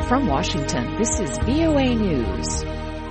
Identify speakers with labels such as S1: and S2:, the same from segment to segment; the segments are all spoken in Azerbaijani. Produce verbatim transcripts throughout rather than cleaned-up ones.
S1: From Washington, this is V O A News.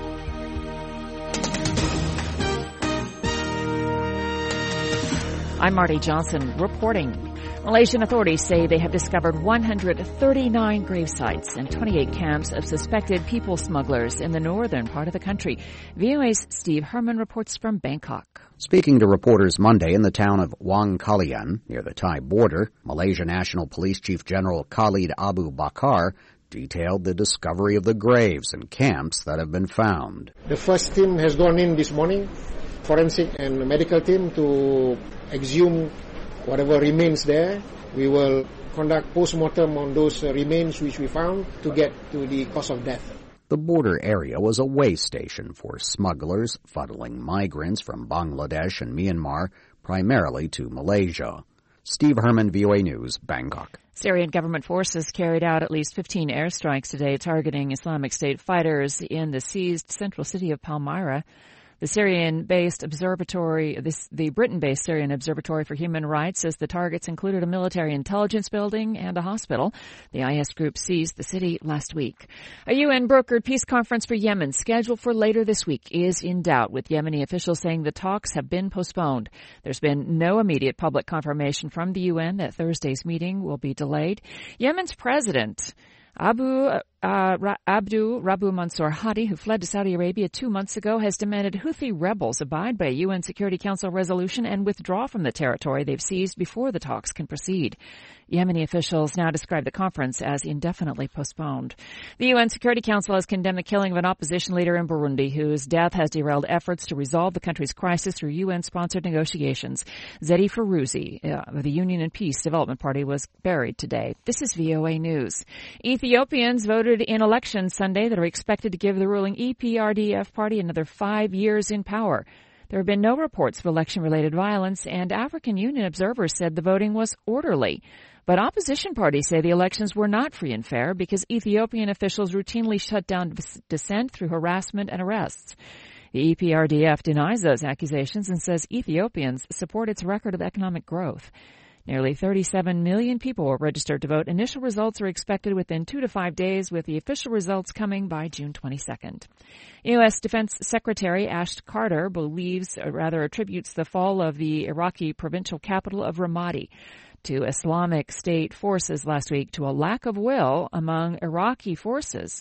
S1: I'm Marty Johnson reporting. Malaysian authorities say they have discovered one hundred thirty-nine grave sites and twenty-eight camps of suspected people smugglers in the northern part of the country. V O A's Steve Herman reports from Bangkok.
S2: Speaking to reporters Monday in the town of Wang Kalian, near the Thai border, Malaysia National Police Chief General Khalid Abu Bakar detailed the discovery of the graves and camps that have been found.
S3: The first team has gone in this morning, forensic and medical team, to exhume whatever remains there. We will conduct post-mortem on those uh, remains which we found to get to the cause of death.
S2: The border area was a way station for smugglers funneling migrants from Bangladesh and Myanmar, primarily to Malaysia. Steve Herman, V O A News, Bangkok.
S1: Syrian government forces carried out at least fifteen airstrikes today targeting Islamic State fighters in the seized central city of Palmyra. The Syrian-based observatory, this, the Britain-based Syrian Observatory for Human Rights says the targets included a military intelligence building and a hospital. The I S group seized the city last week. A U N-brokered peace conference for Yemen scheduled for later this week is in doubt, with Yemeni officials saying the talks have been postponed. There's been no immediate public confirmation from the U N that Thursday's meeting will be delayed. Yemen's president Abu uh, Ra- Abdu Rabu Mansour Hadi, who fled to Saudi Arabia two months ago, has demanded Houthi rebels abide by a U N Security Council resolution and withdraw from the territory they've seized before the talks can proceed. Yemeni officials now describe the conference as indefinitely postponed. The U N Security Council has condemned the killing of an opposition leader in Burundi, whose death has derailed efforts to resolve the country's crisis through U N-sponsored negotiations. Zedi Feruzi, uh, of the Union and Peace Development Party, was buried today. This is V O A News. Ethiopians voted in elections Sunday that are expected to give the ruling E P R D F party another five years in power. There have been no reports of election-related violence, and African Union observers said the voting was orderly. But opposition parties say the elections were not free and fair because Ethiopian officials routinely shut down dissent through harassment and arrests. The E P R D F denies those accusations and says Ethiopians support its record of economic growth. Nearly thirty-seven million people were registered to vote. Initial results are expected within two to five days, with the official results coming by June twenty-second. U S. Defense Secretary Ash Carter believes, or rather attributes, the fall of the Iraqi provincial capital of Ramadi to Islamic State forces last week to a lack of will among Iraqi forces.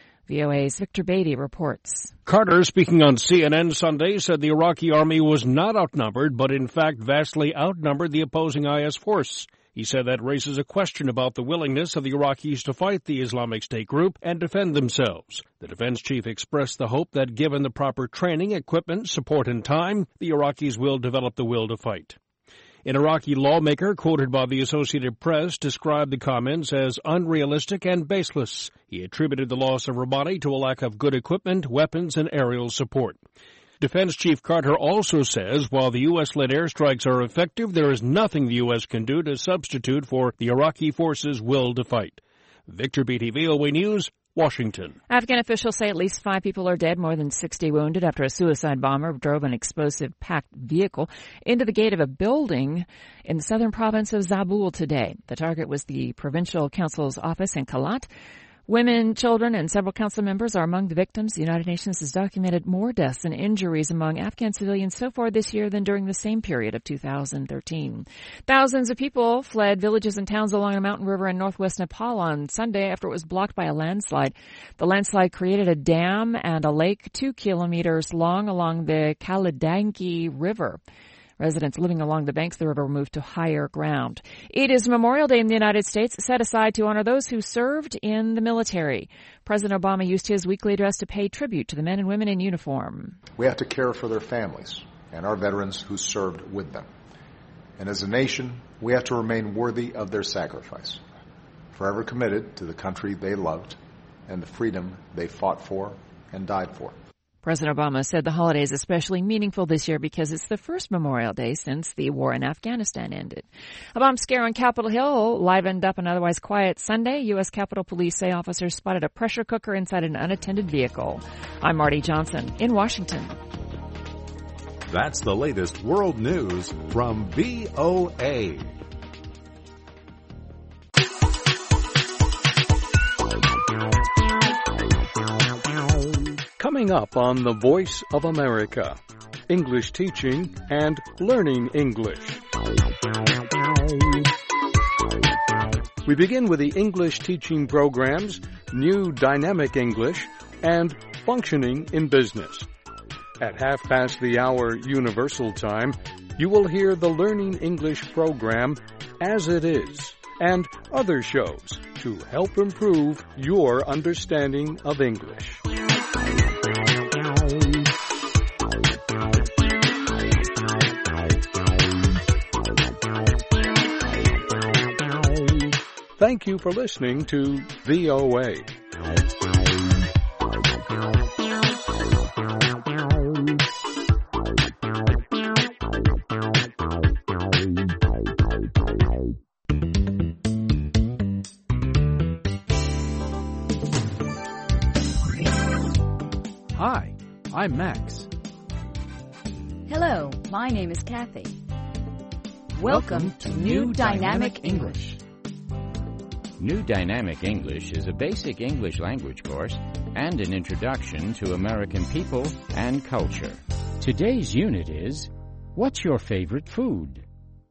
S1: V O A's Victor Beatty reports.
S4: Carter, speaking on C N N Sunday, said the Iraqi army was not outnumbered, but in fact vastly outnumbered the opposing I S force. He said that raises a question about the willingness of the Iraqis to fight the Islamic State group and defend themselves. The defense chief expressed the hope that given the proper training, equipment, support, and time, the Iraqis will develop the will to fight. An Iraqi lawmaker quoted by the Associated Press described the comments as unrealistic and baseless. He attributed the loss of Ramadi to a lack of good equipment, weapons, and aerial support. Defense Chief Carter also says while the U S-led airstrikes are effective, there is nothing the U S can do to substitute for the Iraqi forces' will to fight. Victor Beatty, V O A News, Washington.
S1: Afghan officials say at least five people are dead, more than sixty wounded after a suicide bomber drove an explosive-packed vehicle into the gate of a building in the southern province of Zabul today. The target was the provincial council's office in Kalat. Women, children, and several council members are among the victims. The United Nations has documented more deaths and injuries among Afghan civilians so far this year than during the same period of two thousand thirteen. Thousands of people fled villages and towns along a mountain river in northwest Nepal on Sunday after it was blocked by a landslide. The landslide created a dam and a lake two kilometers long along the Kaladangi River. Residents living along the banks of the river were moved to higher ground. It is Memorial Day in the United States, set aside to honor those who served in the military. President Obama used his weekly address to pay tribute to the men and women in uniform.
S5: We have to care for their families and our veterans who served with them. And as a nation, we have to remain worthy of their sacrifice, forever committed to the country they loved and the freedom they fought for and died for.
S1: President Obama said the holiday is especially meaningful this year because it's the first Memorial Day since the war in Afghanistan ended. A bomb scare on Capitol Hill livened up an otherwise quiet Sunday. U S. Capitol Police say officers spotted a pressure cooker inside an unattended vehicle. I'm Marty Johnson in Washington.
S6: That's the latest world news from V O A.
S7: Coming up on The Voice of America, English teaching and learning English. We begin with the English teaching programs, New Dynamic English, and Functioning in Business. At half past the hour Universal Time, you will hear the Learning English program, As It Is, and other shows to help improve your understanding of English. Thank you for listening to V O A.
S8: Hi, I'm Max.
S9: Hello, my name is Kathy. Welcome,
S8: Welcome
S9: to New Dynamic English.
S10: New Dynamic English is a basic English language course and an introduction to American people and culture. Today's unit is, what's your favorite food?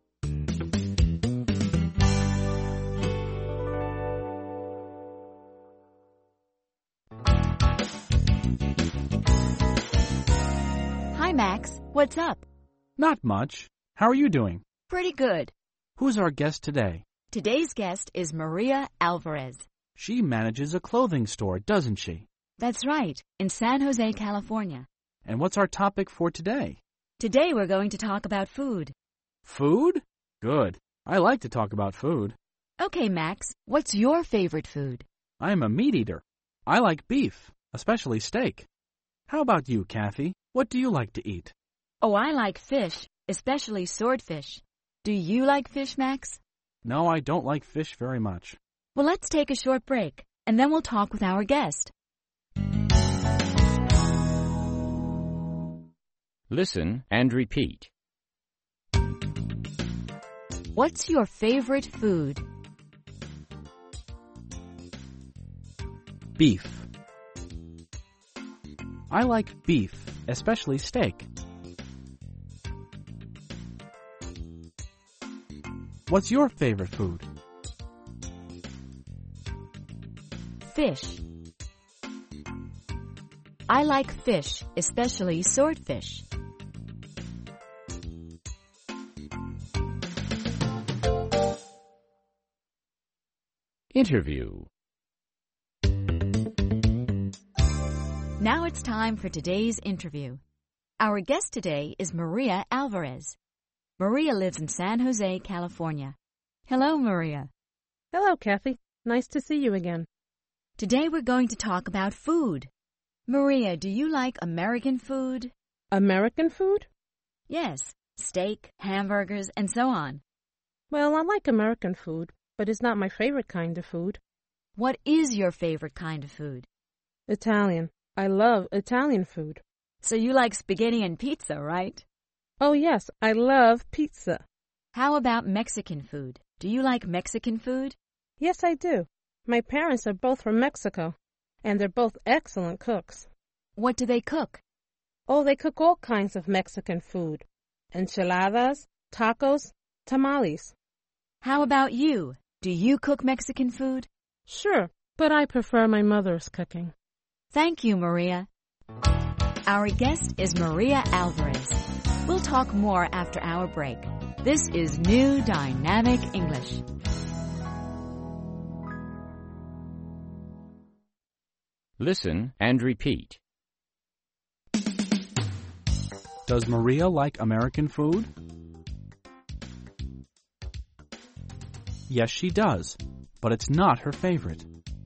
S9: Hi, Max. What's up?
S8: Not much. How are you doing?
S9: Pretty good.
S8: Who's our guest today?
S9: Today's guest is Maria Alvarez.
S8: She manages a clothing store, doesn't she?
S9: That's right, in San Jose, California.
S8: And what's our topic for today?
S9: Today we're going to talk about food.
S8: Food? Good. I like to talk about food.
S9: Okay, Max, what's your favorite food?
S8: I am a meat eater. I like beef, especially steak. How about you, Kathy? What do you like to eat?
S9: Oh, I like fish, especially swordfish. Do you like fish, Max?
S8: No, I don't like fish very much.
S9: Well, let's take a short break, and then we'll talk with our guest.
S10: Listen and repeat.
S9: What's your favorite food?
S8: Beef. I like beef, especially steak. What's your favorite food?
S9: Fish. I like fish, especially swordfish.
S10: Interview.
S9: Now it's time for today's interview. Our guest today is Maria Alvarez. Maria lives in San Jose, California. Hello, Maria.
S11: Hello, Kathy. Nice to see you again.
S9: Today we're going to talk about food. Maria, do you like American food?
S11: American food?
S9: Yes, steak, hamburgers, and so on.
S11: Well, I like American food, but it's not my favorite kind of food.
S9: What is your favorite kind of food?
S11: Italian. I love Italian food.
S9: So you like spaghetti and pizza, right?
S11: Oh, yes, I love pizza.
S9: How about Mexican food? Do you like Mexican food?
S11: Yes, I do. My parents are both from Mexico, and they're both excellent cooks.
S9: What do they cook?
S11: Oh, they cook all kinds of Mexican food. Enchiladas, tacos, tamales.
S9: How about you? Do you cook Mexican food?
S11: Sure, but I prefer my mother's cooking.
S9: Thank you, Maria. Our guest is Maria Alvarez. We'll talk more after our break. This is New Dynamic English.
S10: Listen and repeat.
S8: Does Maria like American food? Yes, she does, but it's not her favorite.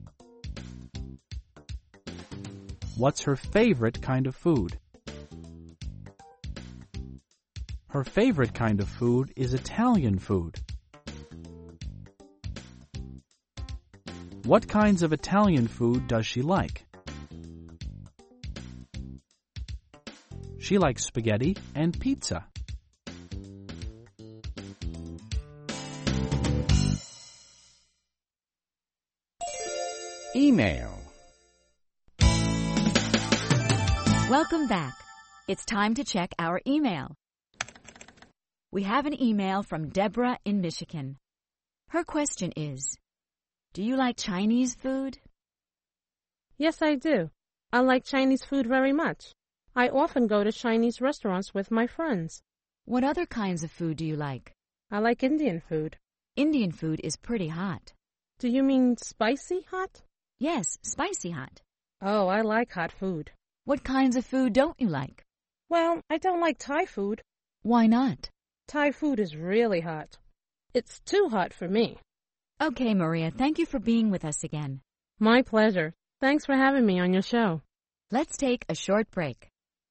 S8: What's her favorite kind of food? Her favorite kind of food is Italian food. What kinds of Italian food does she like? She likes spaghetti and pizza.
S10: Email.
S9: Welcome back. It's time to check our email. We have an email from Deborah in Michigan. Her question is, do you like Chinese food?
S11: Yes, I do. I like Chinese food very much. I often go to Chinese restaurants with my friends.
S9: What other kinds of food do you like?
S11: I like Indian food.
S9: Indian food is pretty hot.
S11: Do you mean spicy hot?
S9: Yes, spicy hot.
S11: Oh, I like hot food.
S9: What kinds of food don't you like?
S11: Well, I don't like Thai food.
S9: Why not?
S11: Thai food is really hot. It's too hot for me.
S9: Okay, Maria, thank you for being with us again.
S11: My pleasure. Thanks for having me on your show.
S9: Let's take a short break.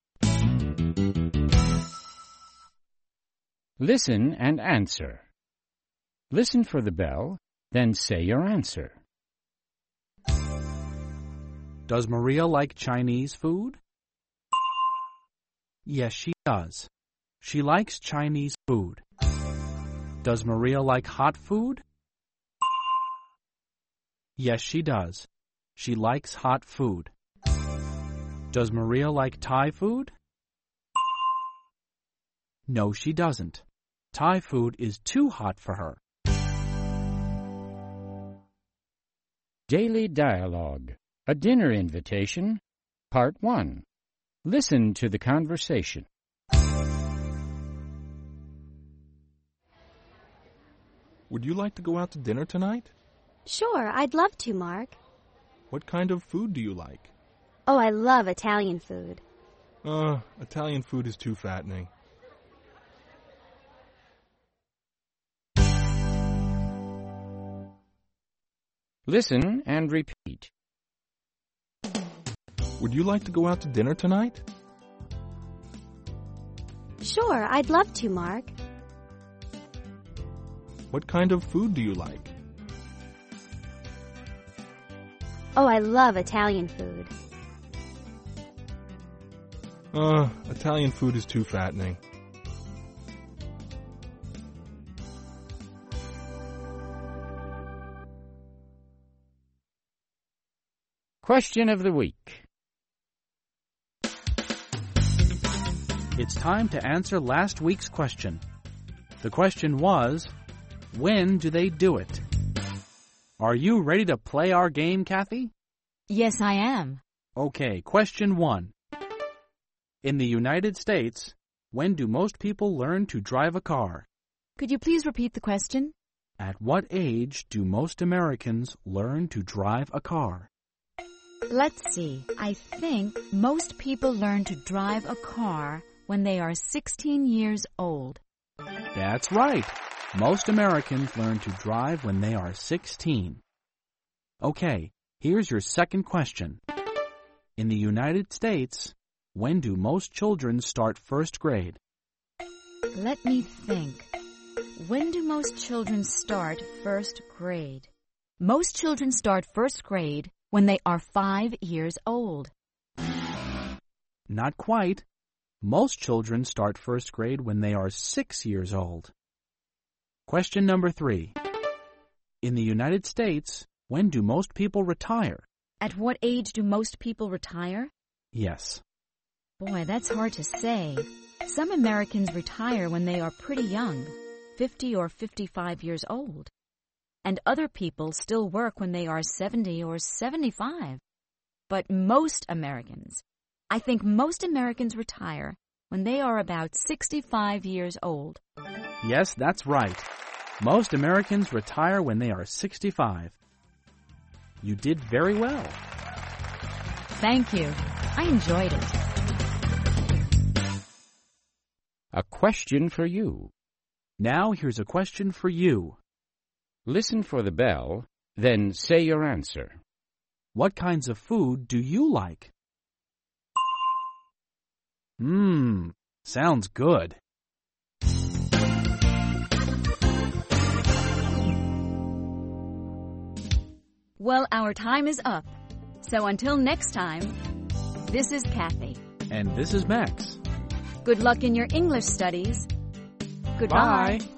S10: Listen and answer. Listen for the bell, then say your answer.
S8: Does Maria like Chinese food? Yes, she does. She likes Chinese food. Does Maria like hot food? Yes, she does. She likes hot food. Does Maria like Thai food? No, she doesn't. Thai food is too hot for her.
S10: Daily Dialogue. A dinner invitation. Part one. Listen to the conversation.
S12: Would you like to go out to dinner tonight?
S13: Sure, I'd love to, Mark.
S12: What kind of food do you like?
S13: Oh, I love Italian food.
S12: Uh, Italian food is too fattening.
S10: Listen and repeat.
S12: Would you like to go out to dinner tonight?
S13: Sure, I'd love to, Mark.
S12: What kind of food do you like?
S13: Oh, I love Italian food.
S12: Uh, Italian food is too fattening.
S10: Question of the week.
S8: It's time to answer last week's question. The question was, when do they do it? Are you ready to play our game, Kathy?
S9: Yes, I am.
S8: Okay, question one. In the United States, when do most people learn to drive a car?
S9: Could you please repeat the question?
S8: At what age do most Americans learn to drive a car?
S9: Let's see. I think most people learn to drive a car when they are sixteen years old.
S8: That's right. Most Americans learn to drive when they are sixteen. Okay, here's your second question. In the United States, when do most children start first grade?
S9: Let me think. When do most children start first grade? Most children start first grade when they are five years old.
S8: Not quite. Most children start first grade when they are six years old. Question number three. In the United States, when do most people retire?
S9: At what age do most people retire?
S8: Yes.
S9: Boy, that's hard to say. Some Americans retire when they are pretty young, fifty or fifty-five years old. And other people still work when they are seventy or seventy-five. But most Americans, I think most Americans retire when they are about sixty-five years old.
S8: Yes, that's right. Most Americans retire when they are sixty-five. You did very well.
S9: Thank you. I enjoyed it.
S10: A question for you.
S8: Now here's a question for you.
S10: Listen for the bell, then say your answer.
S8: What kinds of food do you like? Mmm, sounds good.
S9: Well, our time is up. So until next time, this is Kathy.
S8: And this is Max.
S9: Good luck in your English studies. Goodbye.
S8: Bye.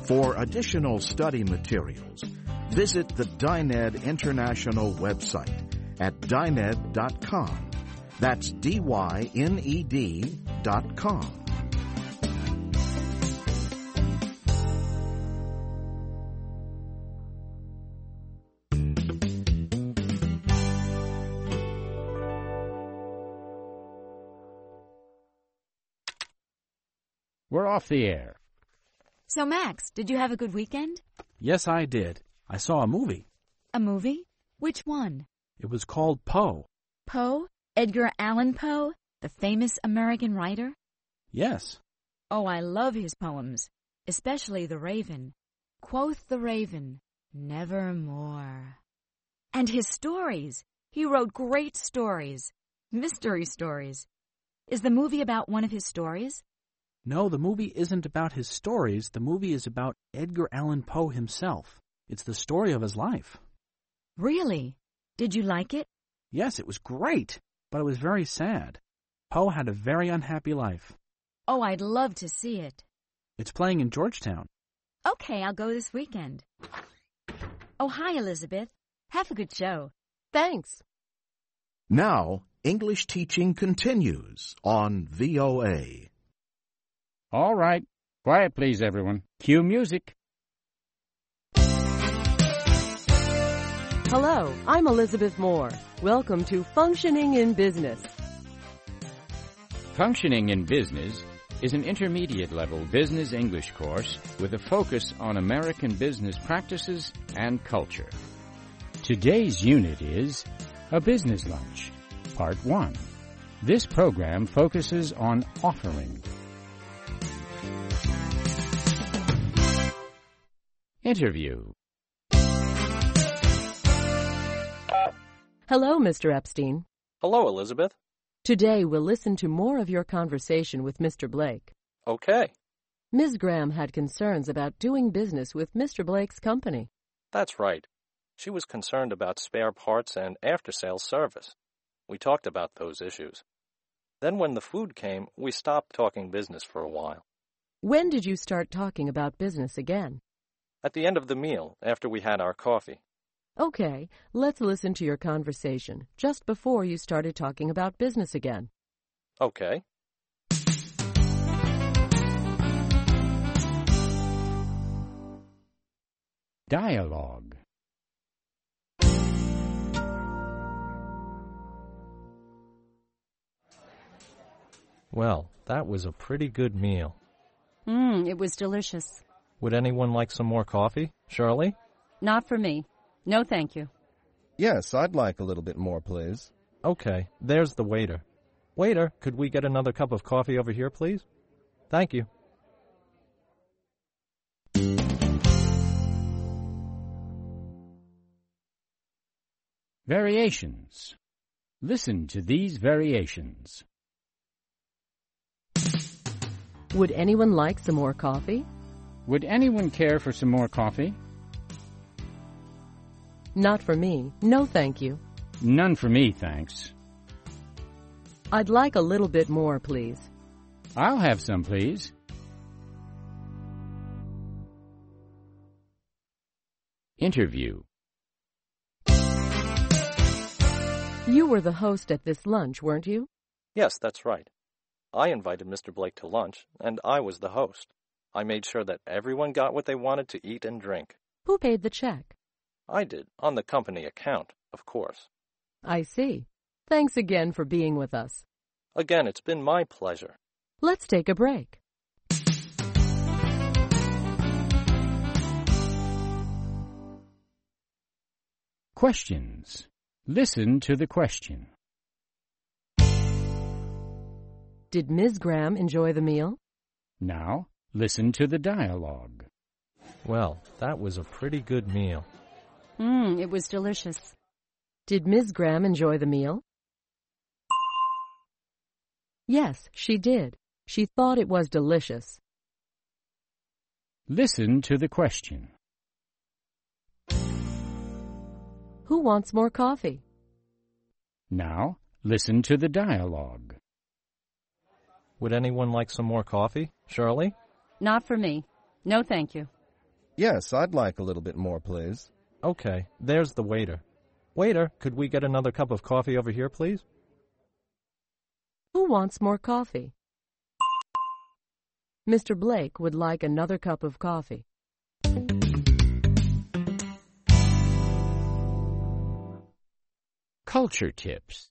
S14: For additional study materials, visit the Dyned International website at dyned dot com. That's D Y N E D dot com.
S10: We're off the air.
S9: So, Max, did you have a good weekend?
S8: Yes, I did. I saw a movie.
S9: A movie? Which one?
S8: It was called Poe.
S9: Poe? Edgar Allan Poe? The famous American writer?
S8: Yes.
S9: Oh, I love his poems, especially The Raven. Quoth the Raven, nevermore. And his stories. He wrote great stories. Mystery stories. Is the movie about one of his stories?
S8: No, the movie isn't about his stories. The movie is about Edgar Allan Poe himself. It's the story of his life.
S9: Really? Did you like it?
S8: Yes, it was great, but it was very sad. Poe had a very unhappy life.
S9: Oh, I'd love to see it.
S8: It's playing in Georgetown.
S9: Okay, I'll go this weekend. Oh, hi, Elizabeth. Have a good show.
S11: Thanks.
S14: Now, English teaching continues on V O A.
S10: All right. Quiet, please, everyone. Cue music.
S15: Hello, I'm Elizabeth Moore. Welcome to Functioning in Business.
S10: Functioning in Business is an intermediate-level business English course with a focus on American business practices and culture. Today's unit is A Business Lunch, Part one. This program focuses on offering. Interview.
S15: Hello, Mister Epstein.
S16: Hello, Elizabeth.
S15: Today we'll listen to more of your conversation with Mister Blake.
S16: Okay.
S15: Miz Graham had concerns about doing business with Mister Blake's company.
S16: That's right. She was concerned about spare parts and after-sales service. We talked about those issues. Then when the food came, we stopped talking business for a while.
S15: When did you start talking about business again?
S16: At the end of the meal, after we had our coffee.
S15: Okay, let's listen to your conversation, just before you started talking about business again.
S16: Okay.
S10: Dialogue.
S17: Well, that was a pretty good meal.
S18: Mmm, it was delicious.
S17: Would anyone like some more coffee? Shirley?
S18: Not for me. No, thank you.
S19: Yes, I'd like a little bit more, please.
S17: Okay, there's the waiter. Waiter, could we get another cup of coffee over here, please? Thank you.
S10: Variations. Listen to these variations.
S15: Would anyone like some more coffee?
S10: Would anyone care for some more coffee?
S15: Not for me. No, thank you.
S10: None for me, thanks.
S15: I'd like a little bit more, please.
S10: I'll have some, please. Interview.
S15: You were the host at this lunch, weren't you?
S16: Yes, that's right. I invited Mister Blake to lunch, and I was the host. I made sure that everyone got what they wanted to eat and drink.
S15: Who paid the check?
S16: I did, on the company account, of course.
S15: I see. Thanks again for being with us.
S16: Again, it's been my pleasure.
S15: Let's take a break.
S10: Questions. Listen to the question.
S15: Did Miz Graham enjoy the meal?
S10: Now, listen to the dialogue.
S17: Well, that was a pretty good meal.
S18: Mmm, it was delicious.
S15: Did Miz Graham enjoy the meal? Yes, she did. She thought it was delicious.
S10: Listen to the question.
S15: Who wants more coffee?
S10: Now, listen to the dialogue.
S17: Would anyone like some more coffee? Shirley?
S18: Not for me. No, thank you.
S19: Yes, I'd like a little bit more, please.
S17: Okay, there's the waiter. Waiter, could we get another cup of coffee over here, please?
S15: Who wants more coffee? Mister Blake would like another cup of coffee.
S10: Culture Tips.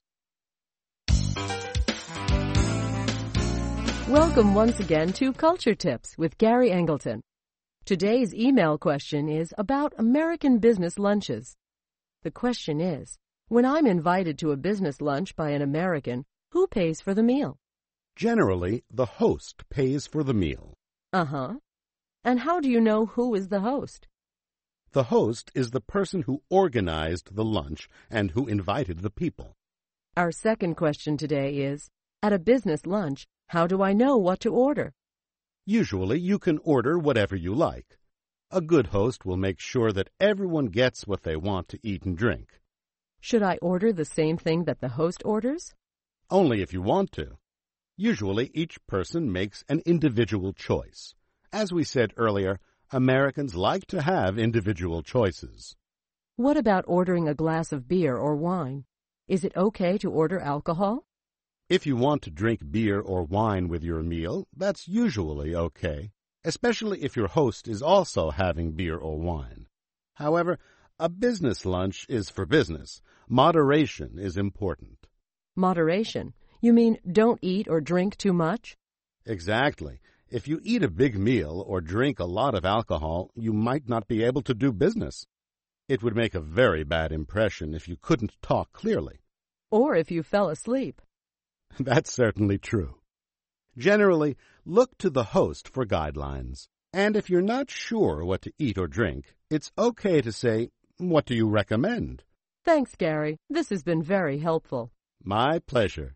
S15: Welcome once again to Culture Tips with Gary Angleton. Today's email question is about American business lunches. The question is, when I'm invited to a business lunch by an American, who pays for the meal?
S20: Generally, the host pays for the meal.
S15: Uh-huh. And how do you know who is the host?
S20: The host is the person who organized the lunch and who invited the people.
S15: Our second question today is, at a business lunch, how do I know what to order?
S20: Usually, you can order whatever you like. A good host will make sure that everyone gets what they want to eat and drink.
S15: Should I order the same thing that the host orders?
S20: Only if you want to. Usually, each person makes an individual choice. As we said earlier, Americans like to have individual choices.
S15: What about ordering a glass of beer or wine? Is it okay to order alcohol?
S20: If you want to drink beer or wine with your meal, that's usually okay, especially if your host is also having beer or wine. However, a business lunch is for business. Moderation is important.
S15: Moderation? You mean don't eat or drink too much?
S20: Exactly. If you eat a big meal or drink a lot of alcohol, you might not be able to do business. It would make a very bad impression if you couldn't talk clearly.
S15: Or if you fell asleep.
S20: That's certainly true. Generally, look to the host for guidelines. And if you're not sure what to eat or drink, it's okay to say, "What do you recommend?"
S15: Thanks, Gary. This has been very helpful.
S20: My pleasure.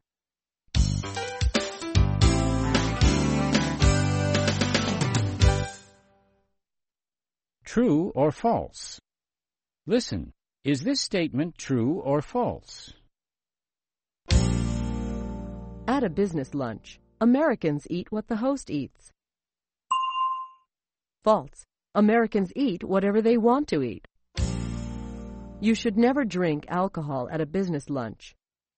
S10: True or false? Listen, is this statement true or false?
S15: At a business lunch, Americans eat what the host eats. False. Americans eat whatever they want to eat. You should never drink alcohol at a business lunch.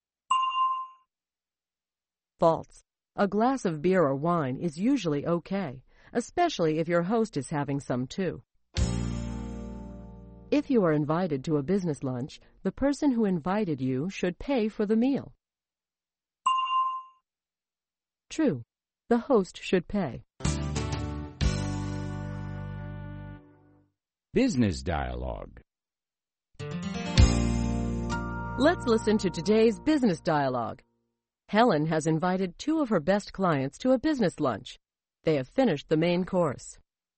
S15: False. A glass of beer or wine is usually okay, especially if your host is having some too. If you are invited to a business lunch, the person who invited you should pay for the meal. True. The host should pay.
S10: Business dialogue.
S15: Let's listen to today's business dialogue. Helen has invited two of her best clients to a business lunch. They have finished the main course.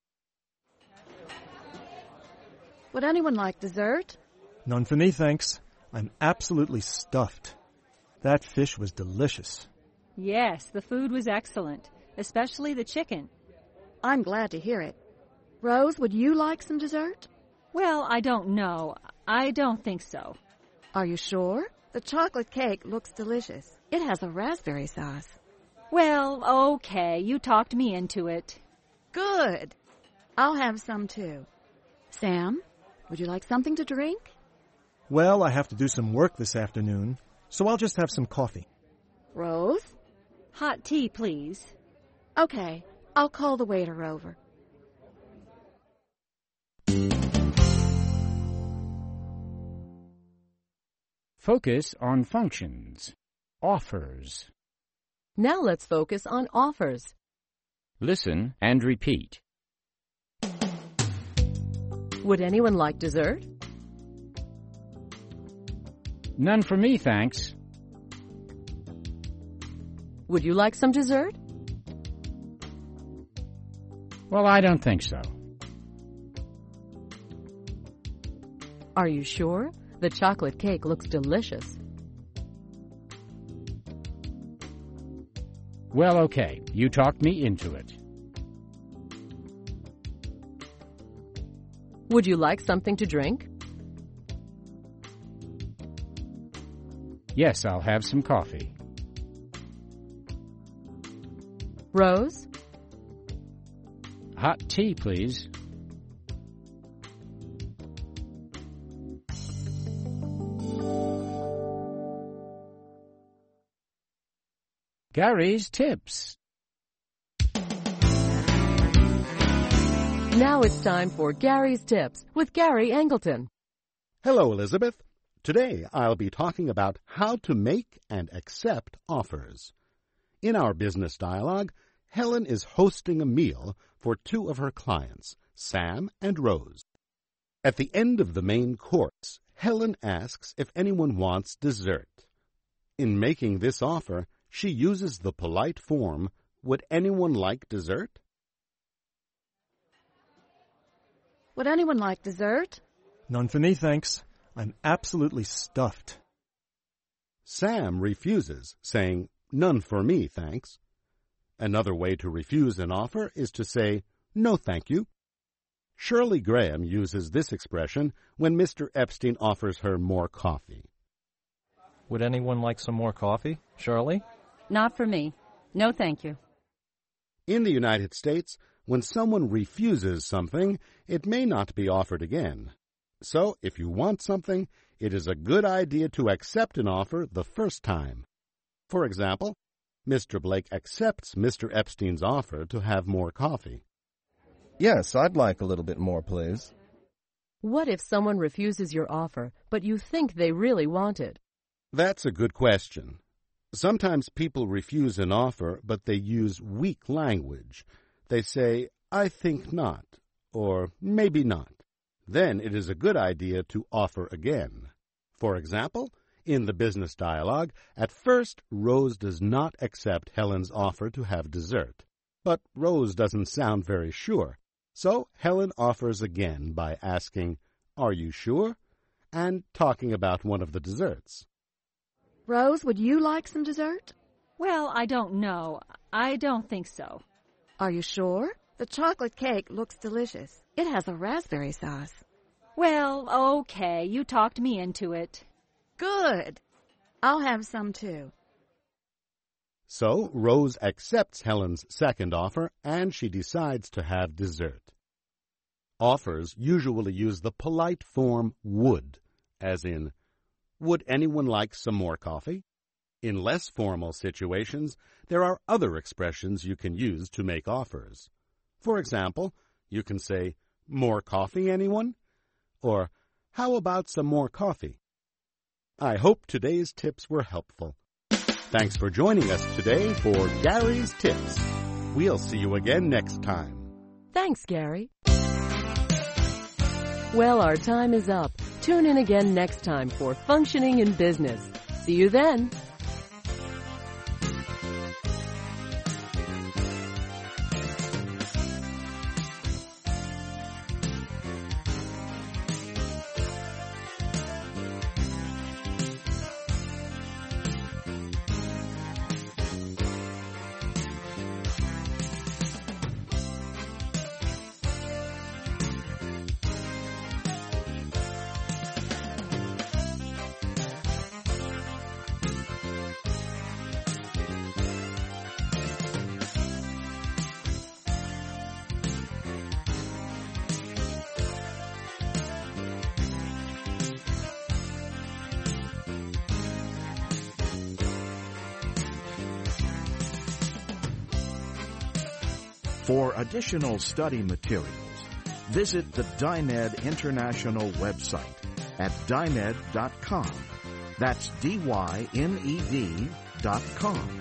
S21: Would anyone like dessert?
S22: None for me, thanks. I'm absolutely stuffed. That fish was delicious.
S23: Yes, the food was excellent, especially the chicken.
S21: I'm glad to hear it. Rose, would you like some dessert?
S23: Well, I don't know. I don't think so.
S21: Are you sure? The chocolate cake looks delicious. It has a raspberry sauce.
S23: Well, okay, you talked me into it.
S21: Good. I'll have some too. Sam, would you like something to drink?
S22: Well, I have to do some work this afternoon, so I'll just have some coffee.
S21: Rose?
S23: Hot tea, please.
S21: Okay, I'll call the waiter over.
S10: Focus on functions. Offers.
S15: Now let's focus on offers.
S10: Listen and repeat.
S15: Would anyone like dessert?
S10: None for me, thanks.
S15: Would you like some dessert?
S10: Well, I don't think so.
S15: Are you sure? The chocolate cake looks delicious.
S10: Well, okay. You talked me into it.
S15: Would you like something to drink?
S10: Yes, I'll have some coffee.
S15: Rose?
S10: Hot tea, please. Gary's Tips.
S15: Now it's time for Gary's Tips with Gary Angleton.
S20: Hello, Elizabeth. Today I'll be talking about how to make and accept offers. In our business dialogue, Helen is hosting a meal for two of her clients, Sam and Rose. At the end of the main course, Helen asks if anyone wants dessert. In making this offer, she uses the polite form, "Would anyone like dessert?"
S21: Would anyone like dessert?
S22: None for me, thanks. I'm absolutely stuffed.
S20: Sam refuses, saying, "None for me, thanks." Another way to refuse an offer is to say, "No, thank you." Shirley Graham uses this expression when Mister Epstein offers her more coffee.
S17: Would anyone like some more coffee? Shirley?
S18: Not for me. No, thank you.
S20: In the United States, when someone refuses something, it may not be offered again. So, if you want something, it is a good idea to accept an offer the first time. For example, Mister Blake accepts Mister Epstein's offer to have more coffee.
S19: Yes, I'd like a little bit more, please.
S15: What if someone refuses your offer, but you think they really want it?
S20: That's a good question. Sometimes people refuse an offer, but they use weak language. They say, "I think not," or "maybe not." Then it is a good idea to offer again. For example, in the business dialogue, at first Rose does not accept Helen's offer to have dessert. But Rose doesn't sound very sure. So Helen offers again by asking, "Are you sure?" and talking about one of the desserts.
S21: Rose, would you like some dessert?
S23: Well, I don't know. I don't think so.
S21: Are you sure? The chocolate cake looks delicious. It has a raspberry sauce.
S23: Well, okay. You talked me into it.
S21: Good. I'll have some too.
S20: So Rose accepts Helen's second offer, and she decides to have dessert. Offers usually use the polite form would, as in, "Would anyone like some more coffee?" In less formal situations, there are other expressions you can use to make offers. For example, you can say, "More coffee, anyone?" Or, "How about some more coffee?" I hope today's tips were helpful. Thanks for joining us today for Gary's Tips. We'll see you again next time.
S15: Thanks, Gary. Well, our time is up. Tune in again next time for Functioning in Business. See you then.
S14: For additional study materials, visit the Dyned International website at dyned dot com. That's D Y N E D dot com.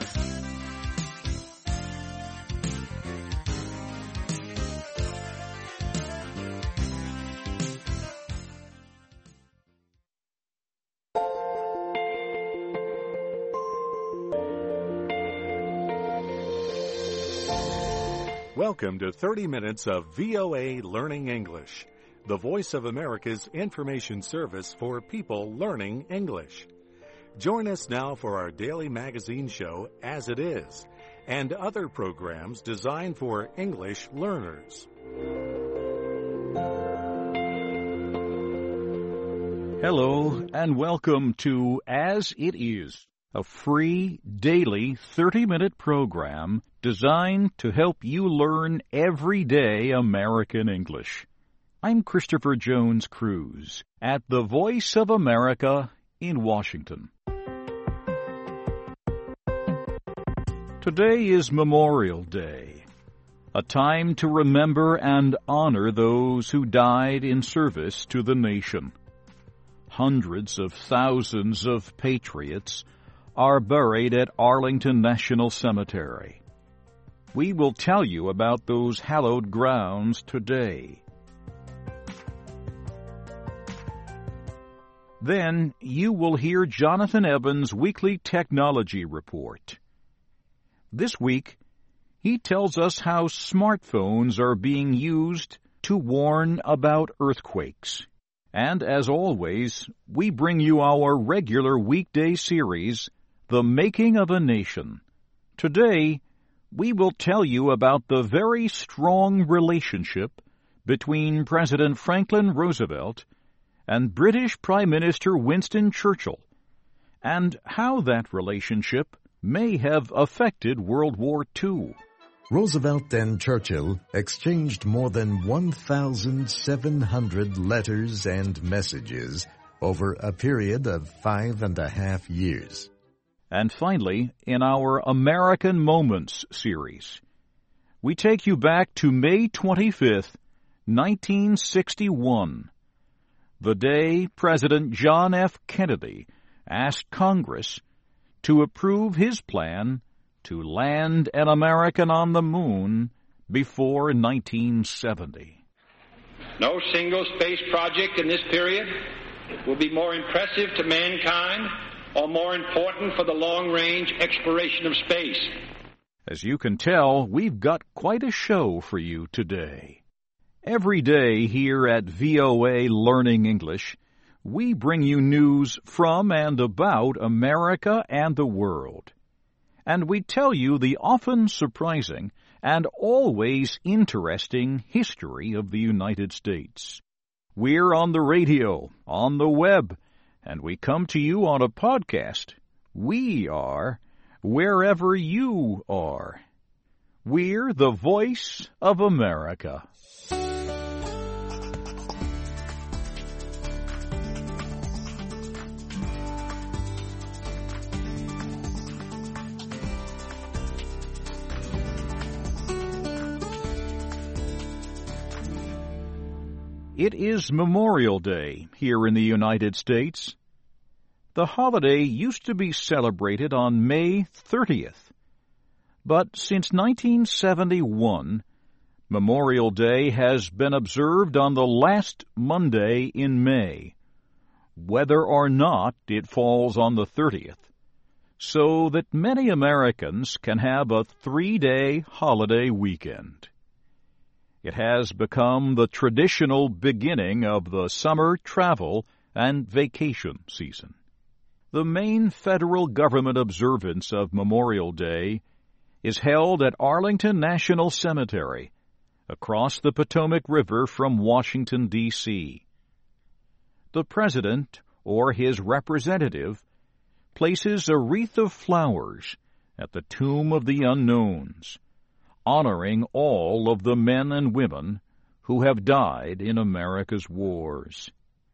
S6: Welcome to thirty minutes of V O A Learning English, the Voice of America's information service for people learning English. Join us now for our daily magazine show, As It Is, and other programs designed for English learners.
S2: Hello, and welcome to As It Is, a free, daily, thirty-minute program designed to help you learn everyday American English. I'm Christopher Jones Cruz at the Voice of America in Washington. Today is Memorial Day, a time to remember and honor those who died in service to the nation. Hundreds of thousands of patriots are buried at Arlington National Cemetery. We will tell you about those hallowed grounds today. Then you will hear Jonathan Evans' weekly technology report. This week, he tells us how smartphones are being used to warn about earthquakes. And as always, we bring you our regular weekday series, The Making of a Nation. Today, we will tell you about the very strong relationship between President Franklin Roosevelt and British Prime Minister Winston Churchill, and how that relationship may have affected World War Two.
S3: Roosevelt and Churchill exchanged more than one thousand seven hundred letters and messages over a period of five and a half years.
S2: And finally, in our American Moments series, we take you back to May twenty-fifth, nineteen sixty-one, the day President John F. Kennedy asked Congress to approve his plan to land an American on the moon before nineteen seventy.
S4: No single space project in this period will be more impressive to mankind or more important for the long-range exploration of space.
S2: As you can tell, we've got quite a show for you today. Every day here at V O A Learning English, we bring you news from and about America and the world. And we tell you the often surprising and always interesting history of the United States. We're on the radio, on the web, and we come to you on a podcast. We are wherever you are. We're the voice of America. It is Memorial Day here in the United States. The holiday used to be celebrated on May thirtieth, but since nineteen seventy-one, Memorial Day has been observed on the last Monday in May, whether or not it falls on the thirtieth, so that many Americans can have a three-day holiday weekend. It has become the traditional beginning of the summer travel and vacation season. The main federal government observance of Memorial Day is held at Arlington National Cemetery, across the Potomac River from Washington, D C The President, or his representative, places a wreath of flowers at the Tomb of the Unknowns, honoring all of the men and women who have died in America's wars.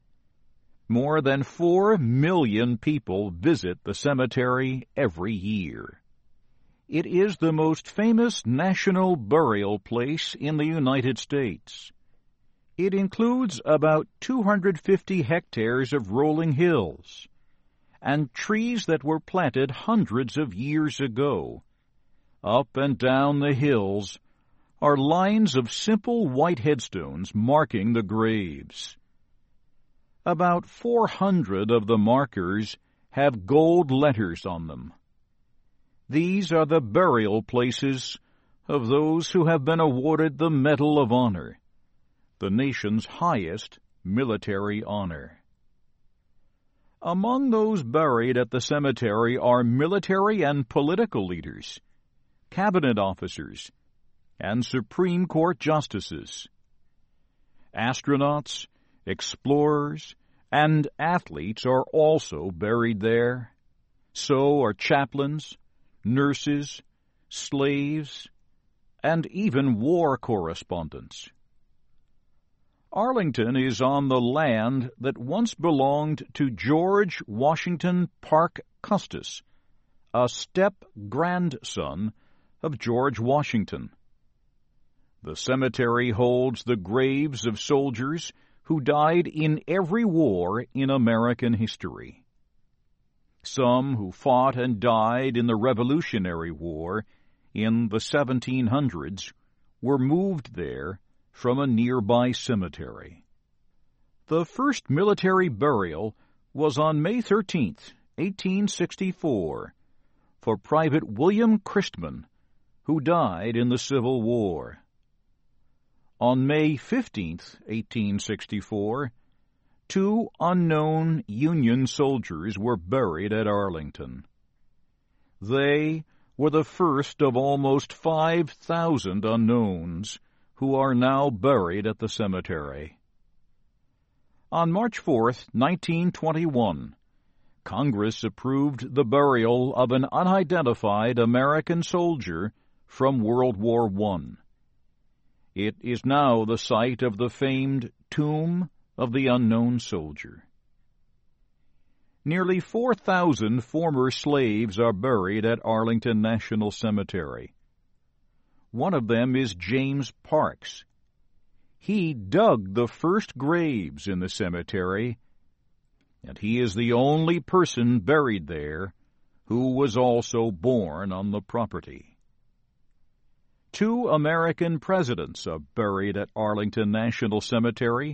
S2: More than four million people visit the cemetery every year. It is the most famous national burial place in the United States. It includes about two hundred fifty hectares of rolling hills and trees that were planted hundreds of years ago. Up and down the hills are lines of simple white headstones marking the graves. About four hundred of the markers have gold letters on them. These are the burial places of those who have been awarded the Medal of Honor, the nation's highest military honor. Among those buried at the cemetery are military and political leaders, cabinet officers, and Supreme Court justices. Astronauts, explorers, and athletes are also buried there. So are chaplains, nurses, slaves, and even war correspondents. Arlington is on the land that once belonged to George Washington Parke Custis, a step-grandson of George Washington. The cemetery holds the graves of soldiers who died in every war in American history. Some who fought and died in the Revolutionary War in the seventeen hundreds were moved there from a nearby cemetery. The first military burial was on May thirteenth, eighteen sixty-four, for Private William Christman, who died in the Civil War. On May fifteenth, eighteen sixty-four, two unknown Union soldiers were buried at Arlington. They were the first of almost five thousand unknowns who are now buried at the cemetery. On March fourth, nineteen twenty-one, Congress approved the burial of an unidentified American soldier from World War One. It is now the site of the famed Tomb of the Unknown Soldier. Nearly four thousand former slaves are buried at Arlington National Cemetery. One of them is James Parks. He dug the first graves in the cemetery, and he is the only person buried there who was also born on the property. Two American presidents are buried at Arlington National Cemetery.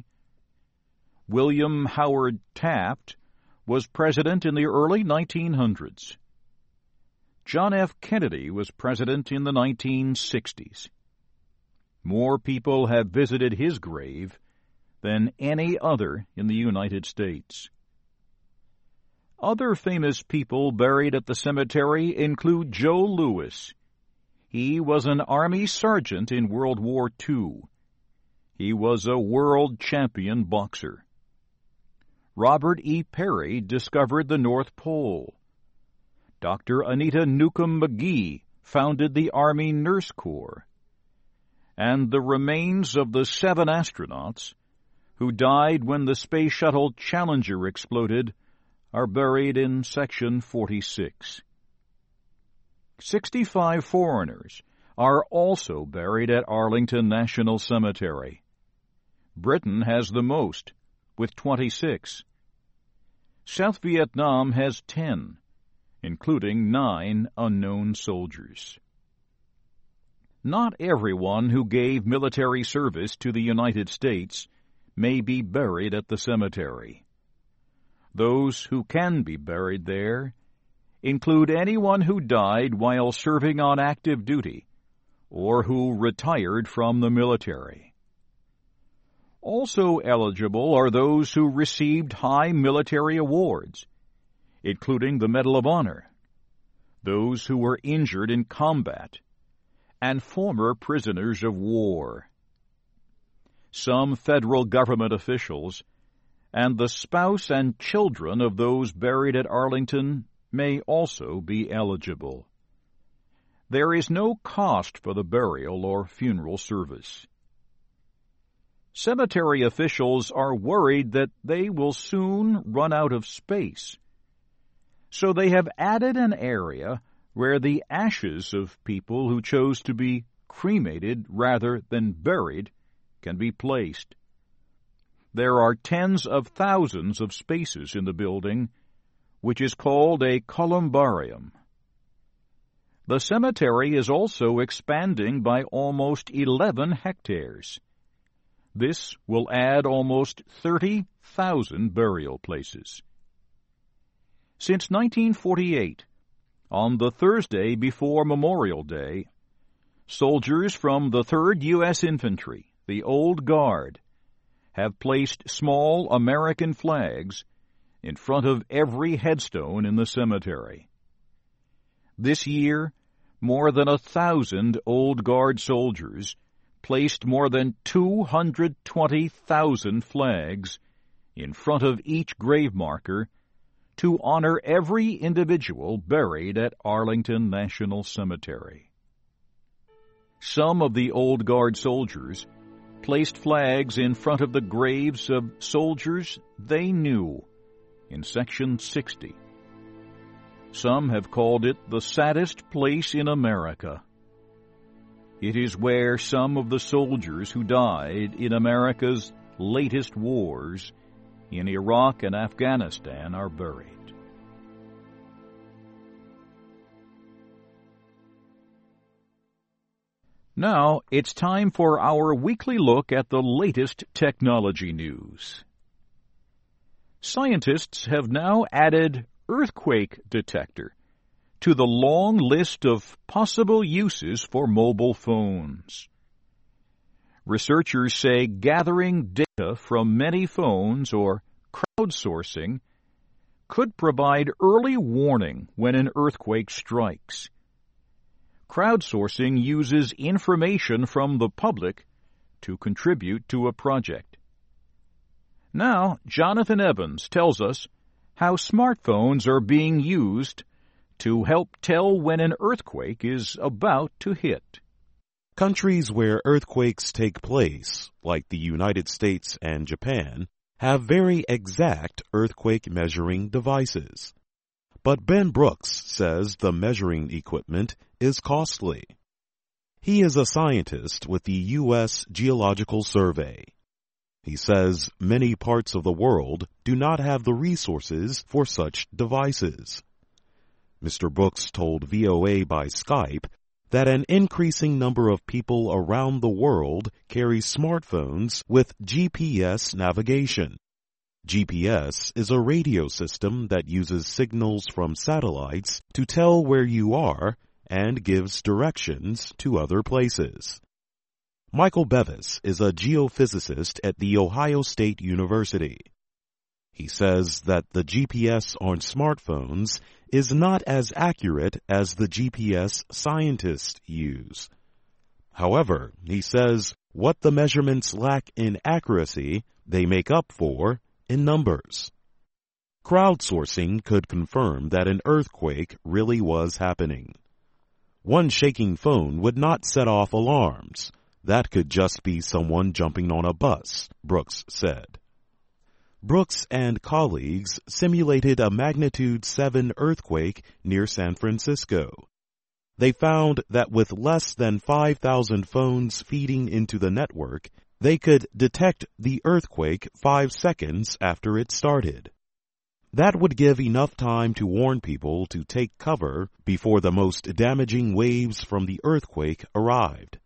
S2: William Howard Taft was president in the early nineteen hundreds. John F. Kennedy was president in the nineteen sixties. More people have visited his grave than any other in the United States. Other famous people buried at the cemetery include Joe Louis. He was an Army sergeant in World War Two. He was a world champion boxer. Robert E. Peary discovered the North Pole. Doctor Anita Newcomb McGee founded the Army Nurse Corps. And the remains of the seven astronauts who died when the Space Shuttle Challenger exploded are buried in Section forty-six. Sixty-five foreigners are also buried at Arlington National Cemetery. Britain has the most, with twenty-six. South Vietnam has ten, including nine unknown soldiers. Not everyone who gave military service to the United States may be buried at the cemetery. Those who can be buried there include anyone who died while serving on active duty or who retired from the military. Also eligible are those who received high military awards, including the Medal of Honor, those who were injured in combat, and former prisoners of war. Some federal government officials and the spouse and children of those buried at Arlington may also be eligible. There is no cost for the burial or funeral service. Cemetery officials are worried that they will soon run out of space, so they have added an area where the ashes of people who chose to be cremated rather than buried can be placed. There are tens of thousands of spaces in the building, which is called a columbarium. The cemetery is also expanding by almost eleven hectares. This will add almost thirty thousand burial places. Since nineteen forty-eight, on the Thursday before Memorial Day, soldiers from the third U S Infantry, the Old Guard, have placed small American flags in front of every headstone in the cemetery. This year, more than a thousand Old Guard soldiers placed more than two hundred twenty thousand flags in front of each grave marker to honor every individual buried at Arlington National Cemetery. Some of the Old Guard soldiers placed flags in front of the graves of soldiers they knew in Section sixty. Some have called it the saddest place in America. It is where some of the soldiers who died in America's latest wars in Iraq and Afghanistan are buried. Now, it's time for our weekly look at the latest technology news. Scientists have now added earthquake detector to the long list of possible uses for mobile phones. Researchers say gathering data from many phones or crowdsourcing could provide early warning when an earthquake strikes. Crowdsourcing uses information from the public to contribute to a project. Now, Jonathan Evans tells us how smartphones are being used to help tell when an earthquake is about to hit.
S1: Countries where earthquakes take place, like the United States and Japan, have very exact earthquake measuring devices. But Ben Brooks says the measuring equipment is costly. He is a scientist with the U S Geological Survey. He says many parts of the world do not have the resources for such devices. Mister Brooks told V O A by Skype that an increasing number of people around the world carry smartphones with G P S navigation. G P S is a radio system that uses signals from satellites to tell where you are and gives directions to other places. Michael Bevis is a geophysicist at The Ohio State University. He says that the G P S on smartphones is not as accurate as the G P S scientists use. However, he says what the measurements lack in accuracy, they make up for in numbers. Crowdsourcing could confirm that an earthquake really was happening. One shaking phone would not set off alarms. That could just be someone jumping on a bus, Brooks said. Brooks and colleagues simulated a magnitude seven earthquake near San Francisco. They found that with less than five thousand phones feeding into the network, they could detect the earthquake five seconds after it started. That would give enough time to warn people to take cover before the most damaging waves from the earthquake arrived.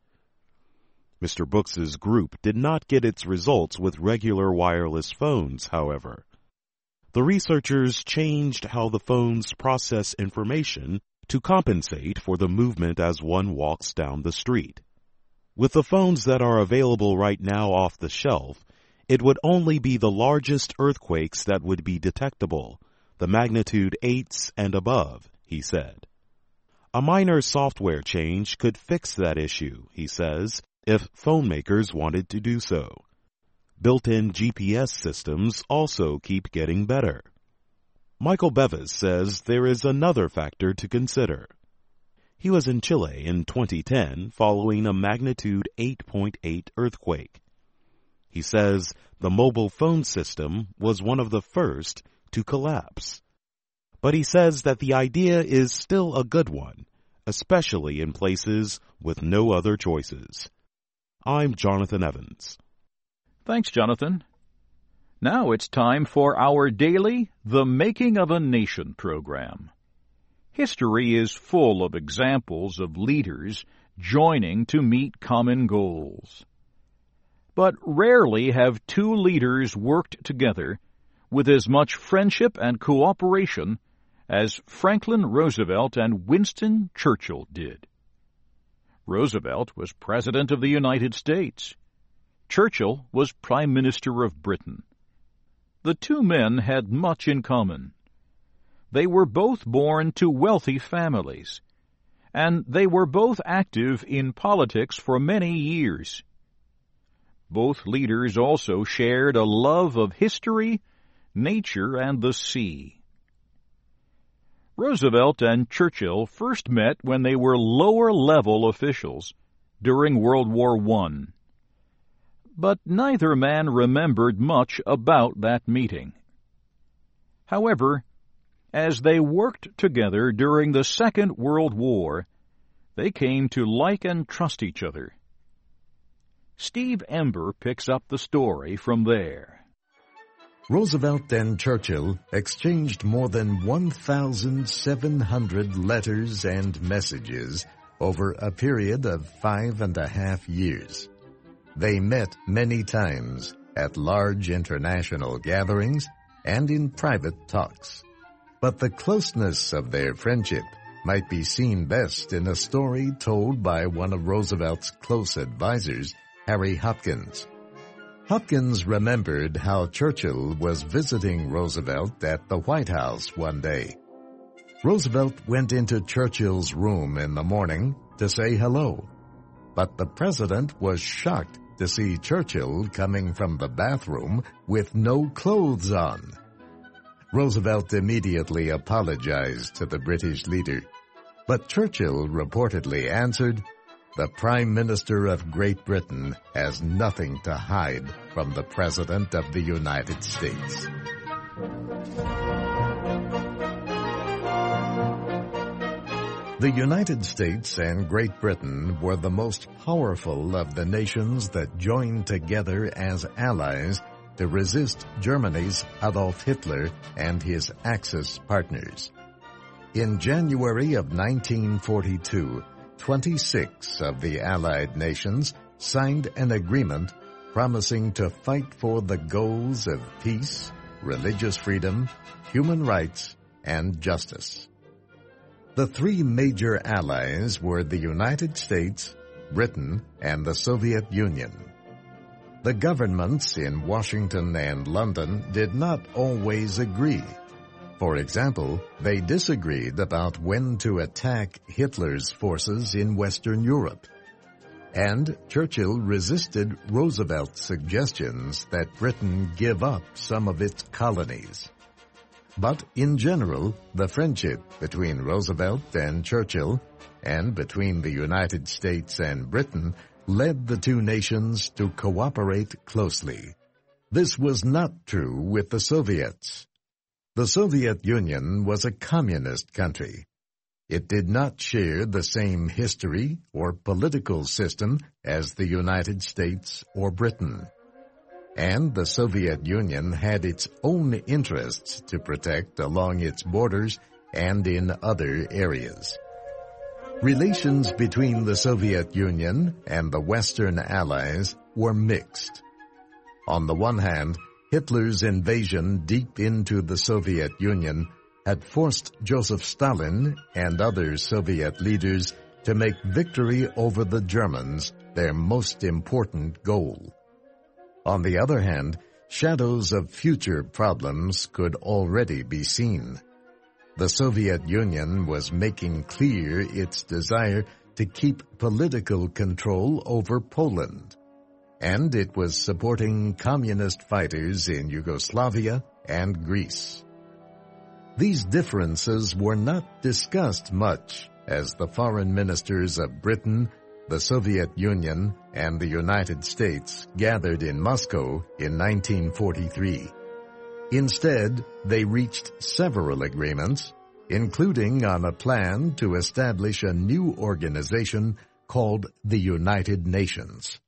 S1: Mister Brooks's group did not get its results with regular wireless phones, however. The researchers changed how the phones process information to compensate for the movement as one walks down the street. With the phones that are available right now off the shelf, it would only be the largest earthquakes that would be detectable, the magnitude eights and above, he said. A minor software change could fix that issue, he says, if phone makers wanted to do so. Built-in G P S systems also keep getting better. Michael Bevis says there is another factor to consider. He was in Chile in twenty ten following a magnitude eight point eight earthquake. He says the mobile phone system was one of the first to collapse. But he says that the idea is still a good one, especially in places with no other choices. I'm Jonathan Evans.
S2: Thanks, Jonathan. Now it's time for our daily The Making of a Nation program. History is full of examples of leaders joining to meet common goals. But rarely have two leaders worked together with as much friendship and cooperation as Franklin Roosevelt and Winston Churchill did. Roosevelt was President of the United States. Churchill was Prime Minister of Britain. The two men had much in common. They were both born to wealthy families, and they were both active in politics for many years. Both leaders also shared a love of history, nature, and the sea. Roosevelt and Churchill first met when they were lower-level officials during World War One. But neither man remembered much about that meeting. However, as they worked together during the Second World War, They came to like and trust each other. Steve Ember picks up the story from there.
S3: Roosevelt and Churchill exchanged more than one thousand seven hundred letters and messages over a period of five and a half years. They met many times at large international gatherings and in private talks. But the closeness of their friendship might be seen best in a story told by one of Roosevelt's close advisors, Harry Hopkins. Hopkins remembered how Churchill was visiting Roosevelt at the White House one day. Roosevelt went into Churchill's room in the morning to say hello, but the president was shocked to see Churchill coming from the bathroom with no clothes on. Roosevelt immediately apologized to the British leader, but Churchill reportedly answered, "The Prime Minister of Great Britain has nothing to hide from the President of the United States." The United States and Great Britain were the most powerful of the nations that joined together as allies to resist Germany's Adolf Hitler and his Axis partners. In January of nineteen forty-two, twenty-six of the Allied nations signed an agreement promising to fight for the goals of peace, religious freedom, human rights, and justice. The three major allies were the United States, Britain, and the Soviet Union. The governments in Washington and London did not always agree. For example, they disagreed about when to attack Hitler's forces in Western Europe. And Churchill resisted Roosevelt's suggestions that Britain give up some of its colonies. But in general, the friendship between Roosevelt and Churchill, and between the United States and Britain, led the two nations to cooperate closely. This was not true with the Soviets. The Soviet Union was a communist country. It did not share the same history or political system as the United States or Britain. And the Soviet Union had its own interests to protect along its borders and in other areas. Relations between the Soviet Union and the Western Allies were mixed. On the one hand, Hitler's invasion deep into the Soviet Union had forced Joseph Stalin and other Soviet leaders to make victory over the Germans their most important goal. On the other hand, shadows of future problems could already be seen. The Soviet Union was making clear its desire to keep political control over Poland, and it was supporting communist fighters in Yugoslavia and Greece. These differences were not discussed much as the foreign ministers of Britain, the Soviet Union, and the United States gathered in Moscow in nineteen forty-three. Instead, they reached several agreements, including on a plan to establish a new organization called the United Nations.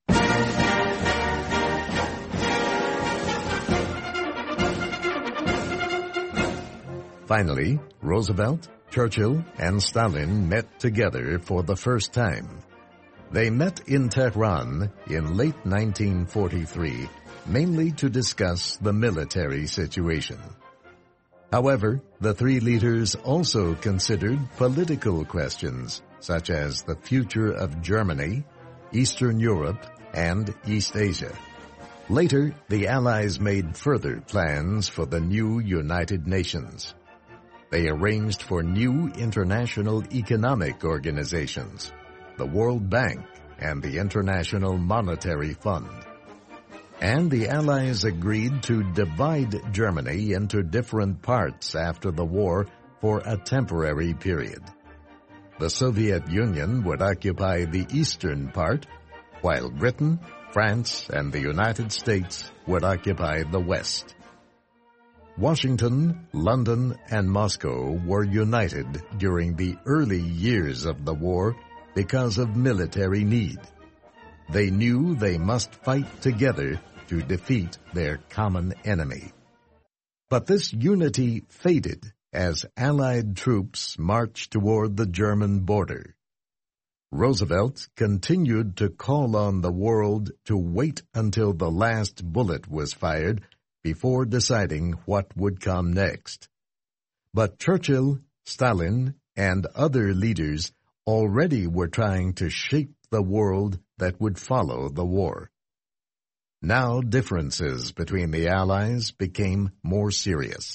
S3: Finally, Roosevelt, Churchill, and Stalin met together for the first time. They met in Tehran in late nineteen forty-three, mainly to discuss the military situation. However, the three leaders also considered political questions, such as the future of Germany, Eastern Europe, and East Asia. Later, the Allies made further plans for the new United Nations. They arranged for new international economic organizations, the World Bank, and the International Monetary Fund. And the Allies agreed to divide Germany into different parts after the war for a temporary period. The Soviet Union would occupy the eastern part, while Britain, France, and the United States would occupy the west. Washington, London, and Moscow were united during the early years of the war because of military need. They knew they must fight together to defeat their common enemy. But this unity faded as Allied troops marched toward the German border. Roosevelt continued to call on the world to wait until the last bullet was fired before deciding what would come next. But Churchill, Stalin, and other leaders already were trying to shape the world that would follow the war. Now differences between the Allies became more serious.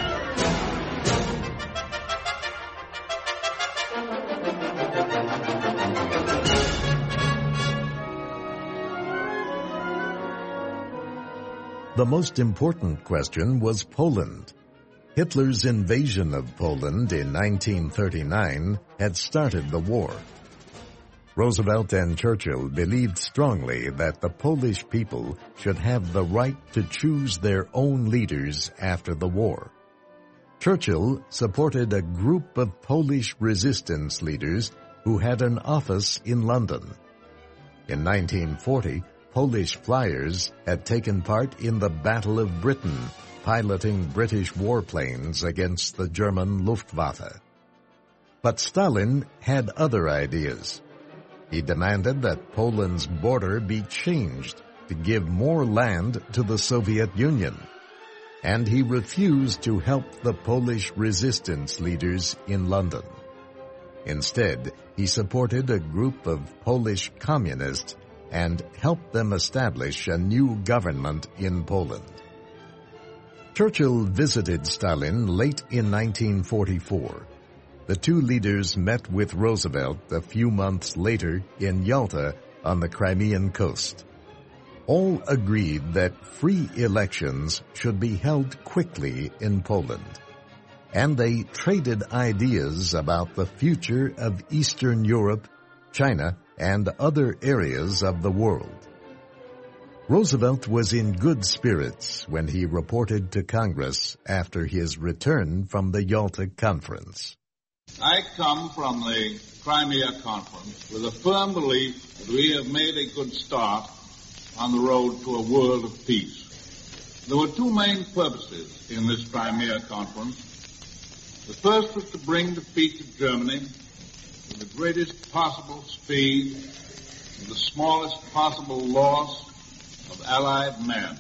S3: The most important question was Poland. Hitler's invasion of Poland in nineteen thirty-nine had started the war. Roosevelt and Churchill believed strongly that the Polish people should have the right to choose their own leaders after the war. Churchill supported a group of Polish resistance leaders who had an office in London. In nineteen forty, Polish flyers had taken part in the Battle of Britain, piloting British warplanes against the German Luftwaffe. But Stalin had other ideas. He demanded that Poland's border be changed to give more land to the Soviet Union, and he refused to help the Polish resistance leaders in London. Instead, he supported a group of Polish communists and helped them establish a new government in Poland. Churchill visited Stalin late in nineteen forty-four. The two leaders met with Roosevelt a few months later in Yalta on the Crimean coast. All agreed that free elections should be held quickly in Poland, and they traded ideas about the future of Eastern Europe, China, and other areas of the world. Roosevelt was in good spirits when he reported to Congress after his return from the Yalta Conference.
S5: I come from the Crimea Conference with a firm belief that we have made a good start on the road to a world of peace. There were two main purposes in this Crimea Conference. The first was to bring defeat to Germany with the greatest possible speed and the smallest possible loss of Allied men.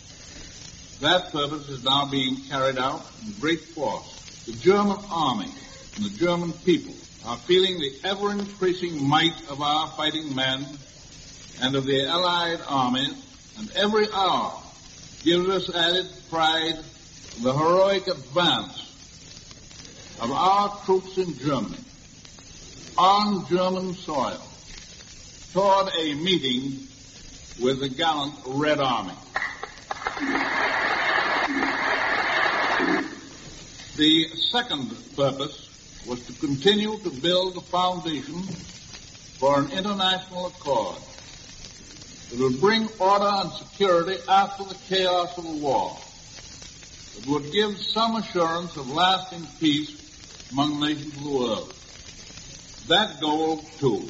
S5: That purpose is now being carried out in great force. The German army and the German people are feeling the ever-increasing might of our fighting men and of the Allied armies, and every hour gives us added pride in the heroic advance of our troops in Germany, on German soil, toward a meeting with the gallant Red Army. The second purpose was to continue to build the foundation for an international accord that would bring order and security after the chaos of the war. It would give some assurance of lasting peace among the nations of the world. That goal, too,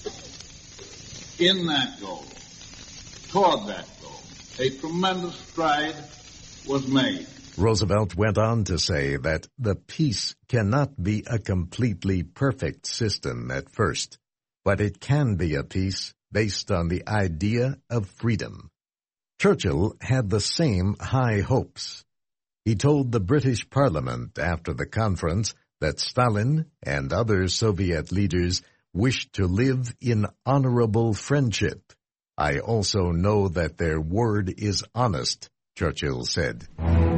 S5: in that goal, toward that goal, a tremendous stride was made.
S3: Roosevelt went on to say that the peace cannot be a completely perfect system at first, but it can be a peace based on the idea of freedom. Churchill had the same high hopes. He told the British Parliament after the conference that Stalin and other Soviet leaders wished to live in honorable friendship. I also know that their word is honest, Churchill said.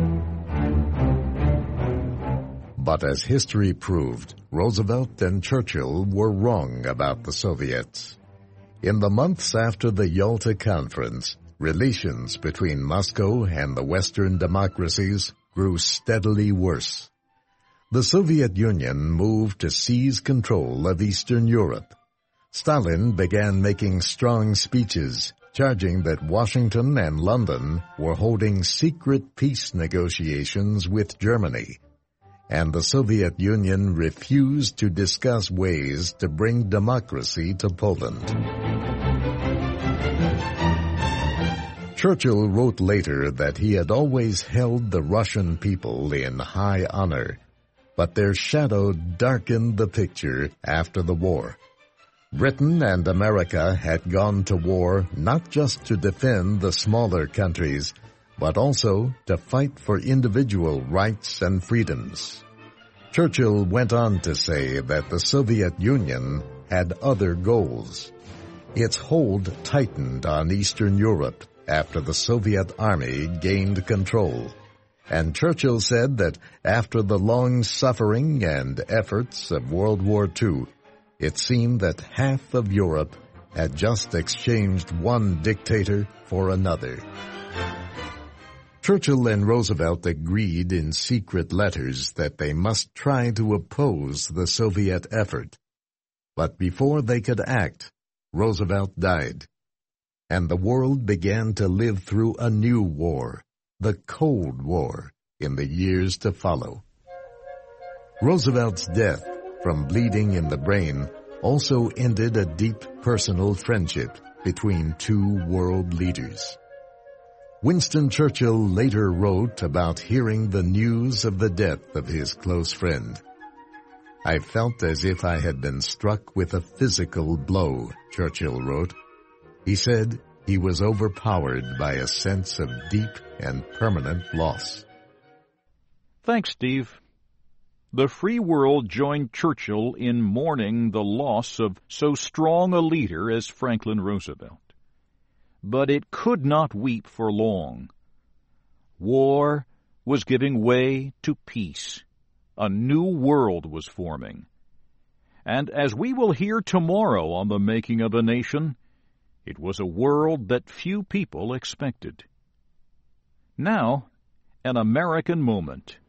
S3: But as history proved, Roosevelt and Churchill were wrong about the Soviets. In the months after the Yalta Conference, relations between Moscow and the Western democracies grew steadily worse. The Soviet Union moved to seize control of Eastern Europe. Stalin began making strong speeches, charging that Washington and London were holding secret peace negotiations with Germany. and the Soviet Union refused to discuss ways to bring democracy to Poland. Churchill wrote later that he had always held the Russian people in high honor, but their shadow darkened the picture after the war. Britain and America had gone to war not just to defend the smaller countries, but also to fight for individual rights and freedoms. Churchill went on to say that the Soviet Union had other goals. Its hold tightened on Eastern Europe after the Soviet Army gained control. And Churchill said that after the long suffering and efforts of World War Two, it seemed that half of Europe had just exchanged one dictator for another. Churchill and Roosevelt agreed in secret letters that they must try to oppose the Soviet effort. But before they could act, Roosevelt died. And the world began to live through a new war, the Cold War, in the years to follow. Roosevelt's death from bleeding in the brain also ended a deep personal friendship between two world leaders. Winston Churchill later wrote about hearing the news of the death of his close friend. "I felt as if I had been struck with a physical blow," Churchill wrote. He said he was overpowered by a sense of deep and permanent loss.
S2: Thanks, Steve. The free world joined Churchill in mourning the loss of so strong a leader as Franklin Roosevelt. But it could not weep for long. War was giving way to peace. A new world was forming. And as we will hear tomorrow on The Making of a Nation, it was a world that few people expected. Now, an American moment.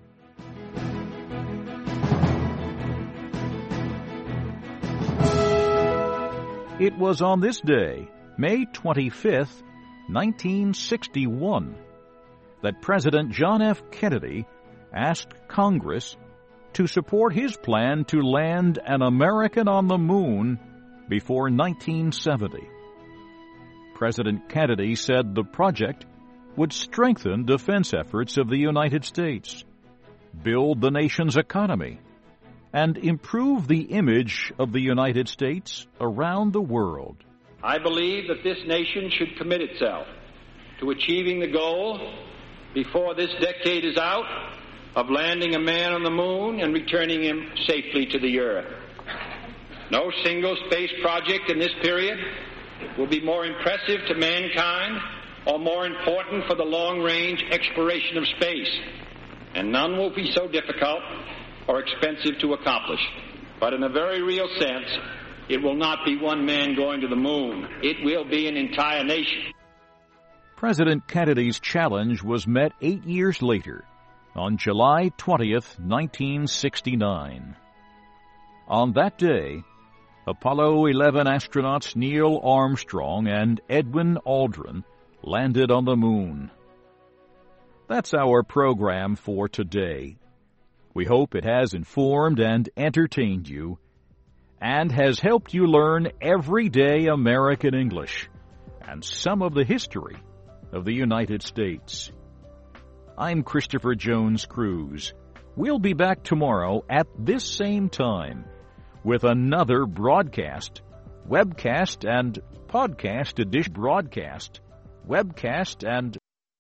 S2: It was on this day, May twenty-fifth, nineteen sixty-one, that President John F. Kennedy asked Congress to support his plan to land an American on the moon before nineteen seventy. President Kennedy said the project would strengthen defense efforts of the United States, build the nation's economy, and improve the image of the United States around the world.
S4: I believe that this nation should commit itself to achieving the goal, before this decade is out, of landing a man on the moon and returning him safely to the earth. No single space project in this period will be more impressive to mankind or more important for the long-range exploration of space, and none will be so difficult or expensive to accomplish. But in a very real sense, it will not be one man going to the moon. It will be an entire nation.
S2: President Kennedy's challenge was met eight years later, on July twentieth, nineteen sixty-nine. On that day, Apollo eleven astronauts Neil Armstrong and Edwin Aldrin landed on the moon. That's our program for today. We hope it has informed and entertained you, and has helped you learn everyday American English and some of the history of the United States. I'm Christopher Jones Cruz. We'll be back tomorrow at this same time with another broadcast, webcast and podcast edition broadcast, webcast and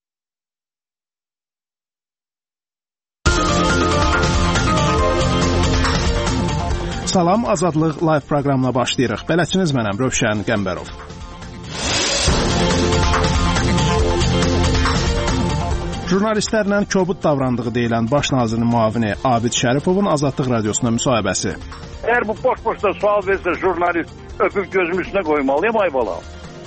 S7: Salam, Azadlıq live proqramına başlayırıq. Bələdçiniz mənəm, Rövşən Qəmbərov. Jurnalistlərlə kobud davrandığı deyilən baş nazirinin müavini Abid Şərifovun Azadlıq radiosuna müsahibəsi.
S12: Əgər bu boş-boşda sual versə jurnalist, öpüb gözümün üstünə qoymalıyam, ay bala.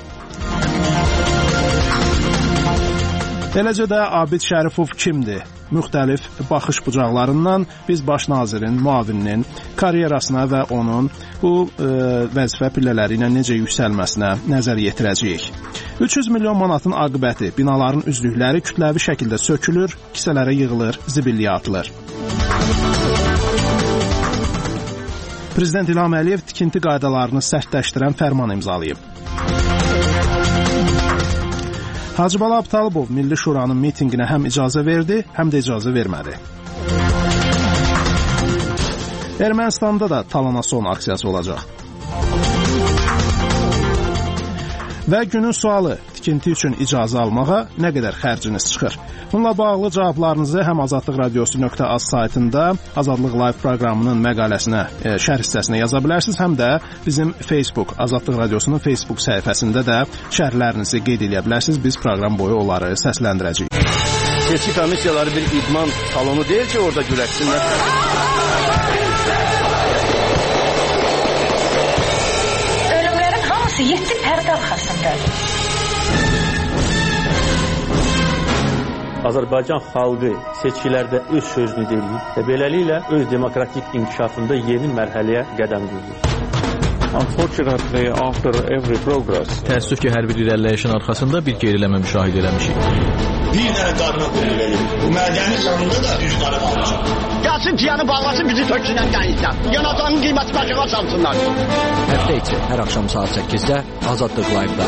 S7: Eləcə də Abid Şərifov kimdir? Müxtəlif baxış bucaqlarından biz baş nazirin, müavininin karyerasına və onun bu e, vəzifə pillələri ilə necə yüksəlməsinə nəzər yetirəcəyik. üç yüz milyon manatın aqibəti, binaların üzlükləri kütləvi şəkildə sökülür, kisələrə yığılır, zibilliyə atılır. Prezident İlham Əliyev tikinti qaydalarını sərtləşdirən fərman imzalayıb. Hacıbala Abtalibov Milli Şuranın mitinqinə həm icazə verdi, həm də icazə vermədi. Ermənistanda da talana son aksiyası olacaq. Və günün sualı, tikinti üçün icazə almağa nə qədər xərciniz çıxır? Bununla bağlı cavablarınızı həm azadlıq radiosu nöqtə az saytında Azadlıq Live proqramının məqaləsinə, e, şərh hissəsinə yaza bilərsiniz, həm də bizim Facebook, Azadlıq radiosunun Facebook səhifəsində də şərhlərinizi qeyd edə bilərsiniz. Biz proqram boyu onları səsləndirəcəyik.
S8: Seçki komissiyaları bir idman salonu deyil ki, orada güləşsinlər.
S9: Ölümlərin hamısı yeddi pərdə arxasındadır.
S13: Azərbaycan xalqı seçkilərdə öz sözünü deyir və beləliklə öz demokratik inkişafında yeni mərhələyə qədəm qoyur.
S24: Unfortunately, after every progress, təəssüf ki, hər bir irəliləyişin arxasında bir geriləmə müşahidə eləmişik.
S25: Bir dənə qarına pul verir. Bu mədəni sonunda da düz qarı alacaq. Gəlsin piyanı bağlasın, bizi tökündən qayıtlar. Yanacağının qiyməti başına salsınlar.
S26: Həftə içi hər axşam saat səkkizdə Azadlıq Live-da.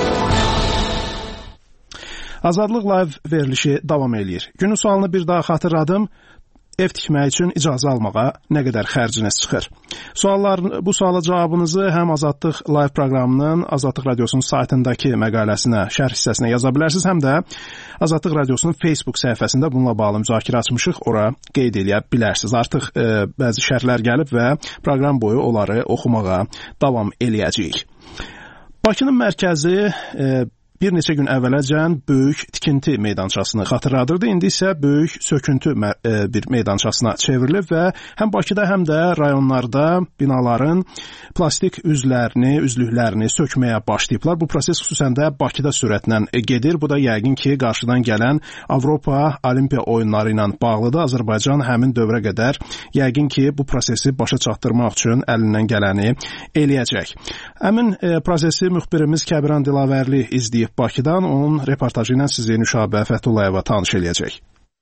S7: Azadlıq Live verilişi davam eləyir. Günün sualını bir daha xatırladım. Ev tikmək üçün icazə almağa nə qədər xərciniz çıxır? Suallar, bu suala cavabınızı həm Azadlıq Live proqramının Azadlıq radiosunun saytındakı məqaləsinə, şərh hissəsinə yaza bilərsiniz, həm də Azadlıq radiosunun Facebook səhifəsində bununla bağlı müzakirə açmışıq, ora qeyd edə bilərsiniz. Artıq e, bəzi şərhlər gəlib və proqram boyu onları oxumağa davam eləyəcəyik. Bakının mərkəzi e, bir neçə gün əvvələcən böyük tikinti meydançasını xatırladırdı. İndi isə böyük söküntü bir meydançasına çevrilib və həm Bakıda, həm də rayonlarda binaların plastik üzlərini, üzlüklərini sökməyə başlayıblar. Bu proses xüsusən də Bakıda sürətlə gedir. Bu da yəqin ki, qarşıdan gələn Avropa Olimpiya oyunları ilə bağlıdır. Azərbaycan həmin dövrə qədər yəqin ki, bu prosesi başa çatdırmaq üçün əlindən gələni eləyəcək. Həmin prosesi müxbirimiz Kəbiran Dilavərli izləyib Bakıdan, onun reportajı ilə sizi Nüşabə Fətullayeva tanış eləyəcək.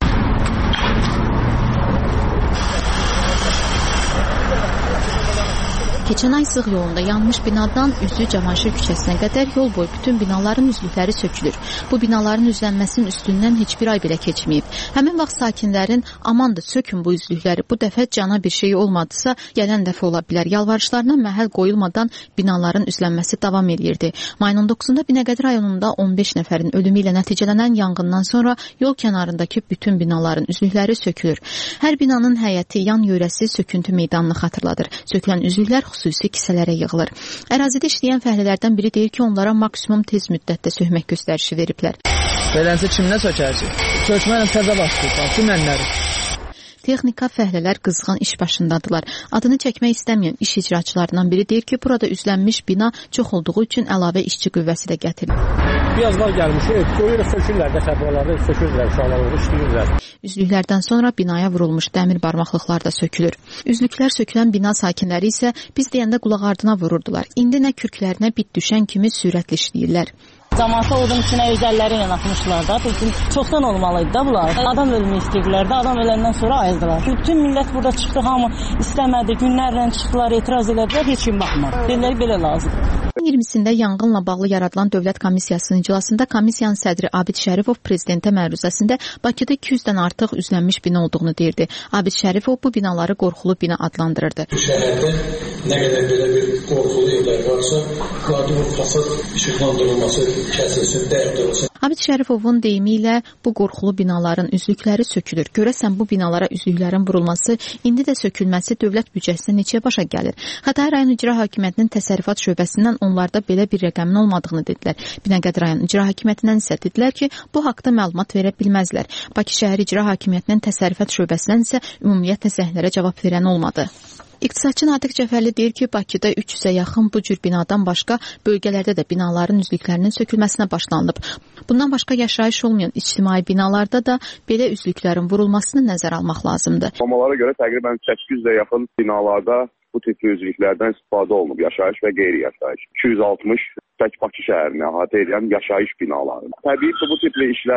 S27: Keçən ay Sığ yolunda yanmış binadan üzü Cavanşir küçəsinə qədər yol boyu bütün binaların üzlükləri sökülür. Bu binaların üzlənməsinin üstündən heç bir ay belə keçməyib. Həmin vaxt sakinlərin amandır sökün bu üzlükləri, bu dəfə cana bir şey olmadısa gələn dəfə ola bilər. Yalvarışlarına məhəl qoyulmadan binaların üzlənməsi davam edirdi. Mayın on doqquzunda Binəqədi rayonunda on beş nəfərin ölümü ilə nəticələnən yanğından sonra yol kənarındakı bütün binaların üzlükləri sökülür. Hər binanın həyəti, yan yörəsi söküntü meydanını xatırladır. Sökülən üzlüklər xüsusi kisələrə yığılır. Ərazidə işləyən fəhlələrdən biri deyir ki, onlara maksimum tez müddətdə söhmək göstərişi veriblər.
S28: Beləncə kimlə sökərsin? Sökməklə təzə başlayırsan, kimənləri?
S27: Texnika fəhlələr qızğın iş başındadılar. Adını çəkmək istəməyən iş icraçılarından biri deyir ki, burada üzlənmiş bina çox olduğu üçün əlavə işçi qüvvəsi də gətirilir.
S13: Birazdan gəlmişik, görürük sökürlər də səbəblərdə sökürlər, uşaqlar işləyirlər.
S27: Üzlüklərdən sonra binaya vurulmuş dəmir barmaqlıqlar da sökülür. Üzlüklər sökülən bina sakinləri isə biz deyəndə qulaq ardına vururdular. İndi nə kürklərinə bit düşən kimi sürətli işləyirlər.
S29: Cəmaata odun içinə özəlləri ilə atmışlar da. Çoxdan olmalıydı da bunlar. Adam ölümü istəyirlər də, adam öləndən sonra ayıldılar. Bütün millət burada çıxdı, hamı istəmədi, günlərlə çıxdılar, etiraz elədilər, heç kim baxmadı. Deyirlər belə lazımdır.
S27: iyirmisində yanğınla bağlı yaradılan Dövlət Komissiyasının iclasında komissiyanın sədri Abid Şərifov prezidentə məruzəsində Bakıda iki yüzdən artıq üzlənmiş bina olduğunu deyirdi. Abid Şərifov bu binaları qorxulu bina adlandırırdı.
S30: Bu şəhərdə nə qədər belə bir qorxulu evlər varsa, qadın fasad işıqlandırılması kəsilsin, dəyərli
S27: Abid Şərifovun deyimi ilə bu qorxulu binaların üzlükləri sökülür. Görəsən bu binalara üzlüklərin vurulması, indi də sökülməsi dövlət büdcəsinə neçə başa gəlir? Xətai rayon icra hakimiyyətinin təsərrüfat şöbəsindən onlarda belə bir rəqəmin olmadığını dedilər. Binəqədi rayon icra hakimiyyətindən isə dedilər ki, bu haqda məlumat verə bilməzlər. Bakı şəhər icra hakimiyyətinin təsərrüfat şöbəsindən isə ümumiyyətlə zəhlərə cavab verən olmadı. İqtisadçı Natiq Cəfərli deyir ki, Bakıda üç yüzə yaxın bu cür binadan başqa bölgələrdə də binaların üzlüklərinin sökülməsinə başlanılıb. Bundan başqa yaşayış olmayan ictimai binalarda da belə üzlüklərin vurulmasını nəzərə almaq lazımdır.
S31: Informalara görə təqribən səkkiz yüzə yaxın binalarda bu tip üzlüklərdən istifadə olunub, yaşayış və qeyri-yaşayış. iki yüz altmış tək Bakı şəhərini əhatə edən yaşayış binaları. Təbii ki, bu tipli işlərin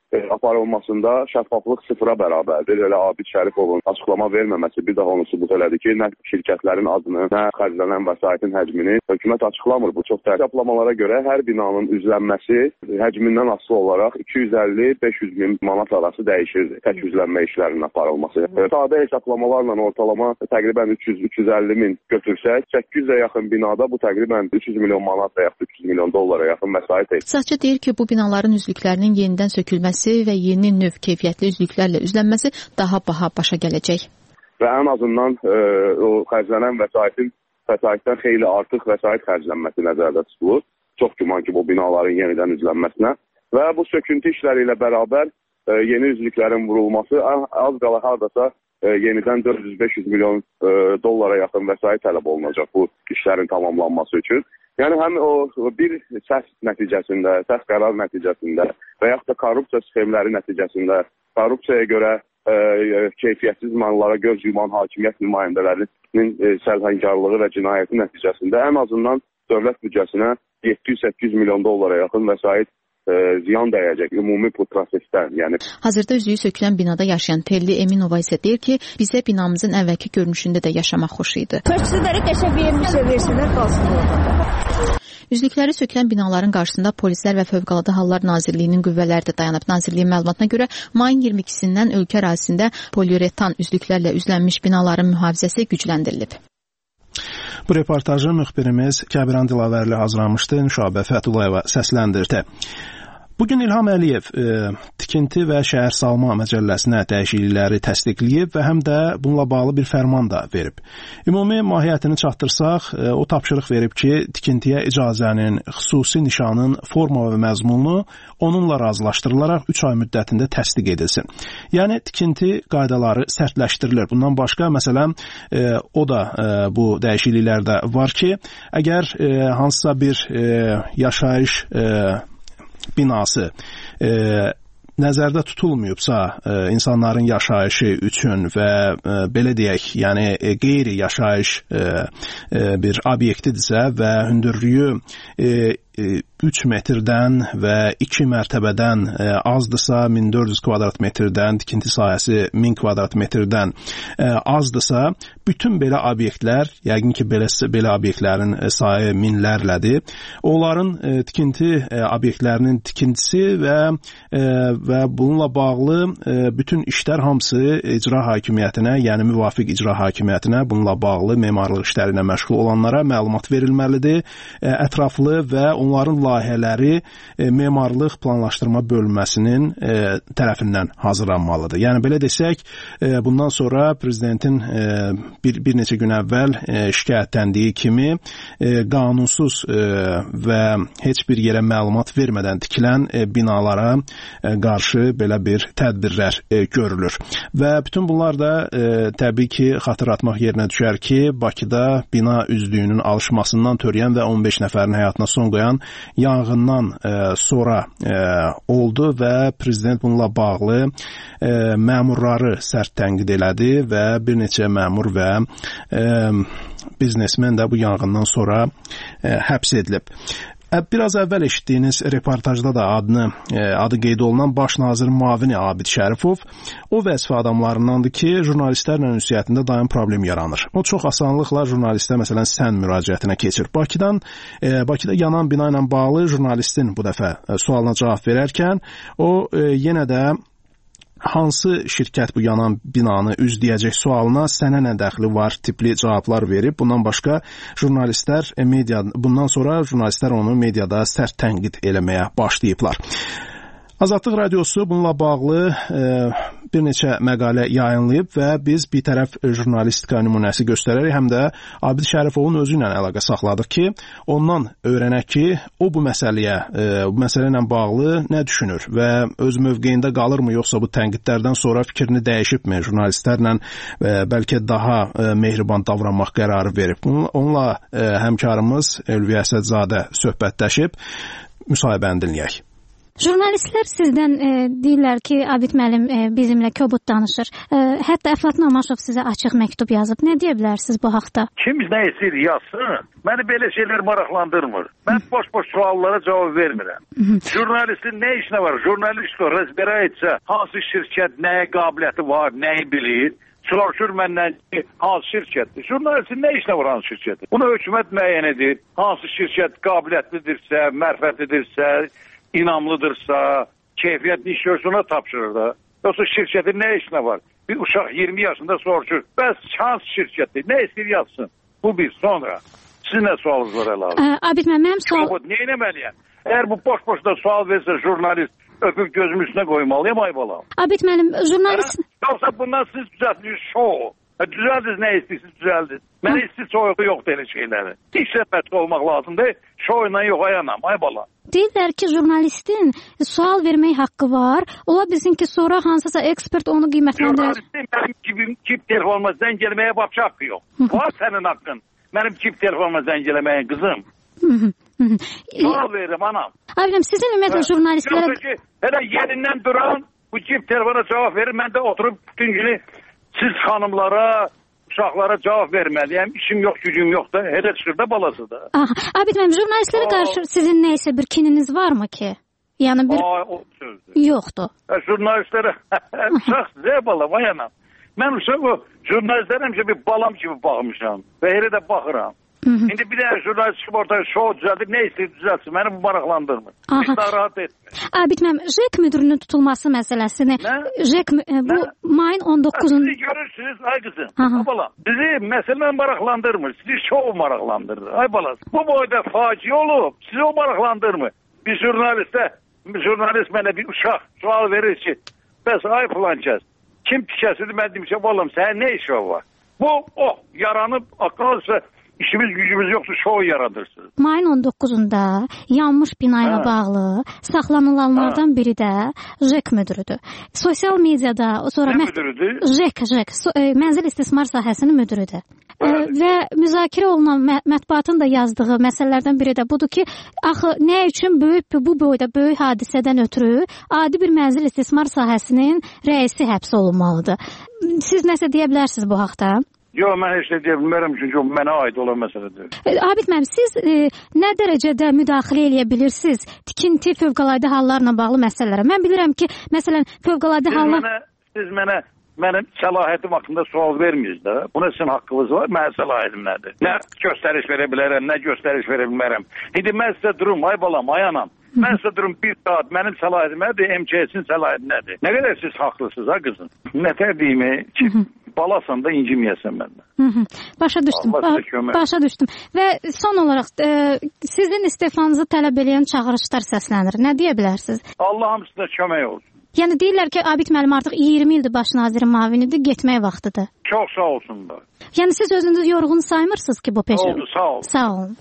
S31: e, aparılmasında şəffaflıq sıfıra bərabərdir. Elə Abid Şərifovun açıqlama verməməsi bir daha onu sübut elədi ki, nə şirkətlərin adını, nə xərclənən vəsaitin həcmini hökumət açıqlamır. Bu çox təəssüf. Hesablamalara görə hər binanın üzlənməsi həcmindən asılı olaraq iki yüz əlli beş yüz min manat arası dəyişir tək üzlənmə işlərinin aparılması. E, sadə hesablamalarla ortalama təqribən üç yüz üç yüz əlli min götürsək, səkkiz yüzə yaxın binada bu təqribən üç yüz milyon manat və yaxud üç yüz milyon dollara yaxın vəsait edir.
S27: İqtisadçı deyir ki, bu binaların üzlüklərinin yenidən sökülməsi və yeni növ keyfiyyətli üzlüklərlə üzlənməsi daha baha başa gələcək.
S31: Və ən azından e, o xərclənən vəsaitin vəsaitdən xeyli artıq vəsait xərclənməsi nəzərdə tutulur. Çox güman ki, bu binaların yenidən üzlənməsinə və bu söküntü işləri ilə bərabər e, yeni üzlüklərin vurulması az qala hardasa e, yenidən dörd yüz beş yüz milyon e, dollara yaxın vəsait tələb olunacaq bu işlərin tamamlanması üçün. Yəni həm o bir səs nəticəsində, səs qərar nəticəsində və yaxud da korrupsiya sxemləri nəticəsində, korrupsiyaya görə e, keyfiyyətsiz mallara göz yuman hakimiyyət nümayəndələrinin e, sərhənkarlığı və cinayəti nəticəsində ən azından dövlət büdcəsinə yeddi yüz səkkiz yüz milyon dollara yaxın vəsait e, ziyan dəyəcək ümumi bu prosesdən. Yəni
S27: hazırda üzüyü sökülən binada yaşayan Telli Eminova isə deyir ki, bizə binamızın əvvəlki görünüşündə də yaşamaq xoş idi.
S10: Köçsüləri qəşəng vermişsə versinlər, qalsın orada.
S27: Üzlükləri sökülən binaların qarşısında polislər və Fövqəladə Hallar Nazirliyinin qüvvələri də dayanıb. Nazirliyin məlumatına görə mayın iyirmi ikisindən ölkə ərazisində poliuretan üzlüklərlə üzlənmiş binaların mühafizəsi gücləndirilib.
S7: Bu reportajı müxbirimiz Kəbiran Dilavərli hazırlamışdı, Nüşabə Fəthulayeva səsləndirdi. Bugün İlham Əliyev e, tikinti və şəhərsalma məcəlləsinə dəyişiklikləri təsdiqləyib və həm də bununla bağlı bir fərman da verib. Ümumi mahiyyətini çatdırsaq, e, o tapşırıq verib ki, tikintiyə icazənin xüsusi nişanın forma və məzmunu onunla razılaşdırılaraq üç ay müddətində təsdiq edilsin. Yəni tikinti qaydaları sərtləşdirilir. Bundan başqa, məsələn, e, o da e, bu dəyişikliklərdə var ki, əgər e, hansısa bir e, yaşayış e, binası e, nəzərdə tutulmayıbsa e, insanların yaşayışı üçün və e, belə deyək, yəni e, qeyri yaşayış e, e, bir obyektidirsə və hündürlüyü e, üç metrdən və iki mərtəbədən e, azdırsa, min dörd yüz kvadrat metrdən, tikinti sahəsi min kvadrat metrdən e, azdırsa, bütün belə obyektlər, yəqin ki, belə, belə obyektlərin e, sayı minlərlədir. Onların e, tikinti e, obyektlərinin tikintisi və e, və bununla bağlı e, bütün işlər hamısı icra hakimiyyətinə, yəni müvafiq icra hakimiyyətinə, bununla bağlı memarlıq işləri ilə məşğul olanlara məlumat verilməlidir. E, ətraflı və onların layihələri e, memarlıq planlaşdırma bölməsinin e, tərəfindən hazırlanmalıdır. Yəni belə desək, e, bundan sonra prezidentin e, bir, bir neçə gün əvvəl e, şikayətləndiyi kimi e, qanunsuz e, və heç bir yerə məlumat vermədən tikilən e, binalara e, qarşı belə bir tədbirlər e, görülür. Və bütün bunlar da e, təbii ki, xatırlatmaq yerinə düşər ki, Bakıda bina üzlüyünün alışmasından törəyən və on beş nəfərin həyatına son qoyan yanğından e, sonra e, oldu və prezident bununla bağlı e, məmurları sərt tənqid elədi və bir neçə məmur və e, biznesmen də bu yanğından sonra e, həbs edilib. Biraz əvvəl eşitdiyiniz reportajda da adını, adı qeyd olunan baş nazirin müavini Abid Şərifov o vəzifə adamlarındandır ki, jurnalistlərlə ünsiyyətində daim problem yaranır. O çox asanlıqla jurnalistə məsələn sən müraciətinə keçir. Bakıdan, e, Bakıda yanan bina ilə bağlı jurnalistin bu dəfə sualına cavab verərkən o e, yenə də hansı şirkət bu yanan binanı üzləyəcək sualına sənə nə dəxli var tipli cavablar verib. Bundan başqa jurnalistlər media, bundan sonra jurnalistlər onu mediada sərt tənqid eləməyə başlayıblar. Azadlıq Radiosu bununla bağlı e, bir neçə məqalə yayınlayıb və biz bir tərəf jurnalistika nümunəsi göstərərək həm də Abid Şərifovun özü ilə əlaqə saxladıq ki, ondan öyrənək ki, o bu məsələyə, e, bu məsələ ilə bağlı nə düşünür və öz mövqeyində qalırmı, yoxsa bu tənqidlərdən sonra fikrini dəyişibmi, jurnalistlərlə e, bəlkə daha e, mehriban davranmaq qərarı verib. Onunla e, həmkarımız Ülviyə Əsədzadə söhbətləşib, müsahibəni dinləyək.
S11: Jurnalistlər sizdən e, deyirlər ki, Abid müəllim e, bizimlə kobud danışır. E, hətta Əflatun Amaşov sizə açıq məktub yazıb. Nə deyə bilərsiniz bu haqda?
S12: Kim nə istəyir yazsın. Məni belə şeylər maraqlandırmır. Mən boş-boş suallara cavab vermirəm. Jurnalistin nə işinə var? Jurnalist o, rəzbərə etsə, hansı şirkət nəyə qabiliyyəti var, nəyi bilir? Soruşur məndən ki, hansı şirkətdir? Jurnalistin nə işinə var hansı şirkətdir? Bunu hökumət müəyyən edir. Hansı şirkət qabiliyyətlidirsə, mərfətlidirsə, inamlıdırsa, keyfiyyətli iş görsün, ona tapşırır da. Yoxsa şirkətin nə işinə var? Bir uşaq iyirmi yaşında soruşur. Bəs hansı şirkətdir? Nə istəyir yazsın? Bu bir. Sonra. Sizin nə sualınız var əlavə?
S11: Abid müəllim, mənim sual...
S12: Nə eləməliyəm? Əgər bu boş-boşda sual versə jurnalist, öpüb gözümün üstünə qoymalıyım, ay balam.
S11: Abid müəllim, jurnalist...
S12: Yoxsa bundan siz düzəltdiniz şou. Düzəldiniz, nə istəyirsiniz, düzəldiniz. Mənə istəyir soyuqu yoxdur elə şeyləri. İşlə məşğul olmaq lazımdır. Şoyla yox, ayanam, ay bala.
S11: Deyirlər ki, jurnalistin sual vermək haqqı var. Ola bilsin ki, sonra hansısa ekspert onu qiymətləndirir.
S12: Jurnalistin mənim kibim, kib telefonuma zəng eləməyə bakça haqqı yox. Var sənin haqqın. Mənim kib telefonuma zəng eləməyin qızım. Sual verirəm, anam.
S11: Abim, sizin ümumiyyətlə jurnalistlərə...
S12: Yoxsa ki, hələ yerindən duran bu kib telefona cavab verir. Mən də oturub bütün günü siz xanımlara, uşaqlara cavab verməliyəm. İşim yox, gücüm yox da. Hələ çıxır da balası da.
S11: Aha, Abid müəllim, jurnalistlərə qarşı sizin nəysə bir kininiz varmı ki? Yəni bir...
S12: Ay, o sözdür.
S11: Yoxdur.
S12: E, jurnalistlərə, uşaq sizə bala, vayanam. Mən uşaq o, jurnalistlərə həmişə bir balam kimi baxmışam. Və elə də baxıram. Hı -hı. İndi bir dənə jurnalist çıxıb ortaya şou düzəldir, nə istəyir düzəltsin, məni bu maraqlandırmır. Heç narahat etmir.
S11: Abid müəllim, J E K müdürünün tutulması məsələsini, J E K bu mayın on doqquzunda...
S12: Sizi görürsünüz, ay qızım, ay bala, sizi məsələ maraqlandırmır, sizi şou maraqlandırır, ay bala. Bu boyda faci olub, sizi o maraqlandırmır. Bir jurnalistə, bir jurnalist mənə bir uşaq sual verir ki, bəs ay filan kəs, kim tikəsidir, mən demişəm, oğlum, sənin nə işi var? Bu, o, yaranıb, akılsa... İşimiz gücümüz yoxdur, şou yaradırsınız.
S11: Mayın on doqquzunda yanmış binayla bağlı saxlanılanlardan biri də J E K müdürüdür. Sosial mediada sonra...
S12: Nə müdürüdür?
S11: J E K, J E K, so mənzil istismar sahəsinin müdürüdür. E, və müzakirə olunan mə mətbuatın da yazdığı məsələlərdən biri də budur ki, axı nə üçün böyük bu boyda böyük hadisədən ötürü adi bir mənzil istismar sahəsinin rəisi həbs olunmalıdır. Siz nəsə deyə bilərsiniz bu haqda?
S12: Yox, mən heç nə deyə bilmərəm, çünki o mənə aid olan məsələdir.
S11: Abid müəllim, siz e, nə dərəcədə müdaxilə eləyə bilirsiniz tikinti, fövqəladə hallarla bağlı məsələlərə? Mən bilirəm ki, məsələn, fövqəladə hallar...
S12: Mənə, siz mənə, mənim səlahiyyətim haqqında sual vermirsiniz də. Buna sizin haqqınız var, mənim səlahiyyətim nədir? Nə göstəriş verə bilərəm, nə göstəriş verə bilmərəm. İndi mən sizə durum, ay balam, ay anam. Mən sizə durum bir saat, mənim səlahiyyətim nədir, M K S-in səlahiyyəti nədir? Nə qədər siz haqlısınız, ha qızım? Nətər deyimi ki... Balasan da inciməyəsən məndən.
S11: Başa düşdüm. Ba başa düşdüm. Və son olaraq e, sizin istefanızı tələb edən çağırışlar səslənir. Nə deyə bilərsiniz?
S12: Allah hamısına kömək olsun.
S11: Yəni deyirlər ki, Abid müəllim artıq iyirmi ildir baş nazirin müavinidir, getmək vaxtıdır.
S12: Çox sağ olsun da.
S11: Yəni siz özünüzü yorğun saymırsınız ki bu peşə?
S12: Oldu, sağ olun.
S11: Sağ olun.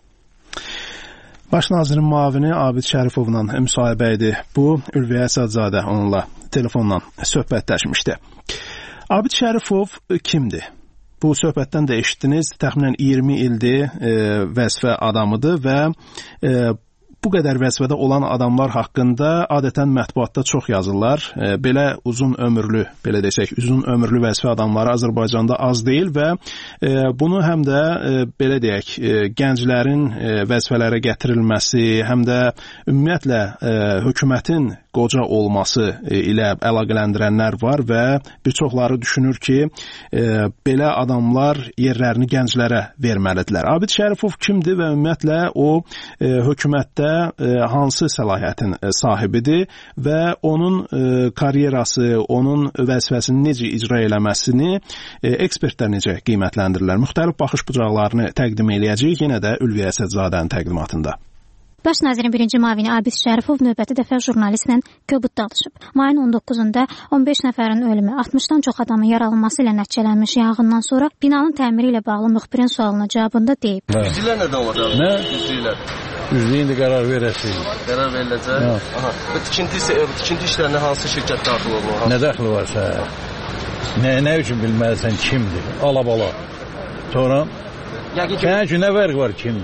S7: Baş nazirin müavini Abid Şərifovla müsahibə idi. Bu, Ülviyə Əsədzadə onunla telefonla söhbətləşmişdi. Abid Şərifov kimdir? Bu söhbətdən də eşitdiniz, təxminən iyirmi ildir e, vəzifə adamıdır və e, bu qədər vəzifədə olan adamlar haqqında adətən mətbuatda çox yazırlar. E, belə uzun ömürlü, belə desək, uzun ömürlü vəzifə adamları Azərbaycanda az deyil və e, bunu həm də e, belə deyək, e, gənclərin e, vəzifələrə gətirilməsi, həm də ümumiyyətlə e, hökumətin qoca olması ilə əlaqələndirənlər var və bir çoxları düşünür ki, e, belə adamlar yerlərini gənclərə verməlidirlər. Abid Şərifov kimdir və ümumiyyətlə o e, hökumətdə e, hansı səlahiyyətin e, sahibidir və onun e, karyerası, onun vəzifəsini necə icra eləməsini e, ekspertlər necə qiymətləndirirlər? Müxtəlif baxış bucaqlarını təqdim eləyəcəyik yenə də Ülviyə Əsədzadənin təqdimatında.
S11: Baş nazirin birinci müavini Abid Şərifov növbəti dəfə jurnalistlə kobud danışıb. Mayın on doqquzunda on beş nəfərin ölümü, altmışdan çox adamın yaralanması ilə nəticələnmiş yanğından sonra binanın təmiri ilə bağlı müxbirin sualına cavabında deyib.
S8: Üzvlər nədən olacaq? Nə? Üzvlər.
S24: Üzvlər indi qərar verəsiniz.
S8: Qərar veriləcək? Aha. Bu tikinti, tikinti işlərinə hansı şirkət daxil olmalı?
S24: Nə daxil varsa? Nə, nə üçün bilməlisən kimdir? Alabala. Sonra? Sənin üçün nə fərq var kimdir?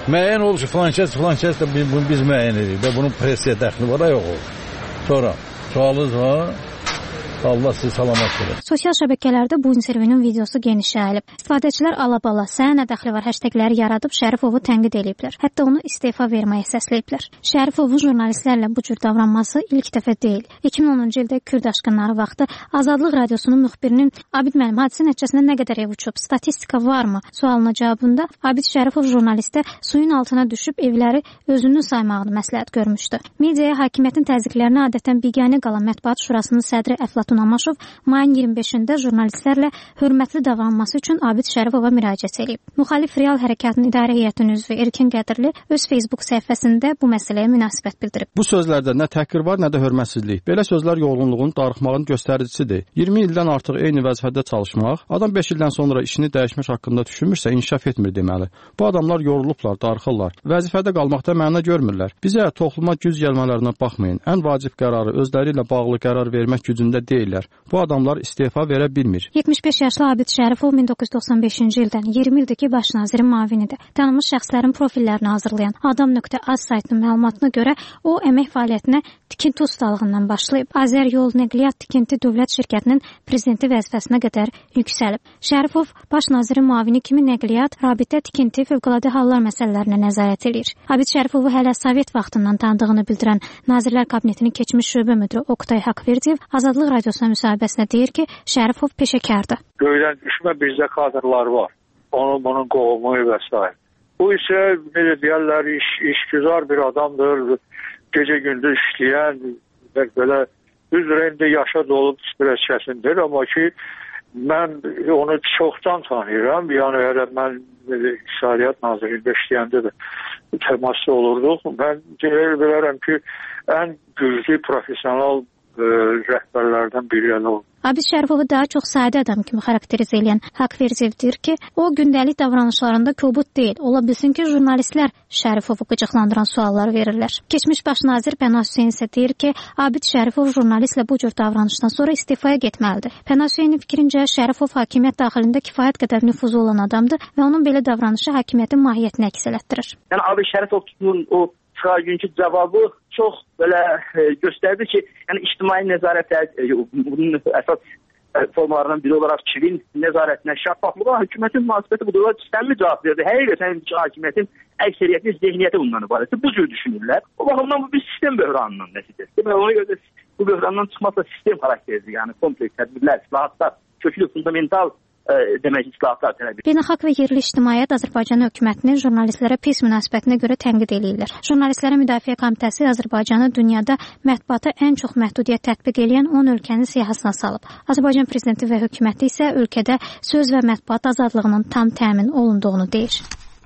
S6: müəyyən olub ki, filan kəs, filan kəs də bunu biz müəyyən edirik və bunun pressiya dəxli var, yox olur. Sonra sualınız var. Allah sizi salamat qılır.
S11: Sosial şəbəkələrdə bu intervyunun videosu geniş yayılıb. İstifadəçilər alabala, sənə nə dəxli var hashtagləri yaradıb Şərifovu tənqid ediblər. Hətta onu istefa verməyə səsləyiblər. Şərifovun jurnalistlərlə bu cür davranması ilk dəfə deyil. iki min onuncu ildə Kürd aşqınları vaxtı Azadlıq radiosunun müxbirinin Abid müəllim hadisə nəticəsində nə qədər ev uçub, statistika varmı sualına cavabında Abid Şərifov jurnalistə suyun altına düşüb evləri özünü saymağını məsləhət görmüşdü. Mediaya hakimiyyətin təzyiqlərinə adətən biganə qalan Mətbuat Şurasının sədri Əflatun Amaşov mayın iyirmi beşində jurnalistlərlə hörmətli davranması üçün Abid Şərifova müraciət edib. Müxalif Real Hərəkatının idarə heyətinin üzvü Erkin Qədirli öz Facebook səhifəsində bu məsələyə münasibət bildirib.
S14: Bu sözlərdə nə təhqir var, nə də hörmətsizlik. Belə sözlər yorğunluğun, darıxmağın göstəricisidir. iyirmi ildən artıq eyni vəzifədə çalışmaq, adam beş ildən sonra işini dəyişmək haqqında düşünmürsə, inkişaf etmir deməli. Bu adamlar yorulublar, darıxırlar. Vəzifədə qalmaqda məna görmürlər. Bizə topluma güc gəlmələrinə baxmayın. Ən vacib qərarı özləri ilə bağlı qərar vermək gücündə deyil. Bu adamlar istefa verə bilmir.
S11: yetmiş beş yaşlı Abid Şərifov min doqquz yüz doxsan beşinci ildən iyirmi ildir ki, baş nazirin müavinidir. Tanınmış şəxslərin profillərini hazırlayan Adam.az saytının məlumatına görə o əmək fəaliyyətinə tikinti ustalığından başlayıb. Azəryol Nəqliyyat Tikinti Dövlət Şirkətinin prezidenti vəzifəsinə qədər yüksəlib. Şərifov baş nazirin müavini kimi nəqliyyat, rabitə, tikinti, fövqəladə hallar məsələlərinə nəzarət edir. Abid Şərifovu hələ Sovet vaxtından tanıdığını bildirən Nazirlər Kabinetinin keçmiş şöbə müdiri Oqtay Haqverdiyev Azadlıq Radiosunun müsahibəsində deyir ki, Şərifov peşəkardır.
S12: Göydən düşmə bizdə kadrlar var. Onun, bunun qovumu və s. Bu isə, necə deyərlər, iş, işgüzar bir adamdır. Gecə gündüz işləyən, belə üzrə indi yaşa dolu stres kəsindir. Amma ki, mən onu çoxdan tanıyıram. Yəni, hələ mən İqtisadiyyat Nazirliyində işləyəndə də təmasda olurduq. Mən deyir bilərəm ki, ən güclü profesional ə, rəhbərlərdən biri oldu.
S11: Abid Şərifovu daha çox sadə adam kimi xarakterizə edən Haqverdiyev deyir ki, o gündəlik davranışlarında kobud deyil. Ola bilsin ki, jurnalistlər Şərifovu qıcıqlandıran suallar verirlər. Keçmiş baş nazir Pənah Hüseyn isə deyir ki, Abid Şərifov jurnalistlə bu cür davranışdan sonra istifaya getməlidir. Pənah Hüseynin fikrincə Şərifov hakimiyyət daxilində kifayət qədər nüfuzu olan adamdır və onun belə davranışı hakimiyyətin mahiyyətini əks elətdirir.
S15: Yəni Abid Şərifovun o günkü cavabı çox belə e, göstərdi ki, yəni ictimai nəzarətə e, bunun əsas e, formalarından biri olaraq kimin nəzarətinə, şəffaflığa hökumətin münasibəti budur. Sistemli cavab verdi. Həqiqətən hakimiyyətin əksəriyyətin zehniyyəti bundan ibarətdir. Bu cür düşünürlər. O baxımdan bu bir sistem böhranının nəticəsidir. Və ona görə də bu böhrandan çıxmaqla sistem xarakterlidir. Yəni kompleks tədbirlər, islahatlar, köklü fundamental demək islahatlar tələb edir.
S11: Beynəlxalq və yerli ictimaiyyət Azərbaycan hökumətinin jurnalistlərə pis münasibətinə görə tənqid edirlər. Jurnalistlərin Müdafiə Komitəsi Azərbaycanı dünyada mətbuata ən çox məhdudiyyət tətbiq edən on ölkənin siyahısına salıb. Azərbaycan prezidenti və hökuməti isə ölkədə söz və mətbuat azadlığının tam təmin olunduğunu deyir.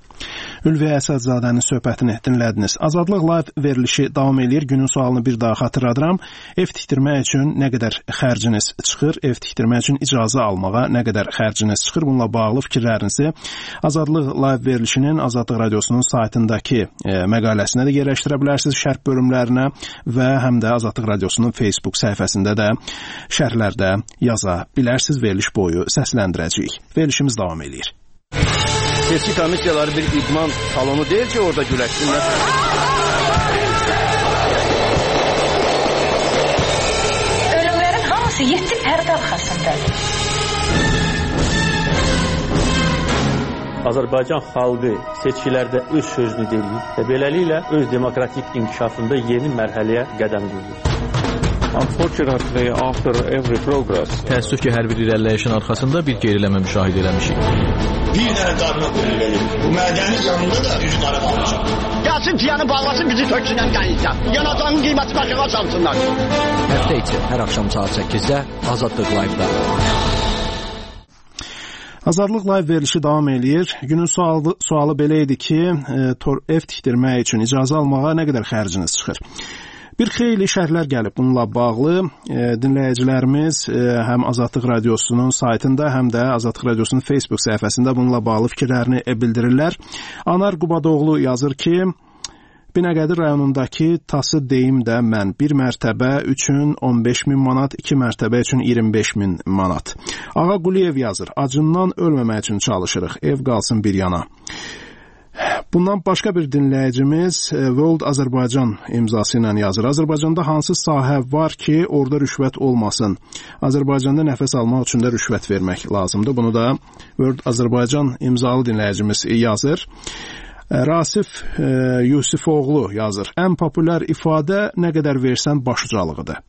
S7: Ülviyə Əsədzadənin söhbətini dinlədiniz. Azadlıq live verilişi davam edir. Günün sualını bir daha xatırladıram. Ev tikdirmək üçün nə qədər xərciniz çıxır? Ev tikdirmək üçün icazə almağa nə qədər xərciniz çıxır? Bununla bağlı fikirlərinizi Azadlıq live verilişinin Azadlıq Radiosunun saytındakı e, məqaləsinə də yerləşdirə bilərsiniz, şərh bölümlərinə və həm də Azadlıq Radiosunun Facebook səhifəsində də şərhlərdə yaza bilərsiniz. Veriliş boyu səsləndirəcəyik. Verilişimiz davam edir.
S8: Seçki komissiyaları bir idman salonu deyil ki, orada güləşsinlər.
S9: Ölümlərin hamısı yeddi pərdə arxasındadır.
S13: Azərbaycan xalqı seçkilərdə öz sözünü deyir və beləliklə öz demokratik inkişafında yeni mərhələyə qədəm qoyur.
S24: Unfortunately, after every progress, təəssüf ki, hər bir irəliləyişin arxasında bir geriləmə müşahidə eləmişik.
S25: Bir dənə qarına qulluq edir. Bu mədənin yanında da üç qarı qalmışam. Gəlsin piyanı bağlasın, bizi töksünən qayıtsa. Yanacağın qiyməti başına çalsınlar.
S26: Həftə içi hər axşam saat səkkizdə Azadlıq Live-da.
S7: Azadlıq live verilişi davam eləyir. Günün sualı, sualı belə idi ki, e, ev tikdirmək üçün icazə almağa nə qədər xərciniz çıxır? Bir xeyli şərhlər gəlib bununla bağlı. E, dinləyicilərimiz e, həm Azadlıq Radiosunun saytında, həm də Azadlıq Radiosunun Facebook səhifəsində bununla bağlı fikirlərini e, bildirirlər. Anar Qubadoğlu yazır ki, Binəqədi rayonundakı tası deyim də mən bir mərtəbə üçün on beş min manat, iki mərtəbə üçün iyirmi beş min manat. Ağa Quliyev yazır, acından ölməmək üçün çalışırıq, ev qalsın bir yana. Bundan başqa bir dinləyicimiz World Azərbaycan imzası ilə yazır. Azərbaycanda hansı sahə var ki, orada rüşvət olmasın? Azərbaycanda nəfəs almaq üçün də rüşvət vermək lazımdır. Bunu da World Azərbaycan imzalı dinləyicimiz yazır. Rasif e, Yusifoğlu yazır. Ən populyar ifadə nə qədər versən başucalığıdır.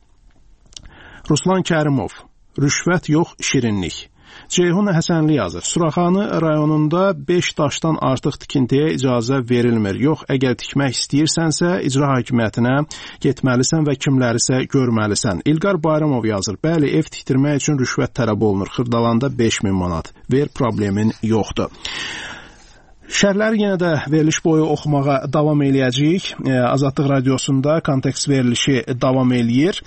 S7: Ruslan Kərimov, rüşvət yox, şirinlik. Ceyhun Həsənli yazır. Suraxanı rayonunda beş daşdan artıq tikintiyə icazə verilmir. Yox, əgər tikmək istəyirsənsə, icra hakimiyyətinə getməlisən və kimlərisə görməlisən. İlqar Bayramov yazır. Bəli, ev tikdirmək üçün rüşvət tələb olunur. Xırdalanda beş min manat. Ver, problemin yoxdur. Şərhləri yenə də veriliş boyu oxumağa davam eləyəcəyik. Azadlıq Radiosunda kontekst verilişi davam eləyir.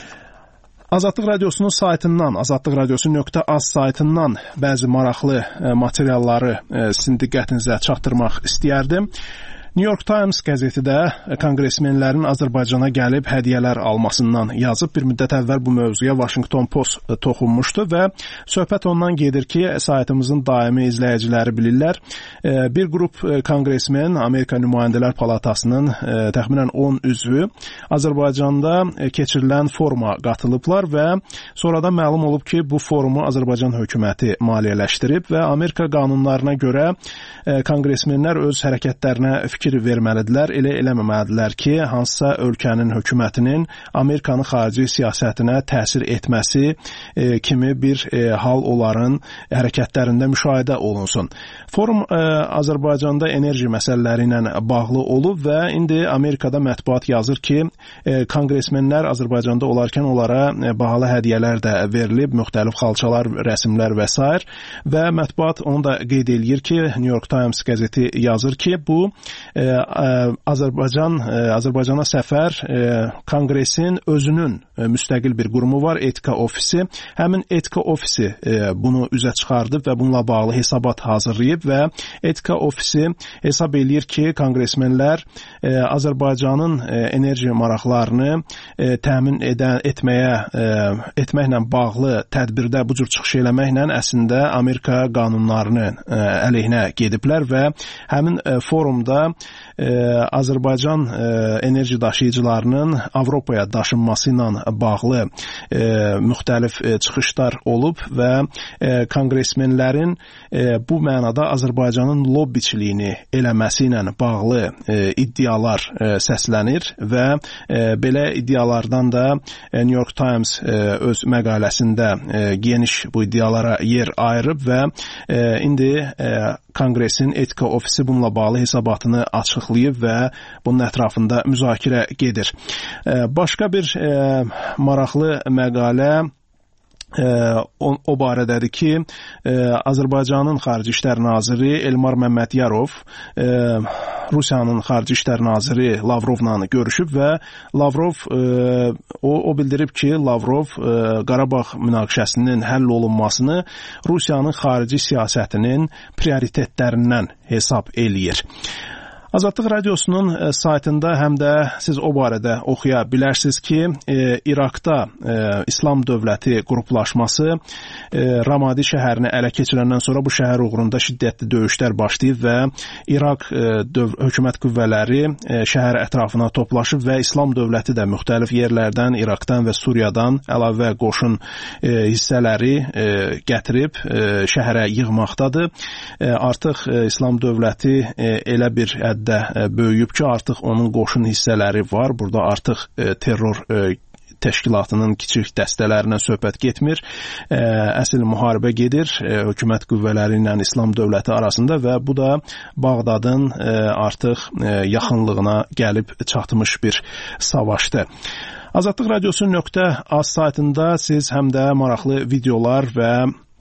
S7: Azadlıq Radiosunun saytından, azadlıq radiosu nöqtə az saytından bəzi maraqlı materialları sizin diqqətinizə çatdırmaq istəyərdim. New York Times qəzeti də konqresmenlərin Azərbaycana gəlib hədiyyələr almasından yazıb. Bir müddət əvvəl bu mövzuya Washington Post toxunmuşdu və söhbət ondan gedir ki, saytımızın daimi izləyiciləri bilirlər. Bir qrup konqresmen Amerika Nümayəndələr Palatasının təxminən on üzvü Azərbaycanda keçirilən foruma qatılıblar və sonradan məlum olub ki, bu forumu Azərbaycan hökuməti maliyyələşdirib və Amerika qanunlarına görə konqresmenlər öz hərəkətlərinə fikir verməlidirlər, elə eləməməlidirlər ki, hansısa ölkənin hökumətinin Amerikanın xarici siyasətinə təsir etməsi e, kimi bir e, hal onların hərəkətlərində müşahidə olunsun. Forum e, Azərbaycanda enerji məsələləri ilə bağlı olub və indi Amerikada mətbuat yazır ki, e, konqresmenlər Azərbaycanda olarkən onlara e, bahalı hədiyyələr də verilib, müxtəlif xalçalar, rəsmlər və s. və mətbuat onu da qeyd eləyir ki, New York Times qəzeti yazır ki, bu e, Azərbaycan e, Azərbaycana səfər e, konqresin özünün e, müstəqil bir qurumu var, etika ofisi. Həmin etika ofisi e, bunu üzə çıxardıb və bununla bağlı hesabat hazırlayıb və etika ofisi hesab eləyir ki, konqresmenlər e, Azərbaycanın e, enerji maraqlarını e, təmin edən, etməyə e, etməklə bağlı tədbirdə bu cür çıxış eləməklə əslində Amerika qanunlarını e, əleyhinə gediblər və həmin e, forumda e, Azərbaycan e, enerji daşıyıcılarının Avropaya daşınması ilə bağlı e, müxtəlif e, çıxışlar olub və e, konqresmenlərin e, bu mənada Azərbaycanın lobbiçiliyini eləməsi ilə bağlı e, iddialar e, səslənir və e, belə iddialardan da e, New York Times e, öz məqaləsində e, geniş bu iddialara yer ayırıb və e, indi e, Konqresin etika ofisi bununla bağlı hesabatını açıqlayıb və bunun ətrafında müzakirə gedir. Başqa bir e, maraqlı məqalə E, o, o barədədir ki, e, Azərbaycanın Xarici İşlər Naziri Elmar Məmmədyarov e, Rusiyanın Xarici İşlər Naziri Lavrovla görüşüb və Lavrov e, o, o bildirib ki, Lavrov e, Qarabağ münaqişəsinin həll olunmasını Rusiyanın xarici siyasətinin prioritetlərindən hesab eləyir. Azadlıq Radiosunun e, saytında həm də siz o barədə oxuya bilərsiniz ki, e, İraqda e, İslam dövləti qruplaşması e, Ramadi şəhərini ələ keçirəndən sonra bu şəhər uğrunda şiddətli döyüşlər başlayıb və İraq e, döv hökumət qüvvələri e, şəhər ətrafına toplaşıb və İslam dövləti də müxtəlif yerlərdən, İraqdan və Suriyadan əlavə qoşun e, hissələri e, gətirib e, şəhərə yığmaqdadır. E, artıq e, İslam dövləti e, elə bir də böyüyüb ki, artıq onun qoşun hissələri var. Burada artıq e, terror e, təşkilatının kiçik dəstələrindən söhbət getmir. E, əsl müharibə gedir e, hökumət qüvvələri ilə İslam dövləti arasında və bu da Bağdadın e, artıq e, yaxınlığına gəlib çatmış bir savaşdır. Azadlıq Radiosu nöqtə az saytında siz həm də maraqlı videolar və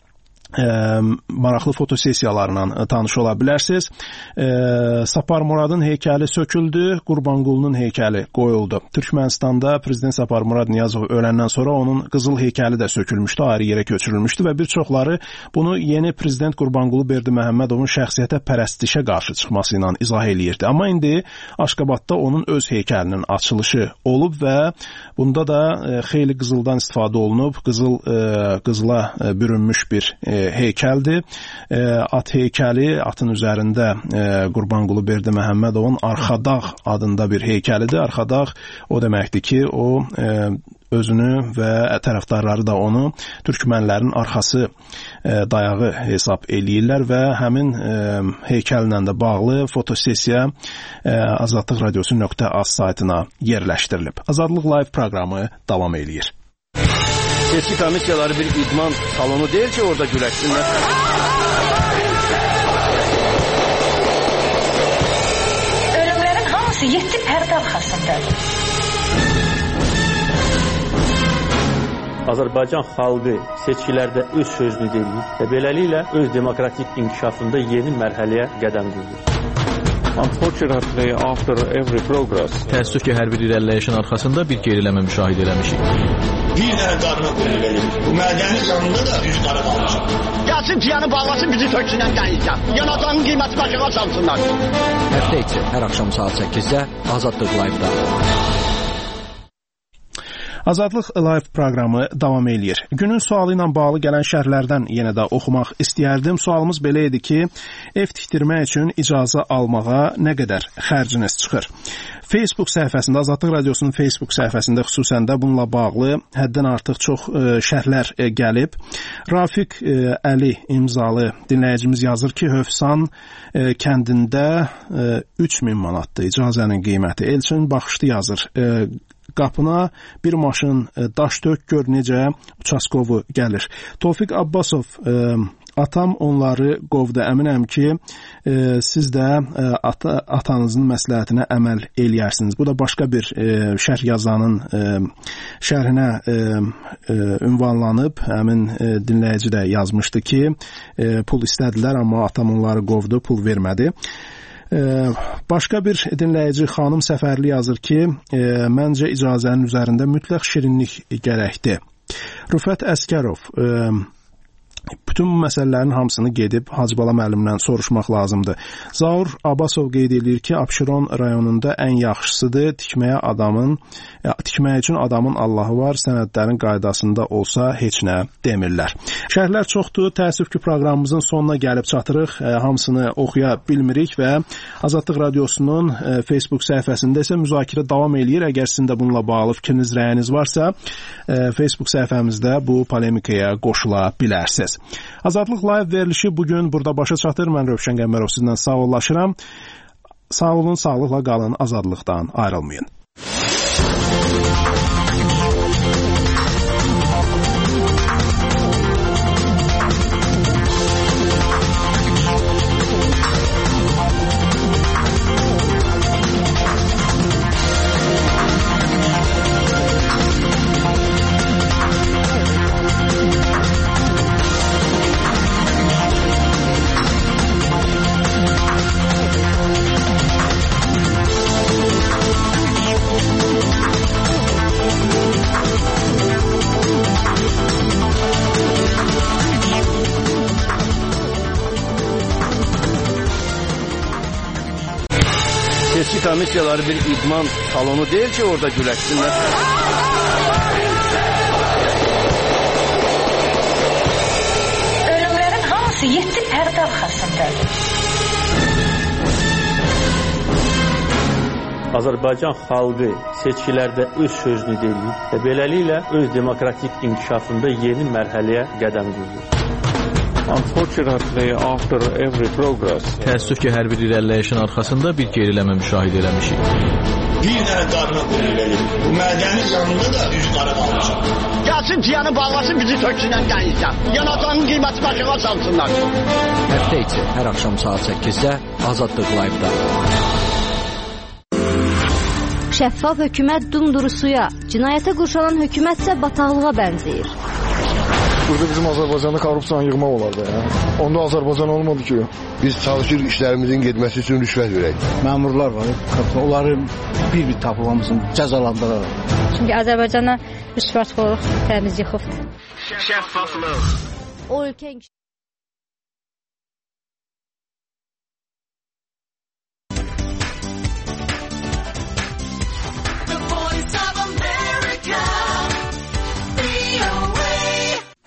S7: E, maraqlı fotosessiyalarla tanış ola bilərsiniz. E, Sapar Muradın heykəli söküldü, Qurbanqulunun heykəli qoyuldu. Türkmənistanda Prezident Sapar Murad Niyazov öləndən sonra onun qızıl heykəli də sökülmüşdü, ayrı yerə köçürülmüşdü və bir çoxları bunu yeni Prezident Qurbanqulu Berdiməhəmmədovun şəxsiyyətə pərəstişə qarşı çıxması ilə izah eləyirdi. Amma indi Aşqabadda onun öz heykəlinin açılışı olub və bunda da e, xeyli qızıldan istifadə olunub, qızıl e, qızıla e, bürünmüş bir e, heykəldir. E, at heykəli, atın üzərində e, Qurbanqulu Berdi Məhəmmədovun Arxadağ adında bir heykəlidir. Arxadağ o deməkdir ki, o e, özünü və tərəfdarları da onu türkmənlərin arxası e, dayağı hesab eləyirlər və həmin e, heykəllə də bağlı fotosessiya e, azadlıq radiosu nöqtə az saytına yerləşdirilib. Azadlıq Live proqramı davam eləyir.
S8: Seçki komissiyaları bir idman salonu deyil ki, orada güləşsinlər.
S9: Ölümlərin hamısı yeddi pərdə arxasındadır.
S13: Azərbaycan xalqı seçkilərdə öz sözünü deyir və beləliklə öz demokratik inkişafında yeni mərhələyə qədəm qoyur.
S24: Unfortunately, after every progress, təəssüf ki, hər bir irəliləyişin arxasında bir geriləmə müşahidə eləmişik.
S25: Bir dənə qarına qulluq edir. Bu mədəni canında da üç qara qalmışam. Gəlsin piyanı bağlasın, bizi töksünən qəyilsən. Yanacağının qiyməti başına çalsınlar.
S26: Həftə içi hər axşam saat səkkizdə Azadlıq Live-da.
S7: Azadlıq Live proqramı davam eləyir. Günün sualı ilə bağlı gələn şərhlərdən yenə də oxumaq istəyərdim. Sualımız belə idi ki, ev tikdirmək üçün icazə almağa nə qədər xərciniz çıxır? Facebook səhifəsində, Azadlıq Radiosunun Facebook səhifəsində xüsusən də bununla bağlı həddən artıq çox e, şərhlər e, gəlib. Rafiq e, Əli imzalı dinləyicimiz yazır ki, Hövsan e, kəndində e, üç min manatdır icazənin qiyməti. Elçin Baxışlı yazır, e, qapına bir maşın daş dök gör necə uçaskovu gəlir. Tofiq Abbasov, e, atam onları qovdu. Əminəm ki, e, siz də e, ata, atanızın məsləhətinə əməl eləyərsiniz. Bu da başqa bir e, şərh yazanın e, şərhinə e, e, ünvanlanıb. Həmin e, dinləyici də yazmışdı ki, e, pul istədilər, amma atam onları qovdu, pul vermədi. Ee, başqa bir dinləyici xanım Səfərli yazır ki, e, məncə icazənin üzərində mütləq şirinlik gərəkdir. Rüfət Əskərov, e, bütün bu məsələlərin hamısını gedib Hacıbala müəllimdən soruşmaq lazımdır. Zaur Abbasov qeyd edir ki, Abşeron rayonunda ən yaxşısıdır. Tikməyə adamın, ya, tikmək üçün adamın Allahı var, sənədlərin qaydasında olsa heç nə demirlər. Şərhlər çoxdur. Təəssüf ki, proqramımızın sonuna gəlib çatırıq. E, hamısını oxuya bilmirik və Azadlıq Radiosunun e, Facebook səhifəsində isə müzakirə davam eləyir. Əgər sizin də bununla bağlı fikriniz, rəyiniz varsa, e, Facebook səhifəmizdə bu polemikaya qoşula bilərsiniz. Azadlıq Live verilişi bugün burada başa çatır. Mən Rövşən Qəmbərov sizlə sağollaşıram. Sağ olun, sağlıqla qalın, azadlıqdan ayrılmayın.
S8: Seçki komissiyaları bir idman salonu deyil ki, orada güləşsinlər.
S9: Ölümlərin hamısı yeddi pərdə arxasındadır.
S13: Azərbaycan xalqı seçkilərdə öz sözünü deyir və beləliklə öz demokratik inkişafında yeni mərhələyə qədəm qoyur.
S24: Unfortunately, after every progress, təəssüf ki, hər bir irəliləyişin arxasında bir geriləmə müşahidə eləmişik.
S25: Bir dənə qarına qulluq edir. Bu mədəni canında da üç qara qalmışam. Gəlsin piyanı bağlasın, bizi töksünən qəyilsən. Yanacağının qiyməti başına çalsınlar.
S26: Həftə içi hər axşam saat səkkizdə Azadlıq Live-da.
S10: Şəffaf hökumət dumdurusuya, cinayətə qurşalan hökumətsə bataqlığa bənzəyir.
S1: Burada bizim Azərbaycanda korrupsiyanı yığmaq olardı. Ya. Onda Azərbaycan olmadı ki.
S3: Biz çalışırıq işlərimizin getməsi üçün rüşvət verək.
S5: Məmurlar var, onları bir-bir tapılmasın, cəzalandıraraq.
S16: Çünki Azərbaycana rüşvətxorluq təmiz yıxıbdır. Şəffaflıq.
S10: O ölkə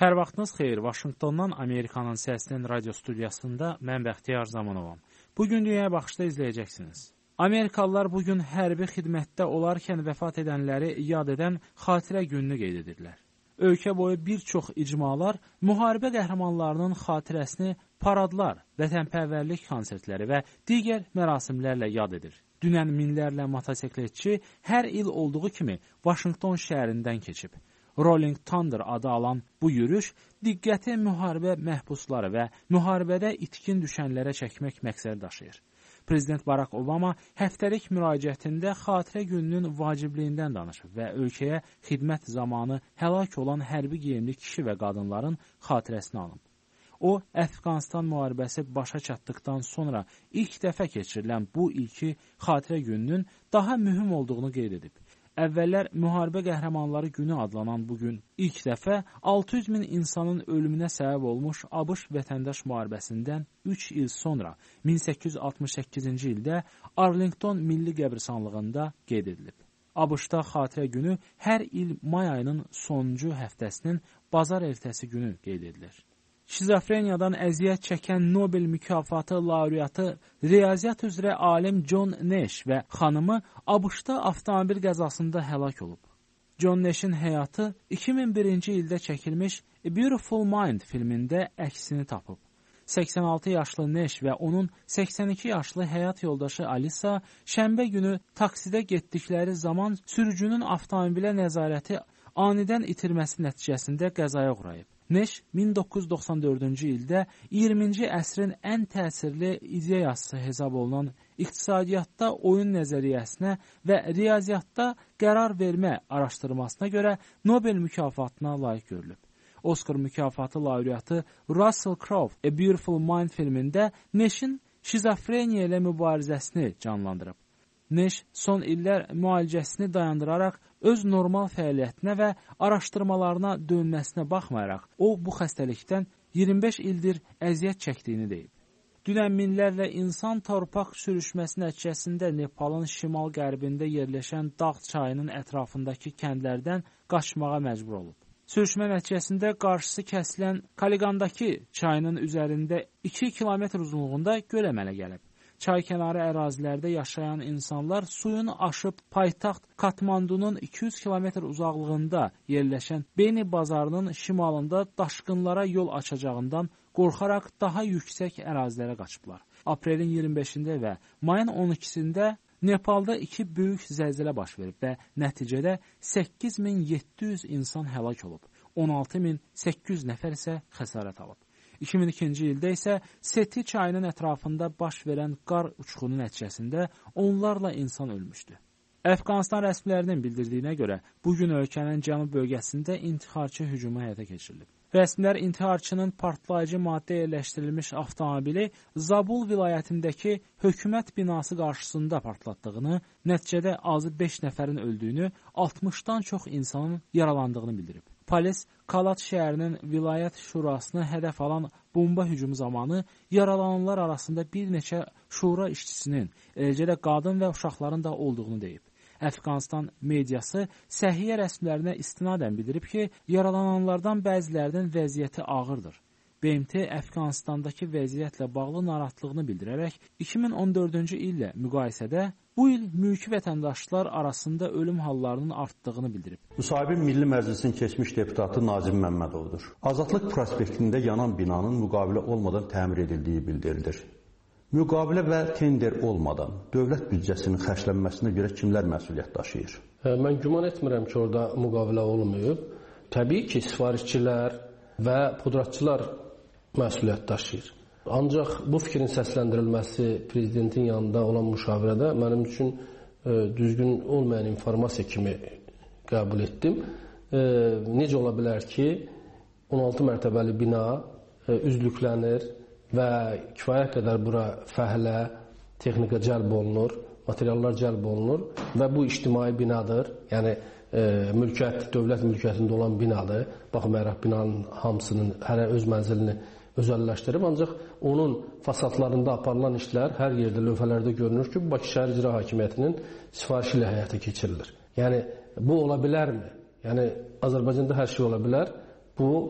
S2: Hər vaxtınız xeyir. Vaşinqtondan Amerikanın səsinin radio studiyasında mən Bəxtiyar Zamanovam. Bugün Dünya Baxışda izləyəcəksiniz. Amerikalılar bugün hərbi xidmətdə olarkən vəfat edənləri yad edən xatirə gününü qeyd edirlər. Ölkə boyu bir çox icmalar müharibə qəhrəmanlarının xatirəsini paradlar, vətənpərvərlik konsertləri və digər mərasimlərlə yad edir. Dünən minlərlə motosikletçi hər il olduğu kimi Vaşinqton şəhərindən keçib. Rolling Thunder adı alan bu yürüş diqqəti müharibə məhbusları və müharibədə itkin düşənlərə çəkmək məqsədi daşıyır. Prezident Barack Obama həftəlik müraciətində xatirə gününün vacibliyindən danışıb və ölkəyə xidmət zamanı həlak olan hərbi geyimli kişi və qadınların xatirəsini alıb. O, Əfqanistan müharibəsi başa çatdıqdan sonra ilk dəfə keçirilən bu ilki xatirə gününün daha mühüm olduğunu qeyd edib. Əvvəllər müharibə qəhrəmanları günü adlanan bu gün ilk dəfə altı yüz min insanın ölümünə səbəb olmuş ABŞ vətəndaş müharibəsindən üç il sonra min səkkiz yüz altmış səkkizinci ildə Arlington Milli Qəbirstanlığında qeyd edilib. ABŞ-da xatirə günü hər il may ayının sonuncu həftəsinin bazar ertəsi günü qeyd edilir. Şizofreniyadan əziyyət çəkən Nobel mükafatı laureatı riyaziyyat üzrə alim John Nash və xanımı ABŞ-da avtomobil qəzasında həlak olub. John Nash'in həyatı iki min birinci ildə çəkilmiş A Beautiful Mind filmində əksini tapıb. səksən altı yaşlı Nash və onun səksən iki yaşlı həyat yoldaşı Alisa şənbə günü taksidə getdikləri zaman sürücünün avtomobilə nəzarəti anidən itirməsi nəticəsində qəzaya uğrayıb. Nash min doqquz yüz doxsan dördüncü ildə iyirminci əsrin ən təsirli ideyası hesab olunan iqtisadiyyatda oyun nəzəriyyəsinə və riyaziyyatda qərar vermə araşdırmasına görə Nobel mükafatına layiq görülüb. Oscar mükafatı laureatı Russell Crowe A Beautiful Mind filmində Nash'in şizofreniya ilə mübarizəsini canlandırıb. Nash son illər müalicəsini dayandıraraq öz normal fəaliyyətinə və araşdırmalarına dönməsinə baxmayaraq, o bu xəstəlikdən iyirmi beş ildir əziyyət çəkdiyini deyib. Dünən minlərlə insan torpaq sürüşməsi nəticəsində Nepalın şimal-qərbində yerləşən Dağ çayının ətrafındakı kəndlərdən qaçmağa məcbur olub. Sürüşmə nəticəsində qarşısı kəsilən Kaligandakı çayının üzərində iki kilometr uzunluğunda göl əmələ gəlib. Çay kənarı ərazilərdə yaşayan insanlar suyun aşıb paytaxt Katmandunun iki yüz kilometr uzaqlığında yerləşən Beni bazarının şimalında daşqınlara yol açacağından qorxaraq daha yüksək ərazilərə qaçıblar. Aprelin iyirmi beşində və mayın on ikisində Nepalda iki böyük zəlzələ baş verib və nəticədə səkkiz min yeddi yüz insan həlak olub, on altı min səkkiz yüz nəfər isə xəsarət alıb. iki min ikinci ildə isə Seti çayının ətrafında baş verən qar uçqunu nəticəsində onlarla insan ölmüşdü. Əfqanistan rəsmilərinin bildirdiyinə görə, bugün ölkənin cənub bölgəsində intixarçı hücumu həyata keçirilib. Rəsmilər intiharçının partlayıcı maddə yerləşdirilmiş avtomobili Zabul vilayətindəki hökumət binası qarşısında partlatdığını, nəticədə azı beş nəfərin öldüyünü, altmışdan çox insanın yaralandığını bildirib. Polis Kalat şəhərinin vilayət şurasını hədəf alan bomba hücumu zamanı yaralananlar arasında bir neçə şura işçisinin, eləcə də qadın və uşaqların da olduğunu deyib. Əfqanistan mediası səhiyyə rəsmilərinə istinadən bildirib ki, yaralananlardan bəzilərinin vəziyyəti ağırdır. B M T Əfqanistandakı vəziyyətlə bağlı narahatlığını bildirərək iki min on dördüncü illə müqayisədə bu il mülki vətəndaşlar arasında ölüm hallarının artdığını bildirib.
S4: Müsahibin Milli Məclisin keçmiş deputatı Nazim Məmmədovdur. Azadlıq prospektində yanan binanın müqavilə olmadan təmir edildiyi bildirilir. Müqavilə və tender olmadan dövlət büdcəsinin xərclənməsinə görə kimlər məsuliyyət daşıyır?
S30: Mən güman etmirəm ki, orada müqavilə olmayıb. Təbii ki, sifarişçilər və pudratçılar məsuliyyət daşıyır. Ancaq bu fikrin səsləndirilməsi prezidentin yanında olan müşavirədə mənim üçün e, düzgün olmayan informasiya kimi qəbul etdim. E, necə ola bilər ki, on altı mərtəbəli bina e, üzlüklənir və kifayət qədər bura fəhlə, texnika cəlb olunur, materiallar cəlb olunur və bu ictimai binadır. Yəni e, mülkiyyət, dövlət mülkiyyətində olan binadır. Baxmayaraq binanın hamısının hərə öz mənzilini özəlləşdirib, ancaq onun fasadlarında aparılan işlər hər yerdə lövhələrdə görünür ki, Bakı Şəhər İcra Hakimiyyətinin sifarişi ilə həyata keçirilir. Yəni bu ola bilərmi? Yəni Azərbaycanda hər şey ola bilər. Bu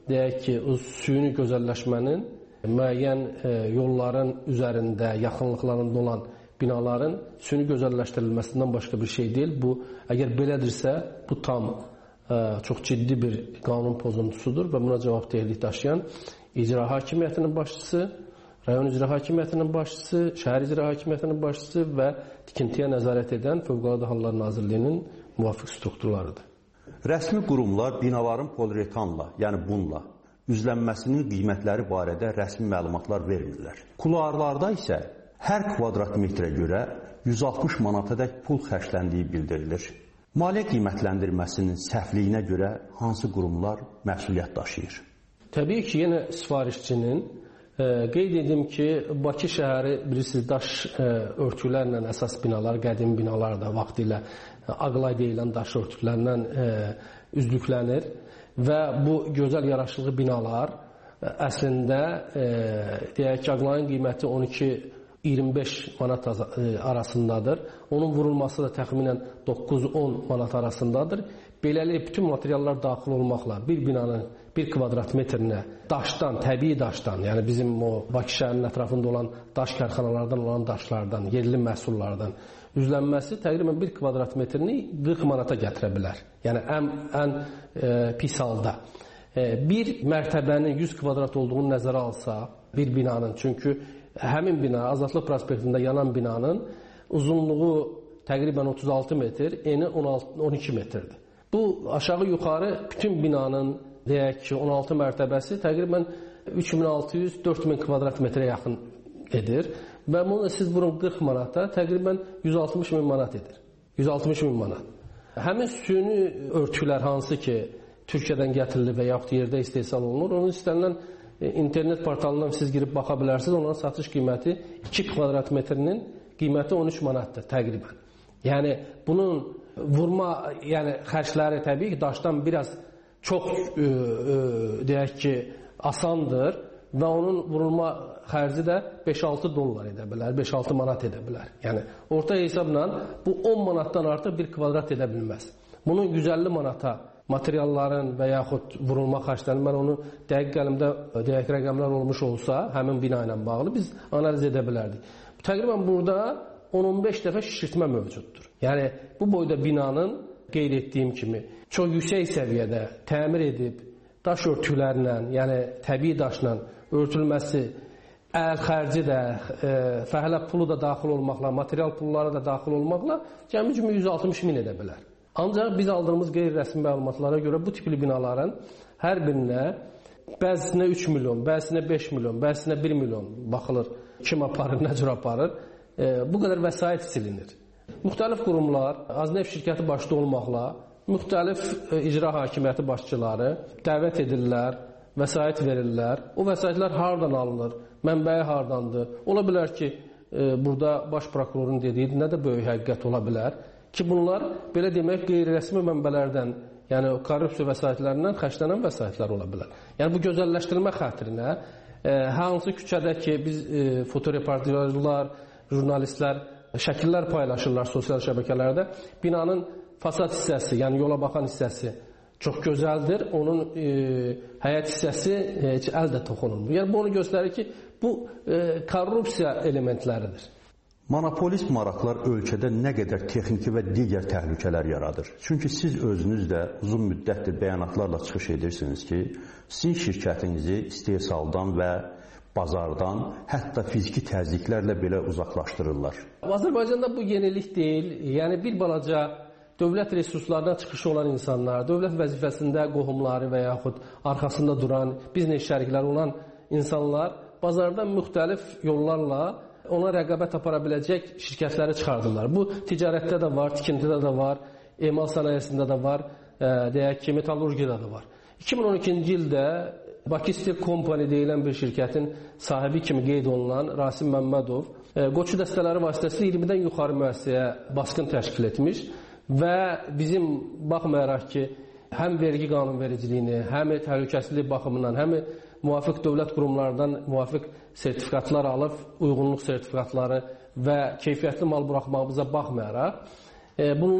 S30: deyək ki, o süni gözəlləşmənin müəyyən e, yolların üzərində, yaxınlıqlarında olan binaların süni gözəlləşdirilməsindən başqa bir şey deyil. Bu, əgər belədirsə, bu tam e, çox ciddi bir qanun pozuntusudur və buna cavabdehlik daşıyan icra hakimiyyətinin başçısı, rayon icra hakimiyyətinin başçısı, şəhər icra hakimiyyətinin başçısı və tikintiyə nəzarət edən Fövqəladə Hallar Nazirliyinin müvafiq strukturlarıdır.
S4: Rəsmi qurumlar binaların poliuretanla, yəni bununla üzlənməsinin qiymətləri barədə rəsmi məlumatlar vermirlər. Kuluarlarda isə hər kvadrat metrə görə yüz altmış manatadək pul xərcləndiyi bildirilir. Maliyyə qiymətləndirməsinin səhvliyinə görə hansı qurumlar məsuliyyət daşıyır?
S30: Təbii ki, yenə sifarişçinin e, qeyd edim ki, Bakı şəhəri bilirsiniz, daş e, örtüklərlə əsas binalar, qədim binalar da vaxtilə e, Ağlay deyilən daş örtüklərlə e, üzlüklənir. Və bu gözəl yaraşıqlı binalar əslində e, deyək ki, Ağlayın qiyməti on iki iyirmi beş manat arasındadır. Onun vurulması da təxminən doqquz on manat arasındadır. Beləliklə bütün materiallar daxil olmaqla bir binanın bir kvadrat metrinə daşdan, təbii daşdan, yəni bizim o Bakı şəhərinin ətrafında olan daş karxanalardan olan daşlardan, yerli məhsullardan üzlənməsi təqribən bir kvadrat metrini qırx manata gətirə bilər. Yəni ən, ən e, pis halda. E, bir mərtəbənin yüz kvadrat olduğunu nəzərə alsa, bir binanın, çünki həmin bina Azadlıq prospektində yanan binanın uzunluğu təqribən otuz altı metr, eni on iki metrdir. Bu aşağı yuxarı bütün binanın deyək ki, on altı mərtəbəsi təqribən üç min altı yüz dörd min kvadrat metrə yaxın edir və bunu siz vurun qırx manata təqribən yüz altmış min manat edir. yüz altmış min manat. Həmin süni örtüklər hansı ki, Türkiyədən gətirilir və yaxud yerdə istehsal olunur, onun istənilən internet portalından siz girib baxa bilərsiniz, onların satış qiyməti iki kvadrat metrinin qiyməti on üç manatdır təqribən. Yəni bunun vurma, yəni xərcləri təbii ki, daşdan biraz çox e, e, deyək ki, asandır və onun vurulma xərci də beş altı dollar edə bilər, beş altı manat edə bilər. Yəni orta hesabla bu on manatdan artıq bir kvadrat edə bilməz. Bunun yüz əlli manata materialların və yaxud vurulma xərclərini, mən onu dəqiq qəlimdə deyək rəqəmlər olmuş olsa, həmin bina ilə bağlı biz analiz edə bilərdik. Təqribən burada on on beş dəfə şişirtmə mövcuddur. Yəni bu boyda binanın qeyd etdiyim kimi çox yüksək səviyyədə təmir edib daş örtüklərlə, yəni təbii daşla örtülməsi, əl xərci də, e, fəhlə pulu da daxil olmaqla, material pulları da daxil olmaqla cəmi cümlə yüz altmış min edə bilər. Ancaq biz aldığımız qeyri-rəsmi məlumatlara görə bu tipli binaların hər birinə bəzisinə üç milyon, bəzisinə beş milyon, bəzisinə bir milyon baxılır, kim aparır, nə cür aparır, e, bu qədər vəsait silinir. Müxtəlif qurumlar, Azneft şirkəti başda olmaqla, müxtəlif e, icra hakimiyyəti başçıları dəvət edirlər, vəsait verirlər. O vəsaitlər hardan alınır, mənbəyi hardandır? Ola bilər ki, e, burada baş prokurorun dediyi nə də böyük həqiqət ola bilər ki, bunlar belə demək qeyri-rəsmi mənbələrdən, yəni korrupsiya vəsaitlərindən xərclənən vəsaitlər ola bilər. Yəni bu gözəlləşdirmə xatirinə e, hansı küçədə ki, biz e, fotoreportajlar, jurnalistlər şəkillər paylaşırlar sosial şəbəkələrdə, binanın fasad hissəsi, yəni yola baxan hissəsi çox gözəldir, onun e, həyət hissəsi e, heç əl də toxunulmur. Yəni bu onu göstərir ki, bu e, korrupsiya elementləridir.
S4: Monopolist maraqlar ölkədə nə qədər texniki və digər təhlükələr yaradır. Çünki siz özünüz də uzun müddətdir bəyanatlarla çıxış edirsiniz ki, sizin şirkətinizi istehsaldan və bazardan, hətta fiziki təzyiqlərlə belə uzaqlaşdırırlar.
S30: Azərbaycanda bu yenilik deyil. Yəni bir balaca dövlət resurslarından çıxışı olan insanlar, dövlət vəzifəsində qohumları və yaxud arxasında duran, biznes şərikləri olan insanlar bazardan müxtəlif yollarla ona rəqabət apara biləcək şirkətləri çıxardırlar. Bu ticarətdə də var, tikintidə də var, emal sənayesində də var, e, deyək ki, metallurgiyada da var. iki min on ikinci ildə Bakı Steel Company deyilən bir şirkətin sahibi kimi qeyd olunan Rasim Məmmədov e, qoçu dəstələri vasitəsilə iyirmidən yuxarı müəssisəyə basqın təşkil etmiş və bizim baxmayaraq ki, həm vergi qanunvericiliyini, həm təhlükəsizlik baxımından, həm müvafiq dövlət qurumlarından müvafiq sertifikatlar alıb, uyğunluq sertifikatları və keyfiyyətli mal buraxmağımıza baxmayaraq, e, bunlar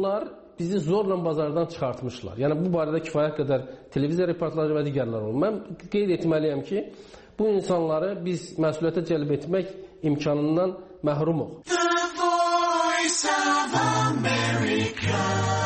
S30: bizi zorla bazardan çıxartmışlar. Yəni bu barədə kifayət qədər televiziya reportajı və digərlər olub. Mən qeyd etməliyəm ki, bu insanları biz məsuliyyətə cəlb etmək imkanından məhrumuq.
S17: The Voice of America.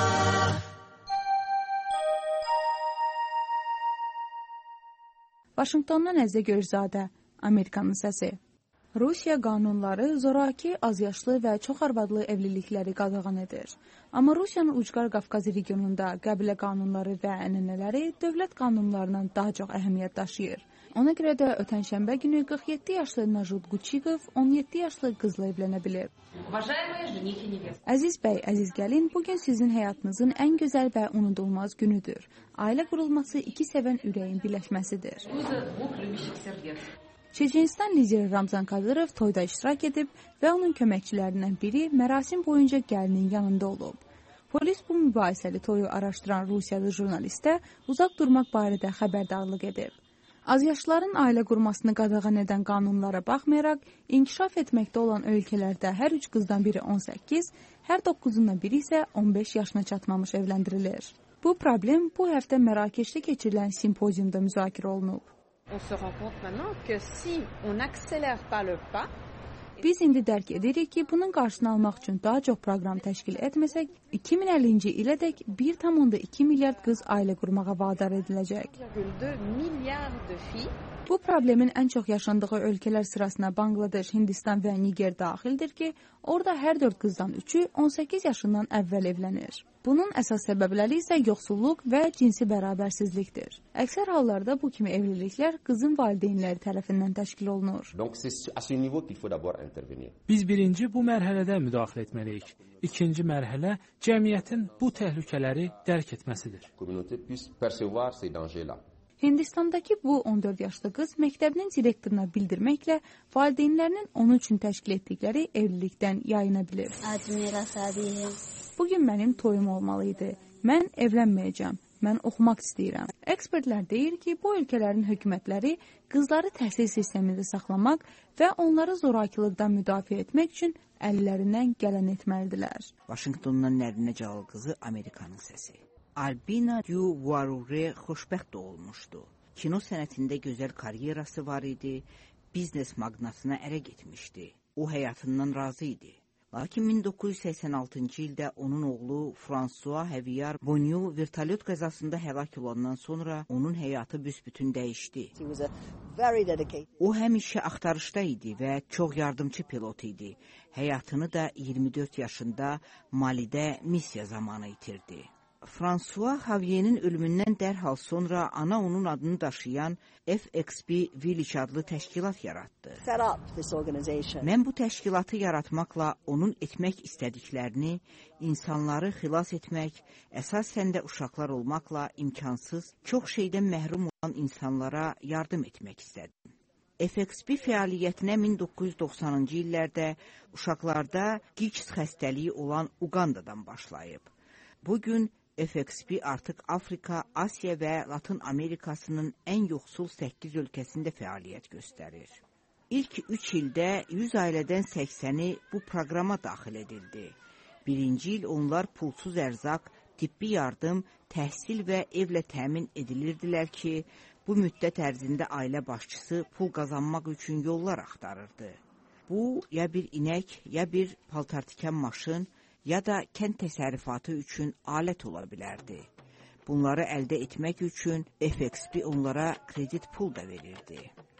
S18: Vaşinqtondan Əzizə Görzadə, Amerikanın səsi. Rusiya qanunları zoraki, azyaşlı və çox arvadlı evlilikləri qadağan edir. Amma Rusiyanın Ucqar Qafqazı regionunda qəbilə qanunları və ənənələri dövlət qanunlarından daha çox əhəmiyyət daşıyır. Ona görə də ötən şənbə günü qırx yeddi yaşlı Najut Quchikov on yeddi yaşlı qızla evlənə bilir. Əziz bəy, əziz gəlin, bugün sizin həyatınızın ən gözəl və unudulmaz günüdür. Ailə qurulması iki sevən ürəyin birləşməsidir. Çeçenistan lideri Ramzan Kadyrov toyda iştirak edib və onun köməkçilərindən biri mərasim boyunca gəlinin yanında olub. Polis bu mübahisəli toyu araşdıran Rusiyalı jurnalistə uzaq durmaq barədə xəbərdarlıq edib. Azyaşlıların ailə qurmasını qadağan edən qanunlara baxmayaraq, inkişaf etməkdə olan ölkələrdə hər üç qızdan biri on səkkiz, hər doqquzundan biri isə on beş yaşına çatmamış evləndirilir. Bu problem bu həftə Mərakeşdə keçirilən simpoziumda müzakirə olunub.
S19: On se rend compte maintenant que si on n'accélère pas le pas,
S18: biz indi dərk edirik ki, bunun qarşısını almaq üçün daha çox proqram təşkil etməsək, iki min əllinci ilədək bir tam onda iki milyard qız ailə qurmağa vadar ediləcək. Bu problemin ən çox yaşandığı ölkələr sırasına Bangladeş, Hindistan və Niger daxildir ki, orada hər dörd qızdan üçü on səkkiz yaşından əvvəl evlənir. Bunun əsas səbəbləri isə yoxsulluq və cinsi bərabərsizlikdir. Əksər hallarda bu kimi evliliklər qızın valideynləri tərəfindən təşkil olunur.
S2: Biz birinci bu mərhələdə müdaxilə etməliyik. İkinci mərhələ cəmiyyətin bu təhlükələri dərk etməsidir.
S18: Hindistandakı bu on dörd yaşlı qız məktəbinin direktoruna bildirməklə valideynlərinin onun üçün təşkil etdikləri evlilikdən yayına bilir. Bugün mənim toyum olmalıydı. Mən evlənməyəcəm. Mən oxumaq istəyirəm. Ekspertlər deyir ki, bu ölkələrin hökumətləri qızları təhsil sistemində saxlamaq və onları zorakılıqdan müdafiə etmək üçün əllərindən gələn etməlidirlər.
S20: Vaşinqtondan Nərinə Cəlal qızı, Amerikanın səsi. Albina Duvarure xoşbəxt olmuşdu. Kino sənətində gözəl karyerası var idi, biznes magnatına ərə getmişdi. O həyatından razı idi. Lakin min doqquz yüz səksən altıncı ildə onun oğlu François Xavier Bonnieu vertolyot qəzasında həlak olandan sonra onun həyatı büsbütün dəyişdi. O həmişə axtarışda idi və çox yardımçı pilot idi. Həyatını da iyirmi dörd yaşında Malidə missiya zamanı itirdi. François Xavier'in ölümündən dərhal sonra ana onun adını daşıyan F X B Village adlı təşkilat yaratdı. Mən bu təşkilatı yaratmaqla onun etmək istədiklərini, insanları xilas etmək, əsasən də uşaqlar olmaqla imkansız, çox şeydən məhrum olan insanlara yardım etmək istədim. F X B fəaliyyətinə min doqquz yüz doxsanıncı illərdə uşaqlarda giks xəstəliyi olan Uqandadan başlayıb. Bugün F X B artıq Afrika, Asiya və Latın Amerikasının ən yoxsul səkkiz ölkəsində fəaliyyət göstərir. İlk üç ildə yüz ailədən səksəni bu proqrama daxil edildi. Birinci il onlar pulsuz ərzaq, tibbi yardım, təhsil və evlə təmin edilirdilər ki, bu müddət ərzində ailə başçısı pul qazanmaq üçün yollar axtarırdı. Bu, ya bir inək, ya bir paltartikən maşın, ya da kənd təsərrüfatı üçün alət ola bilərdi. Bunları əldə etmək üçün F X B onlara kredit pul da verirdi.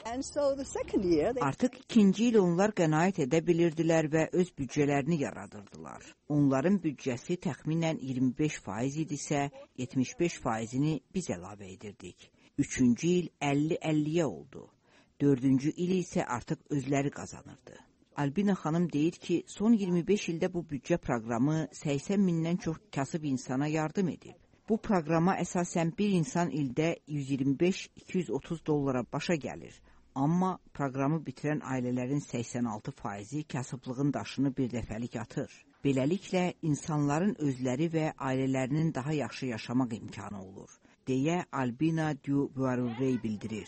S20: Artıq ikinci il onlar qənaət edə bilirdilər və öz büdcələrini yaradırdılar. Onların büdcəsi təxminən iyirmi beş faiz idisə, yetmiş beş faizini biz əlavə edirdik. Üçüncü il əlli əlliyə oldu. Dördüncü il isə artıq özləri qazanırdı. Albina xanım deyir ki, son iyirmi beş ildə bu büdcə proqramı səksən mindən çox kasıb insana yardım edib. Bu proqrama əsasən bir insan ildə yüz iyirmi beş iki yüz otuz dollara başa gəlir. Amma proqramı bitirən ailələrin səksən altı faizi kasıblığın daşını bir dəfəlik atır. Beləliklə, insanların özləri və ailələrinin daha yaxşı yaşamaq imkanı olur, deyə Albina Duvarure bildirir.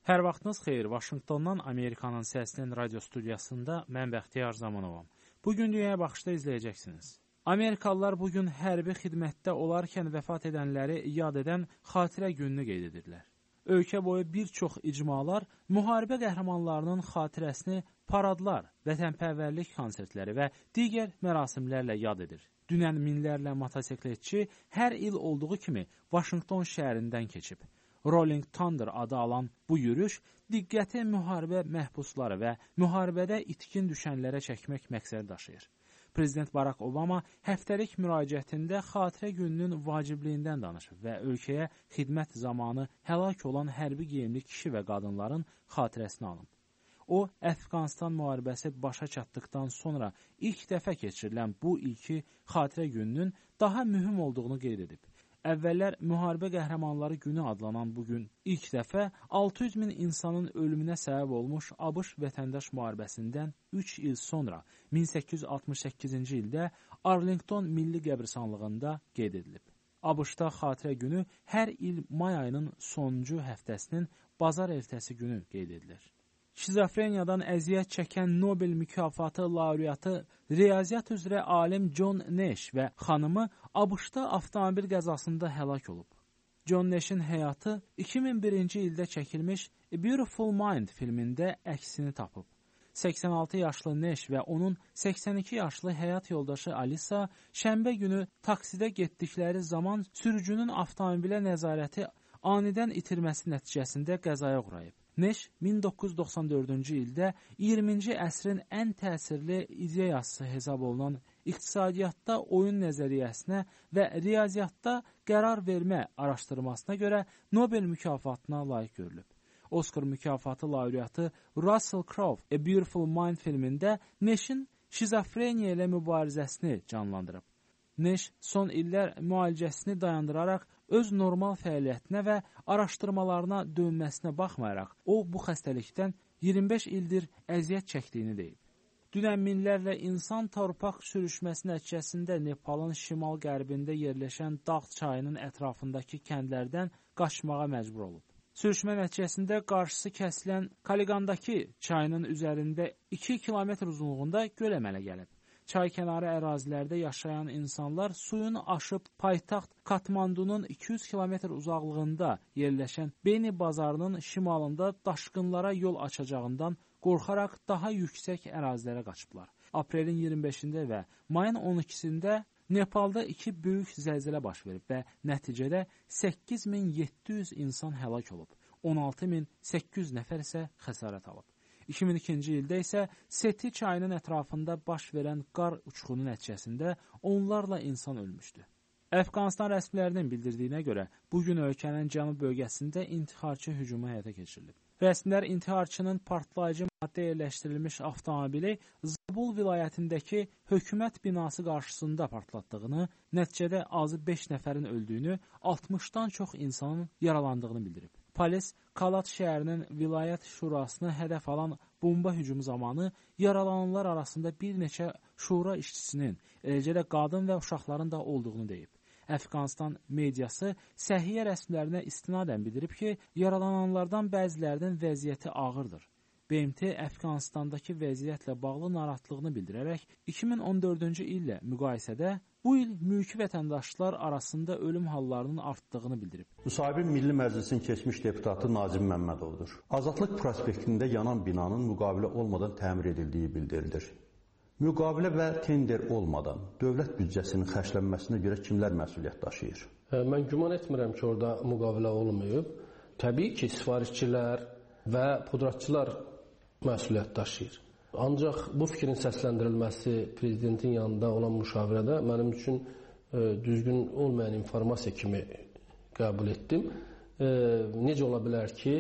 S2: Hər vaxtınız xeyir. Vaşinqtondan Amerikanın səsinin radio studiyasında mən Bəxtiyar Zamanovam. Bugün Dünyaya Baxışda izləyəcəksiniz. Amerikalılar bugün hərbi xidmətdə olarkən vəfat edənləri yad edən xatirə gününü qeyd edirlər. Ölkə boyu bir çox icmalar müharibə qəhrəmanlarının xatirəsini paradlar, vətənpərvərlik konsertləri və digər mərasimlərlə yad edir. Dünən minlərlə motosikletçi hər il olduğu kimi Vaşinqton şəhərindən keçib. Rolling Thunder adı alan bu yürüş diqqəti müharibə məhbusları və müharibədə itkin düşənlərə çəkmək məqsədi daşıyır. Prezident Barack Obama həftəlik müraciətində xatirə gününün vacibliyindən danışıb və ölkəyə xidmət zamanı həlak olan hərbi geyimli kişi və qadınların xatirəsini alıb. O, Əfqanistan müharibəsi başa çatdıqdan sonra ilk dəfə keçirilən bu ilki xatirə gününün daha mühüm olduğunu qeyd edib. Əvvəllər müharibə qəhrəmanları günü adlanan bu gün ilk dəfə altı yüz min insanın ölümünə səbəb olmuş ABŞ vətəndaş müharibəsindən üç il sonra min səkkiz yüz altmış səkkizinci ildə Arlington Milli Qəbristanlığında qeyd edilib. ABŞ-da xatirə günü hər il may ayının sonuncu həftəsinin bazar ertəsi günü qeyd edilir. Şizofreniyadan əziyyət çəkən Nobel mükafatı laureatı riyaziyyat üzrə alim John Nash və xanımı ABŞ-da avtomobil qəzasında həlak olub. John Nash'in həyatı iki min birinci ildə çəkilmiş A Beautiful Mind filmində əksini tapıb. səksən altı yaşlı Nash və onun səksən iki yaşlı həyat yoldaşı Alisa şənbə günü taksidə getdikləri zaman sürücünün avtomobilə nəzarəti anidən itirməsi nəticəsində qəzaya uğrayıb. Nash min doqquz yüz doxsan dördüncü ildə iyirminci əsrin ən təsirli ideyası hesab olunan iqtisadiyyatda oyun nəzəriyyəsinə və riyaziyyatda qərar vermə araşdırmasına görə Nobel mükafatına layiq görülüb. Oscar mükafatı laureatı Russell Crowe A Beautiful Mind filmində Nash'in şizofreniya ilə mübarizəsini canlandırıb. Nash son illər müalicəsini dayandıraraq öz normal fəaliyyətinə və araşdırmalarına dönməsinə baxmayaraq, o bu xəstəlikdən iyirmi beş ildir əziyyət çəkdiyini deyib. Dünən minlərlə insan torpaq sürüşməsi nəticəsində Nepalın şimal-qərbində yerləşən Dağ çayının ətrafındakı kəndlərdən qaçmağa məcbur olub. Sürüşmə nəticəsində qarşısı kəsilən Kaligandakı çayının üzərində iki kilometr uzunluğunda göl əmələ gəlib. Çay kənarı ərazilərdə yaşayan insanlar suyun aşıb paytaxt Katmandunun iki yüz kilometr uzaqlığında yerləşən Beni bazarının şimalında daşqınlara yol açacağından qorxaraq daha yüksək ərazilərə qaçıblar. Aprelin iyirmi beşində və mayın on ikisində Nepalda iki böyük zəlzələ baş verib və nəticədə səkkiz min yeddi yüz insan həlak olub, on altı min səkkiz yüz nəfər isə xəsarət alıb. iki min ikinci ildə isə Seti çayının ətrafında baş verən qar uçqunu nəticəsində onlarla insan ölmüşdü. Əfqanistan rəsmilərinin bildirdiyinə görə, bugün ölkənin cənub bölgəsində intixarçı hücumu həyata keçirilib. Rəsmilər intiharçının partlayıcı maddə yerləşdirilmiş avtomobili Zabul vilayətindəki hökumət binası qarşısında partlatdığını, nəticədə azı beş nəfərin öldüyünü, altmışdan çox insanın yaralandığını bildirib. Polis Kalat şəhərinin vilayət şurasını hədəf alan bomba hücumu zamanı yaralananlar arasında bir neçə şura işçisinin, eləcə də qadın və uşaqların da olduğunu deyib. Əfqanistan mediası səhiyyə rəsmilərinə istinadən bildirib ki, yaralananlardan bəzilərinin vəziyyəti ağırdır. B M T Əfqanistandakı vəziyyətlə bağlı narahatlığını bildirərək iki min on dördüncü illə müqayisədə bu il mülki vətəndaşlar arasında ölüm hallarının artdığını bildirib.
S4: Müsahibin Milli Məclisin keçmiş deputatı Nazim Məmmədovdur. Azadlıq prospektində yanan binanın müqavilə olmadan təmir edildiyi bildirilir. Müqavilə və tender olmadan dövlət büdcəsinin xərclənməsinə görə kimlər məsuliyyət daşıyır?
S30: Mən güman etmirəm ki, orada müqavilə olmayıb. Təbii ki, sifarişçilər və pudratçılar məsuliyyət daşıyır. Ancaq bu fikrin səsləndirilməsi prezidentin yanında olan müşavirədə mənim üçün e, düzgün olmayan informasiya kimi qəbul etdim. E, necə ola bilər ki,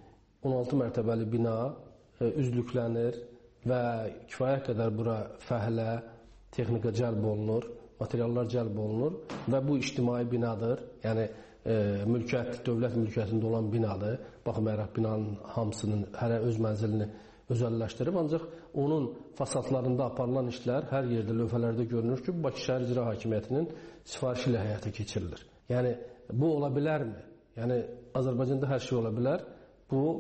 S30: on altı mərtəbəli bina e, üzlüklənir və kifayət qədər bura fəhlə, texnika cəlb olunur, materiallar cəlb olunur və bu ictimai binadır. Yəni e, mülkiyyət, dövlət mülkiyyətində olan binadır. Baxmayaraq binanın hamısının hərə öz mənzilini özəlləşdirib, ancaq onun fasadlarında aparılan işlər hər yerdə lövhələrdə görünür ki, Bakı Şəhər İcra Hakimiyyətinin sifarişi ilə həyata keçirilir. Yəni bu ola bilərmi? Yəni Azərbaycanda hər şey ola bilər. Bu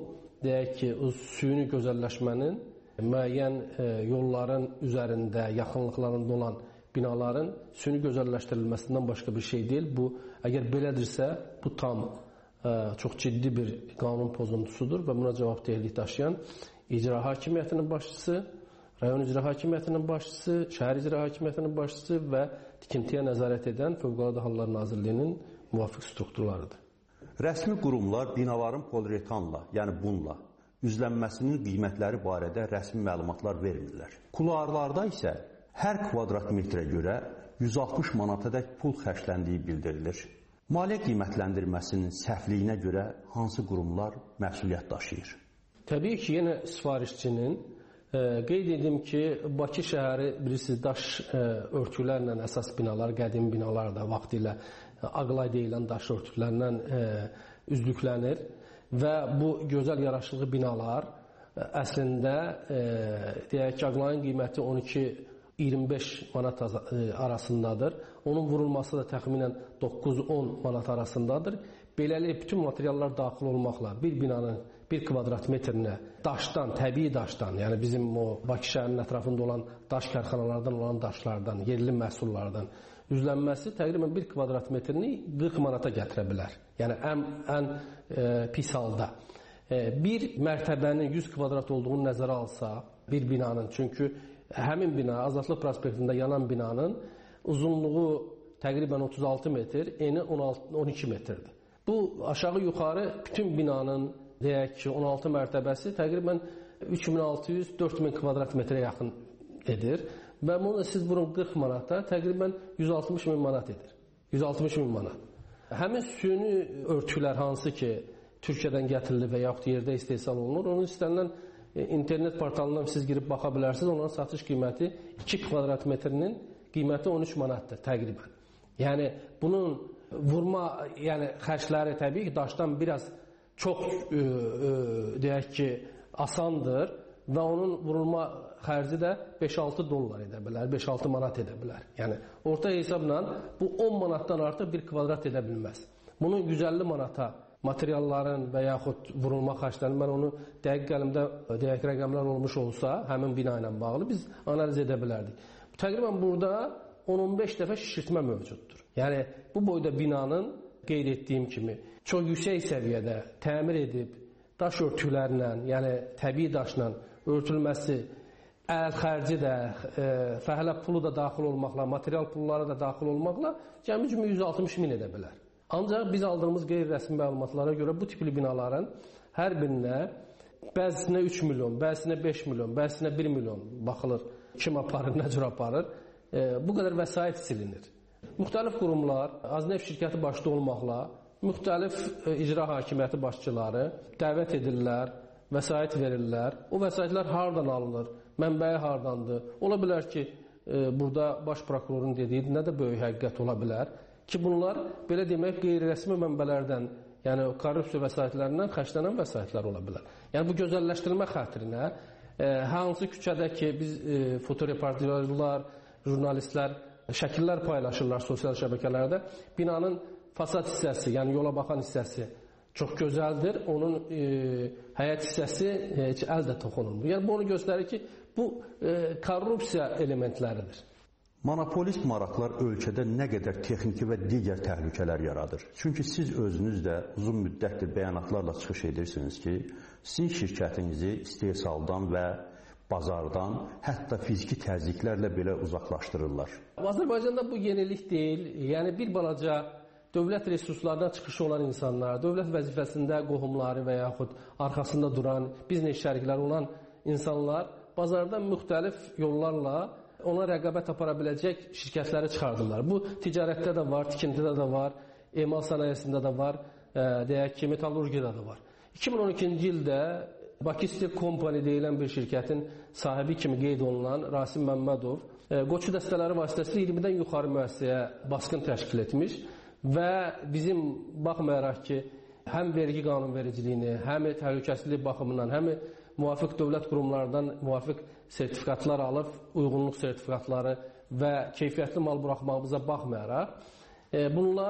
S30: deyək ki, o süni gözəlləşmənin müəyyən e, yolların üzərində, yaxınlıqlarında olan binaların süni gözəlləşdirilməsindən başqa bir şey deyil. Bu, əgər belədirsə, bu tam e, çox ciddi bir qanun pozuntusudur və buna cavabdehlik daşıyan icra hakimiyyətinin başçısı, rayon icra hakimiyyətinin başçısı, şəhər icra hakimiyyətinin başçısı və tikintiyə nəzarət edən Fövqəladə Hallar Nazirliyinin müvafiq strukturlarıdır.
S4: Rəsmi qurumlar binaların poliuretanla, yəni bununla üzlənməsinin qiymətləri barədə rəsmi məlumatlar vermirlər. Kuluarlarda isə hər kvadrat metrə görə yüz altmış manatadək pul xərcləndiyi bildirilir. Maliyyə qiymətləndirməsinin səhvliyinə görə hansı qurumlar məsuliyyət daşıyır?
S30: Təbii ki, yenə sifarişçinin e, qeyd edim ki, Bakı şəhəri bilirsiniz, daş e, örtüklərlə əsas binalar, qədim binalar da vaxtilə e, Ağlay deyilən daş örtüklərlə e, üzlüklənir və bu gözəl yaraşıqlı binalar e, əslində e, deyək ki, Ağlayın qiyməti on iki iyirmi beş manat arasındadır. Onun vurulması da təxminən doqquz on manat arasındadır. Beləliklə bütün materiallar daxil olmaqla bir binanın bir kvadrat metrinə daşdan, təbii daşdan, yəni bizim o Bakı şəhərinin ətrafında olan daş karxanalardan olan daşlardan, yerli məhsullardan üzlənməsi təqribən bir kvadrat metrini qırx manata gətirə bilər. Yəni ən, ən e, pis halda. E, bir mərtəbənin yüz kvadrat olduğunu nəzərə alsa, bir binanın, çünki həmin bina, Azadlıq prospektində yanan binanın uzunluğu təqribən otuz altı metr, eni on iki metrdir. Bu aşağı yuxarı bütün binanın deyək ki, on altı mərtəbəsi təqribən üç min altı yüz dörd min kvadrat metrə yaxın edir və bunu siz vurun qırx manata təqribən yüz altmış min manat edir. yüz altmış min manat. Həmin süni örtüklər hansı ki, Türkiyədən gətirilir və yaxud yerdə istehsal olunur, onun istənilən internet portalından siz girib baxa bilərsiniz, onların satış qiyməti iki kvadrat metrinin qiyməti on üç manatdır təqribən. Yəni bunun vurma, yəni xərcləri təbii ki, daşdan biraz çox e, e, deyək ki, asandır və onun vurulma xərci də beş altı dollar edə bilər, beş altı manat edə bilər. Yəni orta hesabla bu on manatdan artıq bir kvadrat edə bilməz. Bunun yüz əlli manata materialların və yaxud vurulma xərclərini, mən onu dəqiq əlimdə deyək rəqəmlər olmuş olsa, həmin bina ilə bağlı biz analiz edə bilərdik. Təqribən burada on on beş dəfə şişirtmə mövcuddur. Yəni bu boyda binanın qeyd etdiyim kimi çox yüksək səviyyədə təmir edib daş örtüklərlə, yəni təbii daşla örtülməsi, əl xərci də, e, fəhlə pulu da daxil olmaqla, material pulları da daxil olmaqla cəmi cümlə yüz altmış min edə bilər. Ancaq biz aldığımız qeyri-rəsmi məlumatlara görə bu tipli binaların hər birinə bəzisinə üç milyon, bəzisinə beş milyon, bəzisinə bir milyon baxılır, kim aparır, nə cür aparır, e, bu qədər vəsait silinir. Müxtəlif qurumlar, Azneft şirkəti başda olmaqla, müxtəlif e, icra hakimiyyəti başçıları dəvət edirlər, vəsait verirlər. O vəsaitlər hardan alınır, mənbəyi hardandır? Ola bilər ki, e, burada baş prokurorun dediyi nə də böyük həqiqət ola bilər ki, bunlar belə demək qeyri-rəsmi mənbələrdən, yəni korrupsiya vəsaitlərindən xərclənən vəsaitlər ola bilər. Yəni bu gözəlləşdirmə xatirinə e, hansı küçədə ki, biz e, fotoreportajlar, jurnalistlər şəkillər paylaşırlar sosial şəbəkələrdə, binanın fasad hissəsi, yəni yola baxan hissəsi çox gözəldir, onun e, həyət hissəsi e, heç əl də toxunulmur. Yəni bu onu göstərir ki, bu e, korrupsiya elementləridir.
S4: Monopolist maraqlar ölkədə nə qədər texniki və digər təhlükələr yaradır. Çünki siz özünüz də uzun müddətdir bəyanatlarla çıxış edirsiniz ki, sizin şirkətinizi istehsaldan və bazardan, hətta fiziki təzyiqlərlə belə uzaqlaşdırırlar.
S30: Azərbaycanda bu yenilik deyil. Yəni bir balaca dövlət resurslarından çıxışı olan insanlar, dövlət vəzifəsində qohumları və yaxud arxasında duran, biznes şərikləri olan insanlar bazardan müxtəlif yollarla ona rəqabət apara biləcək şirkətləri çıxardırlar. Bu ticarətdə də var, tikintidə də var, emal sənayesində də var, e, deyək ki, metallurgiyada da var. iki min on ikinci ildə Bakı Steel Company deyilən bir şirkətin sahibi kimi qeyd olunan Rasim Məmmədov e, qoçu dəstələri vasitəsilə iyirmidən yuxarı müəssisəyə basqın təşkil etmiş və bizim baxmayaraq ki, həm vergi qanunvericiliyini, həm təhlükəsizlik baxımından, həm müvafiq dövlət qurumlardan müvafiq sertifikatlar alıb, uyğunluq sertifikatları və keyfiyyətli mal buraxmağımıza baxmayaraq, e, bunlar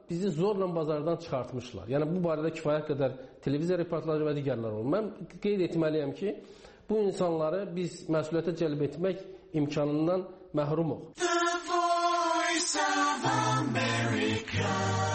S30: bizi zorla bazardan çıxartmışlar. Yəni bu barədə kifayət qədər televiziya reportajı və digərlər olur. Mən qeyd etməliyəm ki, bu insanları biz məsuliyyətə cəlb etmək imkanından məhrumuq.
S17: The Voice of America.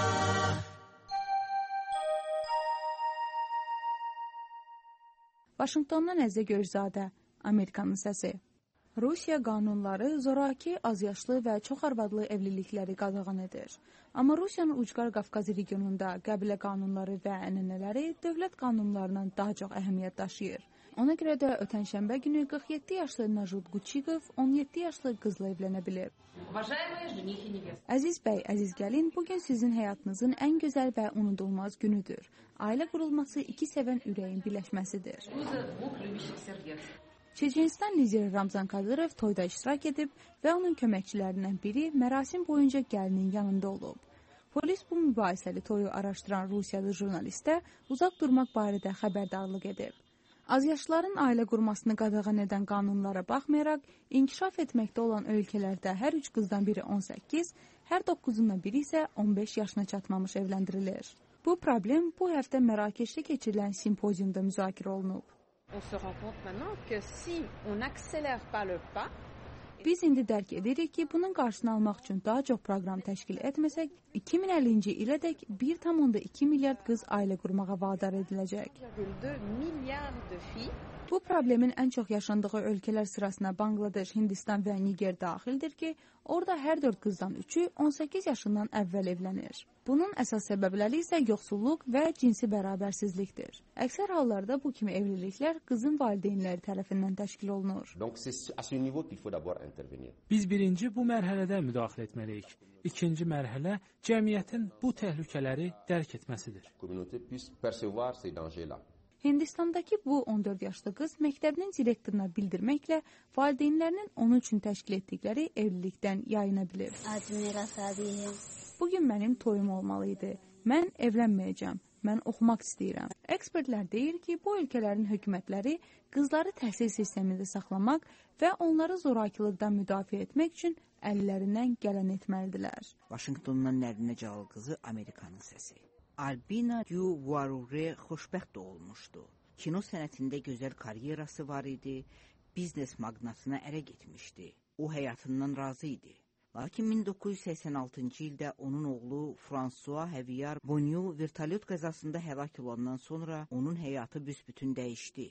S18: Vaşinqtondan Əzizə Gözzadə, Amerikanın səsi. Rusiya qanunları zoraki, azyaşlı və çox arvadlı evlilikləri qadağan edir. Amma Rusiyanın Ucqar Qafqaz regionunda qəbilə qanunları və ənənələri dövlət qanunlarından daha çox əhəmiyyət daşıyır. Ona görə də ötən şənbə günü qırx yeddi yaşlı Najut Quchikov on yeddi yaşlı qızla evlənə bilib. Əziz bəy, əziz gəlin, bugün sizin həyatınızın ən gözəl və unudulmaz günüdür. Ailə qurulması iki sevən ürəyin birləşməsidir. Çeçenistan lideri Ramzan Kadyrov toyda iştirak edib və onun köməkçilərindən biri mərasim boyunca gəlinin yanında olub. Polis bu mübahisəli toyu araşdıran Rusiyalı jurnalistə uzaq durmaq barədə xəbərdarlıq edib. Azyaşlıların ailə qurmasını qadağan edən qanunlara baxmayaraq, inkişaf etməkdə olan ölkələrdə hər üç qızdan biri on səkkiz, hər doqquzundan biri isə on beş yaşına çatmamış evləndirilir. Bu problem bu həftə Mərakeşdə keçirilən simpoziumda müzakirə olunub.
S19: On se rend compte maintenant que si on n'accélère pas le pas,
S18: biz indi dərk edirik ki, bunun qarşısını almaq üçün daha çox proqram təşkil etməsək, iki min əllinci ilədək bir tam iki milyard qız ailə qurmağa vadar ediləcək. Bu problemin ən çox yaşandığı ölkələr sırasına Bangladeş, Hindistan və Niger daxildir ki, orada hər dörd qızdan üçü on səkkiz yaşından əvvəl evlənir. Bunun əsas səbəbləri isə yoxsulluq və cinsi bərabərsizlikdir. Əksər hallarda bu kimi evliliklər qızın valideynləri tərəfindən təşkil olunur.
S2: Biz birinci bu mərhələdə müdaxilə etməliyik. İkinci mərhələ cəmiyyətin bu təhlükələri dərk etməsidir.
S18: Hindistandakı bu on dörd yaşlı qız məktəbinin direktoruna bildirməklə valideynlərinin onun üçün təşkil etdikləri evlilikdən yayına bilir. Bugün mənim toyum olmalıydı. Mən evlənməyəcəm. Mən oxumaq istəyirəm. Ekspertlər deyir ki, bu ölkələrin hökumətləri qızları təhsil sistemində saxlamaq və onları zorakılıqdan müdafiə etmək üçün əllərindən gələn etməlidirlər.
S20: Vaşinqtondan Nərinə Cəlal qızı, Amerikanın səsi. Albina Diu-Warure xoşbəxt olmuşdu. Kino sənətində gözəl karyerası var idi, biznes magnatına ərə getmişdi. O həyatından razı idi. Lakin min doqquz yüz səksən altıncı ildə onun oğlu François Xavier Bonneau vertolyot qəzasında həlak olandan sonra onun həyatı büsbütün dəyişdi.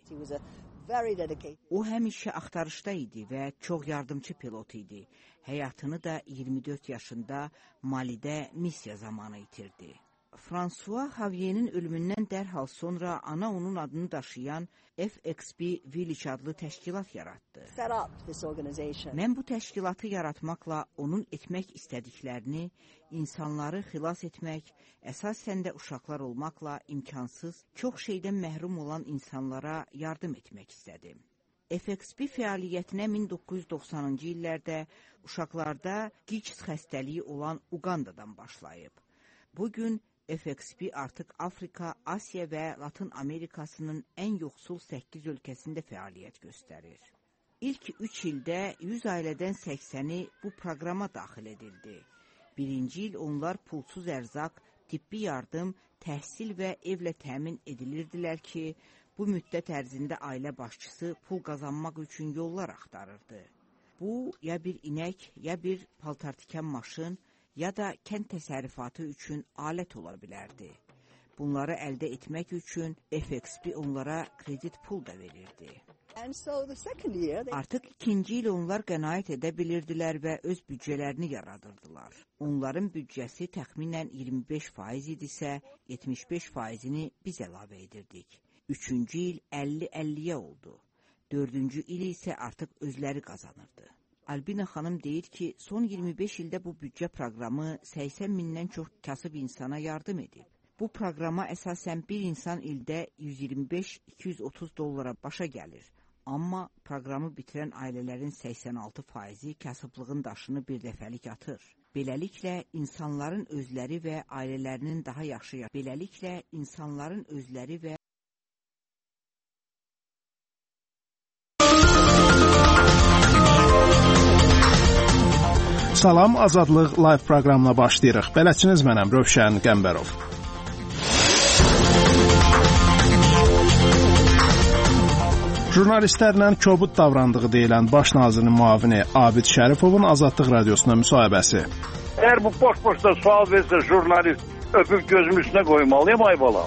S20: O həmişə axtarışda idi və çox yardımçı pilot idi. Həyatını da iyirmi dörd yaşında Malidə missiya zamanı itirdi. François Xavier'in ölümündən dərhal sonra ana onun adını daşıyan F X B Village adlı təşkilat yaratdı. Mən bu təşkilatı yaratmaqla onun etmək istədiklərini, insanları xilas etmək, əsasən də uşaqlar olmaqla imkansız, çox şeydən məhrum olan insanlara yardım etmək istədim. F X B fəaliyyətinə min doqquz yüz doxsanıncı illərdə uşaqlarda gics xəstəliyi olan Uqandadan başlayıb. Bugün F X B artıq Afrika, Asiya və Latın Amerikasının ən yoxsul səkkiz ölkəsində fəaliyyət göstərir. İlk üç ildə yüz ailədən səksəni bu proqrama daxil edildi. Birinci il onlar pulsuz ərzaq, tibbi yardım, təhsil və evlə təmin edilirdilər ki, bu müddət ərzində ailə başçısı pul qazanmaq üçün yollar axtarırdı. Bu, ya bir inək, ya bir paltartikən maşın, ya da kənd təsərrüfatı üçün alət ola bilərdi. Bunları əldə etmək üçün F X B onlara kredit pul da verirdi. Artıq ikinci il onlar qənaət edə bilirdilər və öz büdcələrini yaradırdılar. Onların büdcəsi təxminən iyirmi beş faiz idisə, yetmiş beş faizini biz əlavə edirdik. Üçüncü il əlli əlliyə oldu. Dördüncü il isə artıq özləri qazanırdı. Albina xanım deyir ki, son iyirmi beş ildə bu büdcə proqramı səksən mindən çox kasıb insana yardım edib. Bu proqrama əsasən bir insan ildə yüz iyirmi beş iki yüz otuz dollara başa gəlir. Amma proqramı bitirən ailələrin səksən altı faizi kasıblığın daşını bir dəfəlik atır. Beləliklə, insanların özləri və ailələrinin daha yaxşı Beləliklə, insanların özləri və
S7: Salam, Azadlıq live proqramına başlayırıq. Bələdçiniz mənəm, Rövşən Qəmbərov. Jurnalistlərlə kobud davrandığı deyilən baş nazirin müavini Abid Şərifovun Azadlıq radiosuna müsahibəsi.
S6: Əgər bu boş-boşda sual versə jurnalist öpüb gözümün üstünə qoymalıyam, ay balam.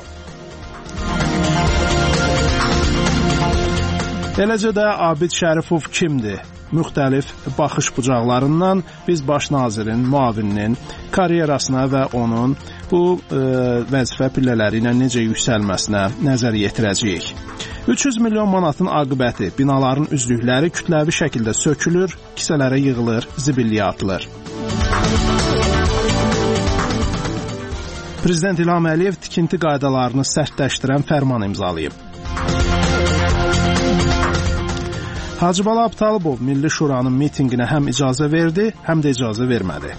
S7: Eləcə də Abid Şərifov kimdir? Müxtəlif baxış bucaqlarından biz baş nazirin, müavininin karyerasına və onun bu e, vəzifə pillələri ilə necə yüksəlməsinə nəzər yetirəcəyik. üç yüz milyon manatın aqibəti, binaların üzlükləri kütləvi şəkildə sökülür, kisələrə yığılır, zibilliyə atılır. Prezident İlham Əliyev tikinti qaydalarını sərtləşdirən fərman imzalayıb. Hacıbala Abtalıbov Milli Şuranın mitinqinə həm icazə verdi, həm də icazə vermədi.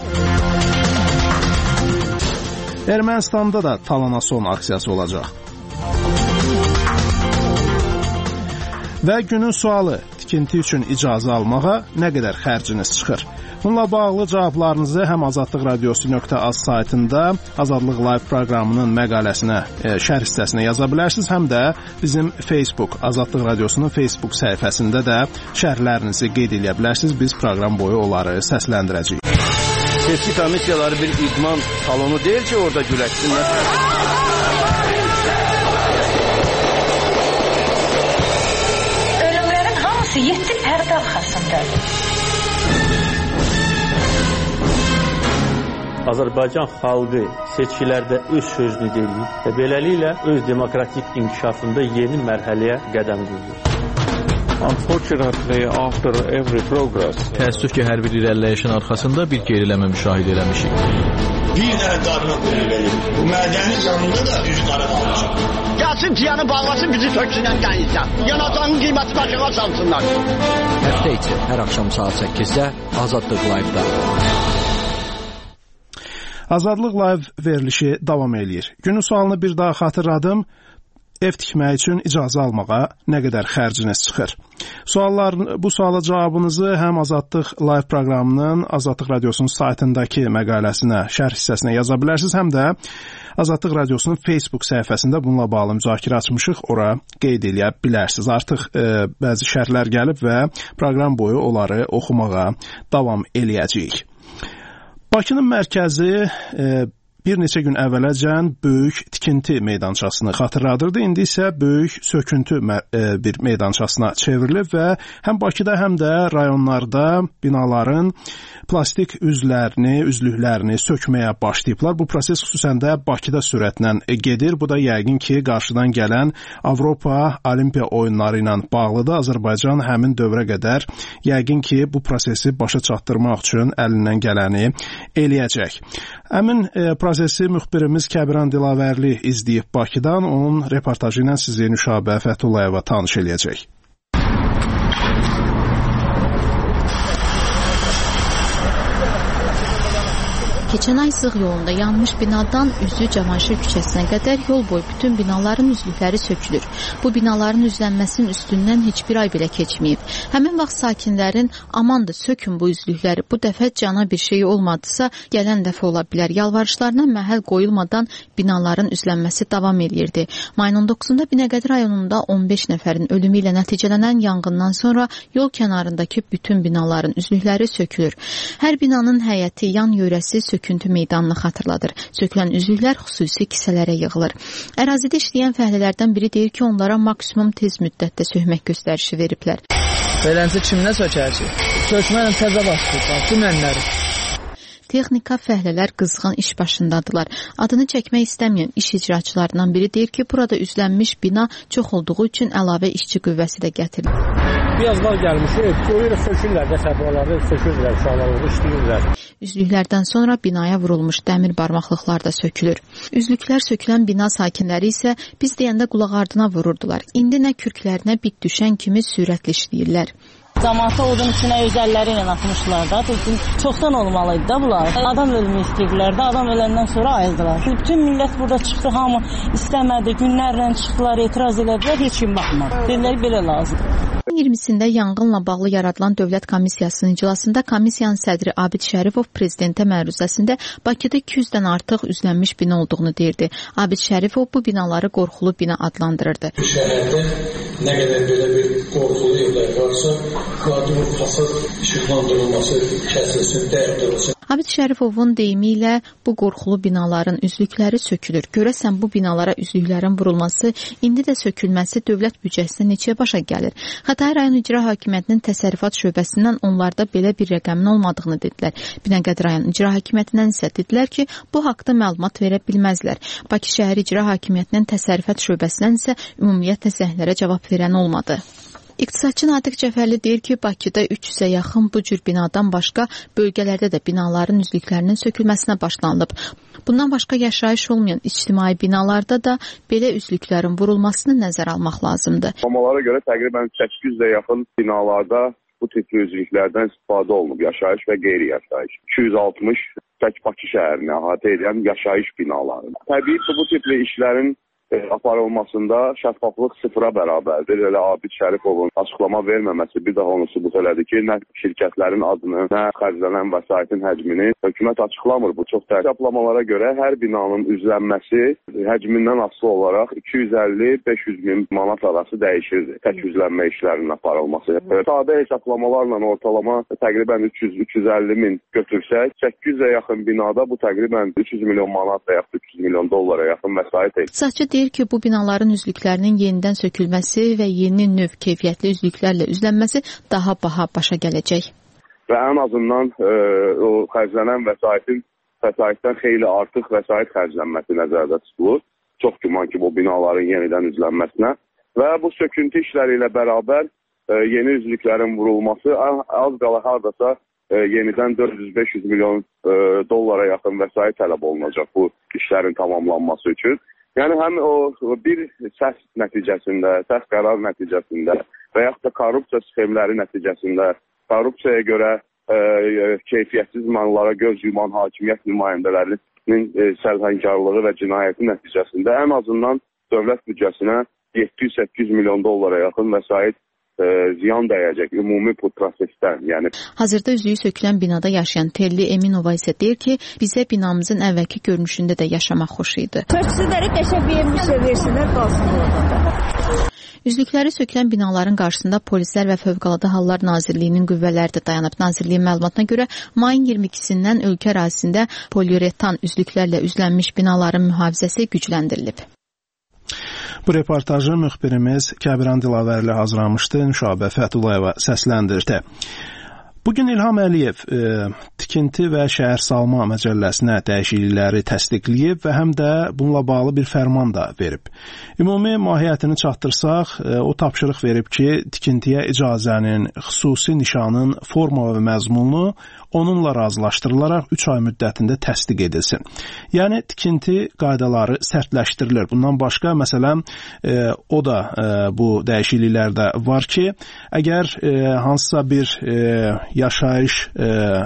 S7: Ermənistanda da talana son aksiyası olacaq. Və günün sualı, tikinti üçün icazə almağa nə qədər xərciniz çıxır? Bununla bağlı cavablarınızı həm Azadlıq Radiosu nöqtə az saytında Azadlıq Live proqramının məqaləsinə, e, şərh hissəsinə yaza bilərsiniz, həm də bizim Facebook, Azadlıq Radiosunun Facebook səhifəsində də şərhlərinizi qeyd edə bilərsiniz. Biz proqram boyu onları səsləndirəcəyik.
S8: Seçki komissiyaları bir idman salonu deyil ki, orada güləşsinlər.
S9: Ölümlərin hamısı yeddi pərdə arxasındadır.
S13: Azərbaycan xalqı seçkilərdə öz sözünü deyir və beləliklə öz demokratik inkişafında yeni mərhələyə qədəm qoyur.
S24: Unfortunately, after every progress, təəssüf ki, hər bir irəliləyişin arxasında bir geriləmə müşahidə eləmişik.
S25: Bir dənə qarına qoyulur. Bu mədəni canında da üç qara qalmışıq. Gəlsin tiyanı bağlasın, bizi töksünən dənizdən. Yanacağın qiyməti başına salsınlar.
S26: Həftə içi hər axşam saat səkkizdə Azadlıq Live-da.
S7: Azadlıq Live verilişi davam eləyir. Günün sualını bir daha xatırladım. Ev tikmək üçün icazə almağa nə qədər xərciniz çıxır? Suallar, bu suala cavabınızı həm Azadlıq Live proqramının Azadlıq Radiosunun saytındakı məqaləsinə, şərh hissəsinə yaza bilərsiniz, həm də Azadlıq Radiosunun Facebook səhifəsində bununla bağlı müzakirə açmışıq, ora qeyd edə bilərsiniz. Artıq e, bəzi şərhlər gəlib və proqram boyu onları oxumağa davam eləyəcəyik. Bakının mərkəzi e, bir neçə gün əvvələcən böyük tikinti meydançasını xatırladırdı. İndi isə böyük söküntü e, bir meydançasına çevrilib və həm Bakıda, həm də rayonlarda binaların plastik üzlərini, üzlüklərini sökməyə başlayıblar. Bu proses xüsusən də Bakıda sürətlə gedir. Bu da yəqin ki, qarşıdan gələn Avropa Olimpiya oyunları ilə bağlıdır. Azərbaycan həmin dövrə qədər yəqin ki, bu prosesi başa çatdırmaq üçün əlindən gələni eləyəcək. Həmin e, prosesi müxbirimiz Kəbiran Dilavərli izləyib Bakıdan. Onun reportajı ilə sizi Nüşabə Fətullayeva tanış eləyəcək.
S12: Keçən ay Zığ yolunda yanmış binadan üzü Cavanşir küçəsinə qədər yol boyu bütün binaların üzlükləri sökülür. Bu binaların üzlənməsinin üstündən heç bir ay belə keçməyib. Həmin vaxt sakinlərin amandır sökün bu üzlükləri, bu dəfə cana bir şey olmadısa gələn dəfə ola bilər. Yalvarışlarına məhəl qoyulmadan binaların üzlənməsi davam edirdi. Mayın on doqquzunda Binəqədi rayonunda on beş nəfərin ölümü ilə nəticələnən yanğından sonra yol kənarındakı bütün binaların üzlükləri sökülür. Hər binanın həyəti, yan yörəsi sökülür. Söküntü meydanını xatırladır. Sökülən üzvüklər xüsusi kisələrə yığılır. Ərazidə işləyən fəhlələrdən biri deyir ki, onlara maksimum tez müddətdə söhmək göstərişi veriblər.
S14: Beləncə kimlə sökəcək? Sökməklə təzə başlayıblar, dümənləri.
S12: Texnika fəhlələr qızğın iş başındadılar. Adını çəkmək istəməyən iş icraçılarından biri deyir ki, burada üzlənmiş bina çox olduğu üçün əlavə işçi qüvvəsi də gətirilir.
S13: Birazlar gəlmişik, görürlər, sökürlər də səbəbləri, sökürlər, uşaqlar işləyirlər.
S12: Üzlüklərdən sonra binaya vurulmuş dəmir barmaqlıqlar da sökülür. Üzlüklər sökülən bina sakinləri isə biz deyəndə qulaq ardına vururdular. İndi nə kürklərinə bit düşən kimi sürətli işləyirlər.
S15: Cəmaata odun içinə öz əlləri ilə atmışlar da. Çoxdan olmalıydı da bunlar. Adam ölümü istəyirlər də, adam öləndən sonra ayıldılar. Bütün millət burada çıxdı, hamı istəmədi, günlərlə çıxdılar, etiraz elədilər, heç kim baxmadı. Dedilər belə lazım.
S12: iyirmisində yanğınla bağlı yaradılan Dövlət Komissiyasının iclasında komissiyanın sədri Abid Şərifov prezidentə məruzəsində Bakıda iki yüzdən artıq üzlənmiş bina olduğunu deyirdi. Abid Şərifov bu binaları qorxulu bina adlandırırdı.
S1: Şəhərdə nə qədər belə bir qorxulu yerlər varsa, qadın hasad işıqlandırılması kəsilsin, dəyərdirilsin.
S12: Abid Şərifovun deyimi ilə bu qorxulu binaların üzlükləri sökülür. Görəsən bu binalara üzlüklərin vurulması, indi də sökülməsi dövlət büdcəsində neçəyə başa gəlir? Xətai rayon İcra Hakimiyyətinin təsərrüfat şöbəsindən onlarda belə bir rəqəmin olmadığını dedilər. Binəqədi rayon İcra Hakimiyyətindən isə dedilər ki, bu haqda məlumat verə bilməzlər. Bakı şəhər İcra Hakimiyyətinin təsərrüfat şöbəsindən isə ümumiyyətlə zəhlərə cavab verən olmadı. İqtisadçı Natiq Cəfərli deyir ki, Bakıda üç yüzə yaxın bu cür binadan başqa bölgələrdə də binaların üzlüklərinin sökülməsinə başlanılıb. Bundan başqa yaşayış olmayan ictimai binalarda da belə üzlüklərin vurulmasını nəzərə almaq lazımdır.
S3: Məlumatlara görə təqribən səkkiz yüzə yaxın binalarda bu tip üzlüklərdən istifadə olunub, yaşayış və qeyri-yaşayış. iki yüz altmış tək Bakı şəhərini əhatə edən yaşayış binaları. Təbii ki, bu tipli işlərin aparılmasında şəffaflıq sıfıra bərabərdir. Elə Abid Şərifovun açıqlama verməməsi bir daha onu sübut elədi ki, nə şirkətlərin adını, nə xərclənən vəsaitin həcmini hökumət açıqlamır. Bu çox dəqiq hesablamalara görə hər binanın üzlənməsi həcmindən asılı olaraq iki yüz əlli beş yüz min manat arası dəyişirdi. Tək üzlənmə işlərinin aparılması. Sadə hesablamalarla ortalama təqribən üç yüz üç yüz əlli min götürsək, səkkiz yüzə yaxın binada bu təqribən üç yüz milyon manat və yaxud üç yüz milyon dollara yaxın vəsait
S12: edir. Deyir ki, bu binaların üzlüklərinin yenidən sökülməsi və yeni növ keyfiyyətli üzlüklərlə üzlənməsi daha baha başa gələcək.
S3: Və ən azından e, o xərclənən vəsaitin vəsaitdən xeyli artıq vəsait xərclənməsi nəzərdə tutulur. Çox güman ki, bu binaların yenidən üzlənməsinə və bu söküntü işləri ilə bərabər e, yeni üzlüklərin vurulması az qala hardasa e, yenidən dörd yüz beş yüz milyon e, dollara yaxın vəsait tələb olunacaq bu işlərin tamamlanması üçün. Yəni həm o bir səs nəticəsində, səs qərar nəticəsində və yaxud da korrupsiya sxemləri nəticəsində, korrupsiyaya görə e, keyfiyyətsiz mallara göz yuman hakimiyyət nümayəndələrinin e, sərhənkarlığı və cinayəti nəticəsində ən azından dövlət büdcəsinə yeddi yüz səkkiz yüz milyon dollara yaxın vəsait e, ziyan dəyəcək ümumi bu prosesdən. Yəni
S12: hazırda üzüyü sökülən binada yaşayan Telli Eminova isə deyir ki, bizə binamızın əvvəlki görünüşündə də yaşamaq xoş idi.
S15: Köksüləri qəşəng bir yermişə versinlər, qalsın orada.
S12: Üzlükləri sökülən binaların qarşısında polislər və Fövqəladə Hallar Nazirliyinin qüvvələri də dayanıb. Nazirliyin məlumatına görə mayın iyirmi ikisindən ölkə ərazisində poliuretan üzlüklərlə üzlənmiş binaların mühafizəsi gücləndirilib.
S7: Bu reportajı müxbirimiz Kəbiran Dilavərli hazırlamışdı, Nüşabə Fəthulayeva səsləndirdi. Bugün İlham Əliyev e, tikinti və şəhərsalma məcəlləsinə dəyişiklikləri təsdiqləyib və həm də bununla bağlı bir fərman da verib. Ümumi mahiyyətini çatdırsaq, e, o tapşırıq verib ki, tikintiyə icazənin, xüsusi nişanın forma və məzmunu onunla razılaşdırılaraq üç ay müddətində təsdiq edilsin. Yəni, tikinti qaydaları sərtləşdirilir. Bundan başqa, məsələn, e, o da e, bu dəyişikliklərdə var ki, əgər e, hansısa bir e, yaşayış e,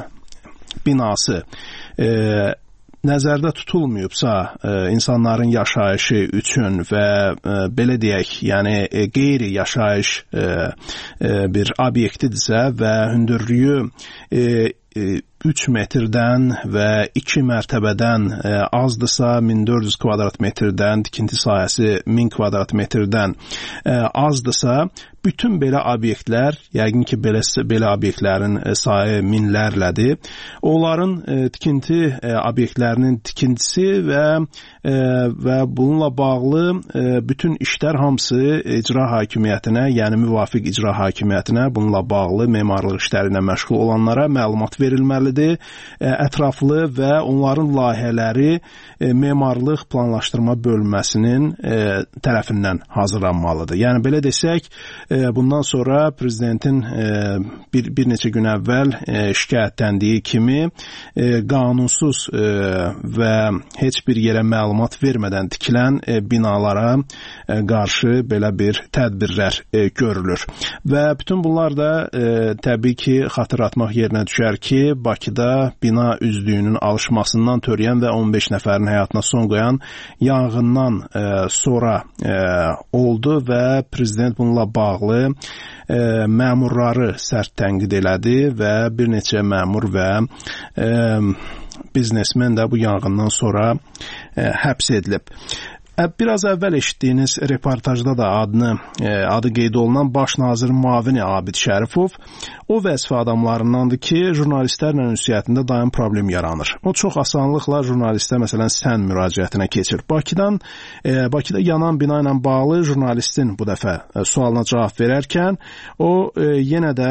S7: binası e, nəzərdə tutulmayıbsa e, insanların yaşayışı üçün və e, belə deyək, yəni e, qeyri yaşayış e, e, bir obyektidirsə və hündürlüyü e, üç metrdən və iki mərtəbədən e, azdırsa min dörd yüz kvadrat metrdən, tikinti sahəsi min kvadrat metrdən e, azdırsa, bütün belə obyektlər, yəqin ki, belə, belə obyektlərin e, sayı minlərlədir. Onların e, tikinti e, obyektlərinin tikintisi və e, və bununla bağlı e, bütün işlər hamısı icra hakimiyyətinə, yəni müvafiq icra hakimiyyətinə bununla bağlı memarlıq işləri ilə məşğul olanlara məlumat verilməlidir. E, ətraflı və onların layihələri e, memarlıq planlaşdırma bölməsinin e, tərəfindən hazırlanmalıdır. Yəni belə desək, e, bundan sonra prezidentin e, bir, bir neçə gün əvvəl e, şikayətləndiyi kimi e, qanunsuz e, və heç bir yerə məlumat vermədən tikilən e, binalara e, qarşı belə bir tədbirlər e, görülür. Və bütün bunlar da e, təbii ki, xatırlatmaq yerinə düşər ki, ki, Bakıda bina üzlüyünün alışmasından törəyən və on beş nəfərin həyatına son qoyan yanğından e, sonra e, oldu və prezident bununla bağlı e, məmurları sərt tənqid elədi və bir neçə məmur və e, biznesmen də bu yanğından sonra e, həbs edilib. Biraz əvvəl eşitdiyiniz reportajda da adını, adı qeyd olunan Baş nazirin müavini Abid Şərifov o vəzifə adamlarındandır ki, jurnalistlərlə ünsiyyətində daim problem yaranır. O çox asanlıqla jurnalistə məsələn sən müraciətinə keçir. Bakıdan, e, Bakıda yanan bina ilə bağlı jurnalistin bu dəfə sualına cavab verərkən o e, yenə də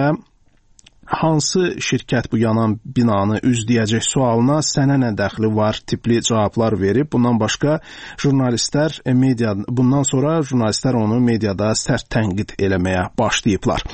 S7: hansı şirkət bu yanan binanı üzləyəcək sualına sənə nə dəxli var tipli cavablar verib. Bundan başqa jurnalistlər media, bundan sonra jurnalistlər onu mediada sərt tənqid eləməyə başlayıblar.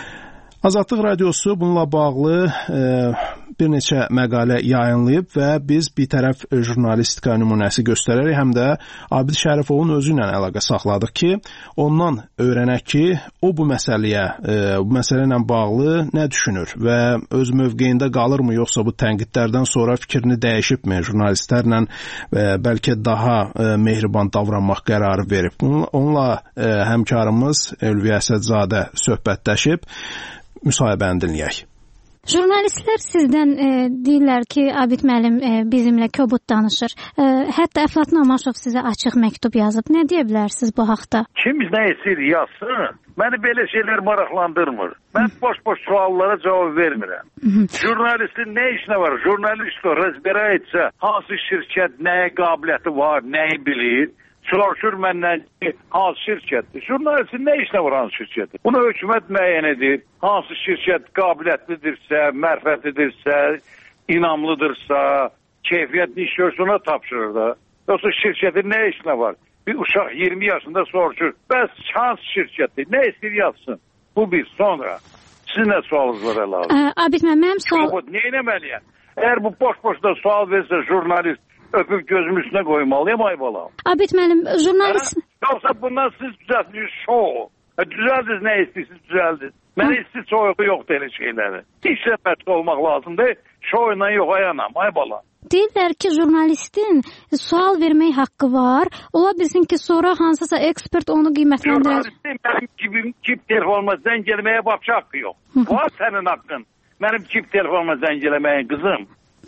S7: Azadlıq Radiosu bununla bağlı e, bir neçə məqalə yayınlayıb və biz bir tərəf jurnalistika nümunəsi göstərərək həm də Abid Şərifovun özü ilə əlaqə saxladıq ki, ondan öyrənək ki, o bu məsələyə, e, bu məsələ ilə bağlı nə düşünür və öz mövqeyində qalırmı, yoxsa bu tənqidlərdən sonra fikrini dəyişibmi, jurnalistlərlə e, bəlkə daha e, mehriban davranmaq qərarı verib. Onunla, onunla e, həmkarımız Ülviyə Əsədzadə söhbətləşib. Müsahibəni dinləyək.
S5: Jurnalistlər sizdən e, deyirlər ki, Abid müəllim e, bizimlə kobud danışır. E, hətta Əflatun Amaşov sizə açıq məktub yazıb. Nə deyə bilərsiniz bu haqda?
S6: Kim nə istəyir yazsın? Məni belə şeylər maraqlandırmır. Mən boş-boş suallara cavab vermirəm. Jurnalistin nə işinə var? Jurnalist o rəzbərə etsə, hansı şirkət nəyə qabiliyyəti var, nəyi bilir? Soruşur məndən ki, hansı şirkətdir? Jurnalistin nə işinə var hansı şirkətdir? Bunu hökumət müəyyən edir. Hansı şirkət qabiliyyətlidirsə, mərfətlidirsə, inamlıdırsa, keyfiyyətli iş görsə ona tapşırır da. Yoxsa şirkətin nə işinə var? Bir uşaq iyirmi yaşında soruşur. Bəs hansı şirkətdir? Nə istəyir yazsın? Bu bir. Sonra sizin nə sualınız var əlavə?
S5: Abid müəllim, mənim sual...
S6: Nə eləməliyəm? Əgər bu boş-boşda sual versə jurnalist, öpüb gözümün üstünə qoymalıyam, ay balam.
S5: Abid müəllim, jurnalist...
S6: Hə? Yoxsa bundan siz düzəltdiniz şou. Düzəldiniz, nə istəyirsiniz, düzəldiniz. Mən istəyir soyuqu yoxdur elə şeyləri. İşlə məşğul olmaq lazımdır. Şou ilə yox, ayanam, ay balam.
S5: Deyirlər ki, jurnalistin sual vermək haqqı var. Ola bilsin ki, sonra hansısa ekspert onu qiymətləndirər.
S6: Jurnalistin mənim cibim, cib telefonuma zəng eləməyə vapşı haqqı yox. Var sənin haqqın. Mənim cib telefonuma zəng eləməyin qızım.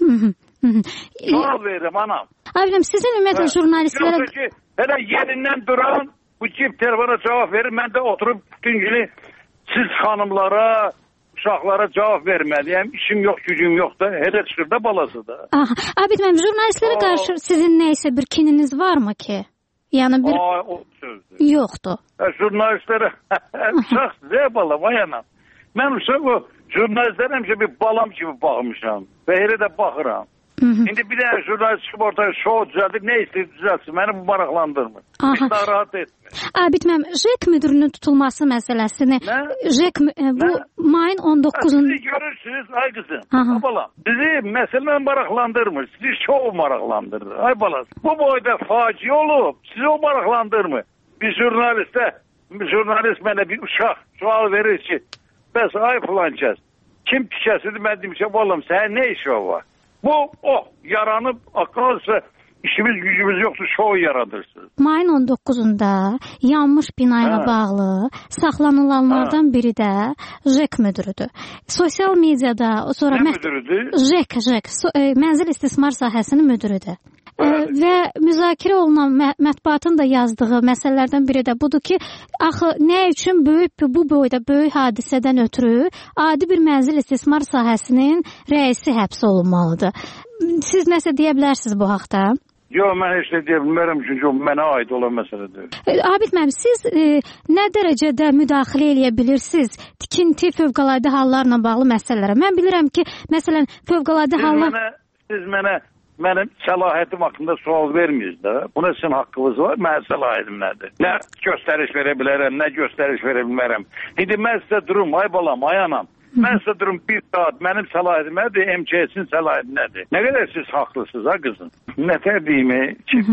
S6: Sual verirəm, anam.
S5: Abidəm, sizin ümumiyyətlə jurnalistlərə...
S6: Yoxsa ki, elə yerindən duran bu cib telefona cavab verir, mən də oturub bütün günü siz xanımlara, uşaqlara cavab verməliyəm. İşim yox, gücüm yox da, elə çıxır da balası da.
S5: Aha, Abidəm, jurnalistlərə qarşı sizin nəysə bir kininiz varmı ki? Yəni bir...
S6: Ay, o sözdür.
S5: Yoxdur.
S6: Jurnalistlərə, uşaqsız, ey balam, ayanam. Mən uşaq o, jurnalistlərə həmişə bir balam kimi baxmışam və elə də baxıram. Hı -hı. İndi bir dənə jurnalist çıxıb ortaya şou düzəldir, nə istəyir düzəlsin, məni bu maraqlandırmır. Heç narahat etmir.
S5: Abid müəllim, J E K müdürünün tutulması məsələsini, J E K bu nə? Mayın on doqquzunda...
S6: Sizi görürsünüz, ay qızım, ay balam, sizi məsələn maraqlandırmır, sizi şou maraqlandırır, ay balam. Bu boyda faci olub, sizi o maraqlandırmır. Bir jurnalistə, bir jurnalist mənə bir uşaq sual verir ki, bəs ay filan kəs, kim tikəsidir, mən demişəm, balam, sənin nə işi o var? Bu, oh, yaranıb, akılırsa işimiz gücümüz yoxdur, şou yaradırsınız.
S5: Mayın on doqquzunda yanmış bina ilə bağlı saxlanılanlardan biri də J E K müdürüdür. Sosial mediada, sonra...
S6: Nə müdürüdür?
S5: J E K, J E K, mənzil istismar sahəsinin müdürüdür. Evet. Və müzakirə olunan mətbuatın da yazdığı məsələlərdən biri də budur ki, axı nə üçün böyük bu boyda böyük hadisədən ötürü adi bir mənzil istismar sahəsinin rəisi həbs olunmalıdır. Siz nəsə deyə bilərsiniz bu haqda?
S6: Yox, mən heç nə deyə bilmərəm, çünki o mənə aid olan məsələdir.
S5: Abid müəllim, siz e, nə dərəcədə müdaxilə eləyə bilirsiniz tikinti, fövqəladə hallarla bağlı məsələlərə? Mən bilirəm ki, məsələn, fövqəladə hallar...
S6: Mənə, siz mənə mənim səlahiyyətim haqqında sual vermirsiniz də. Buna sizin haqqınız var, mənim səlahiyyətim nədir? Nə göstəriş verə bilərəm, nə göstəriş verə bilmərəm. İndi mən sizə durum, ay balam, ay anam. Mən sizə durum bir saat, mənim səlahiyyətim nədir, M K S-in səlahiyyəti nədir? Nə qədər siz haqlısınız, ha qızım? Nətər deyim, ki,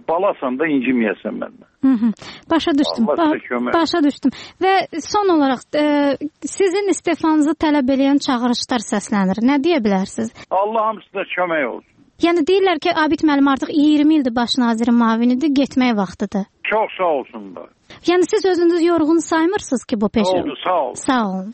S6: balasan da inciməyəsən məndən.
S5: Hı -hı. Başa düşdüm. Ba başa düşdüm. Və son olaraq e, sizin istefanızı tələb edən çağırışlar səslənir. Nə deyə bilərsiniz?
S6: Allah hamısına kömək olsun.
S5: Yəni deyirlər ki, Abid müəllim artıq iyirmi ildir baş nazirin müavinidir, getmək vaxtıdır.
S6: Çox sağ olsunlar.
S5: Yəni siz özünüzü yorğun saymırsınız ki bu peşə?
S6: Oldu, sağ olun.
S5: Sağ olun.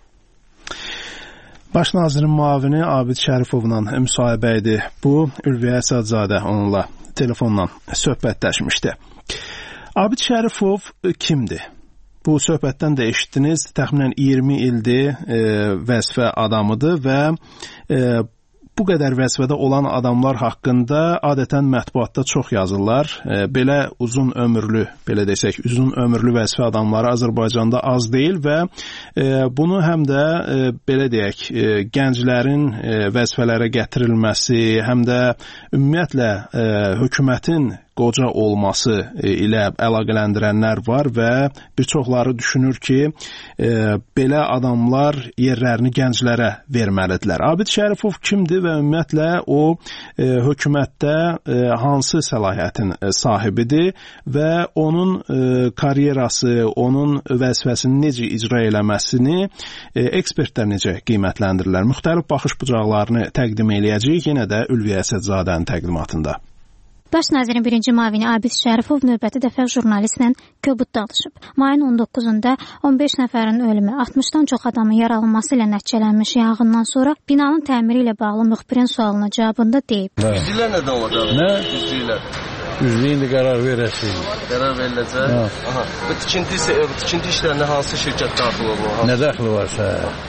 S7: Baş nazirin müavini Abid Şərifovla müsahibə idi. Bu, Ülviyə Əsədzadə onunla telefonla söhbətləşmişdi. Abid Şərifov kimdir? Bu söhbətdən də eşitdiniz. Təxminən iyirmi ildir e, vəzifə adamıdır və e, bu qədər vəzifədə olan adamlar haqqında adətən mətbuatda çox yazırlar. E, belə uzun ömürlü, belə desək, uzun ömürlü vəzifə adamları Azərbaycanda az deyil və e, bunu həm də e, belə deyək, e, gənclərin e, vəzifələrə gətirilməsi, həm də ümumiyyətlə e, hökumətin qoca olması ilə əlaqələndirənlər var və bir çoxları düşünür ki, e, belə adamlar yerlərini gənclərə verməlidirlər. Abid Şərifov kimdir və ümumiyyətlə o e, hökumətdə e, hansı səlahiyyətin e, sahibidir və onun e, karyerası, onun vəzifəsini necə icra eləməsini e, ekspertlər necə qiymətləndirirlər? Müxtəlif baxış bucaqlarını təqdim eləyəcəyik yenə də Ülviyə Əsədzadənin təqdimatında.
S5: Baş nazirin birinci müavini Abid Şərifov növbəti dəfə jurnalistlə kobud danışıb. Mayın on doqquzunda on beş nəfərin ölümü, altmışdan çox adamın yaralanması ilə nəticələnmiş yanğından sonra binanın təmiri ilə bağlı müxbirin sualına cavabında deyib.
S8: Üzvlüklər nədən olacaq?
S24: Nə?
S8: Üzvlüklər.
S24: Üzvlük indi qərar verəsiz.
S8: Qərar veriləcək? Aha. Bu tikinti, tikinti işlərində hansı şirkət daxil olur?
S24: Nə dəxli varsa?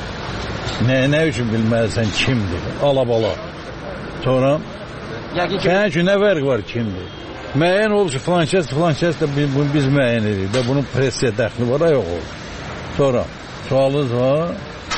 S24: Nə, nə üçün bilməlisən kimdir? Alabala. Sonra sənin üçün nə fərq var kimdir? Müəyyən olur ki, filan kəs, filan kəs də bunu biz müəyyən edirik və bunun presiyə dəxli var, yox olur. Sonra sualınız var,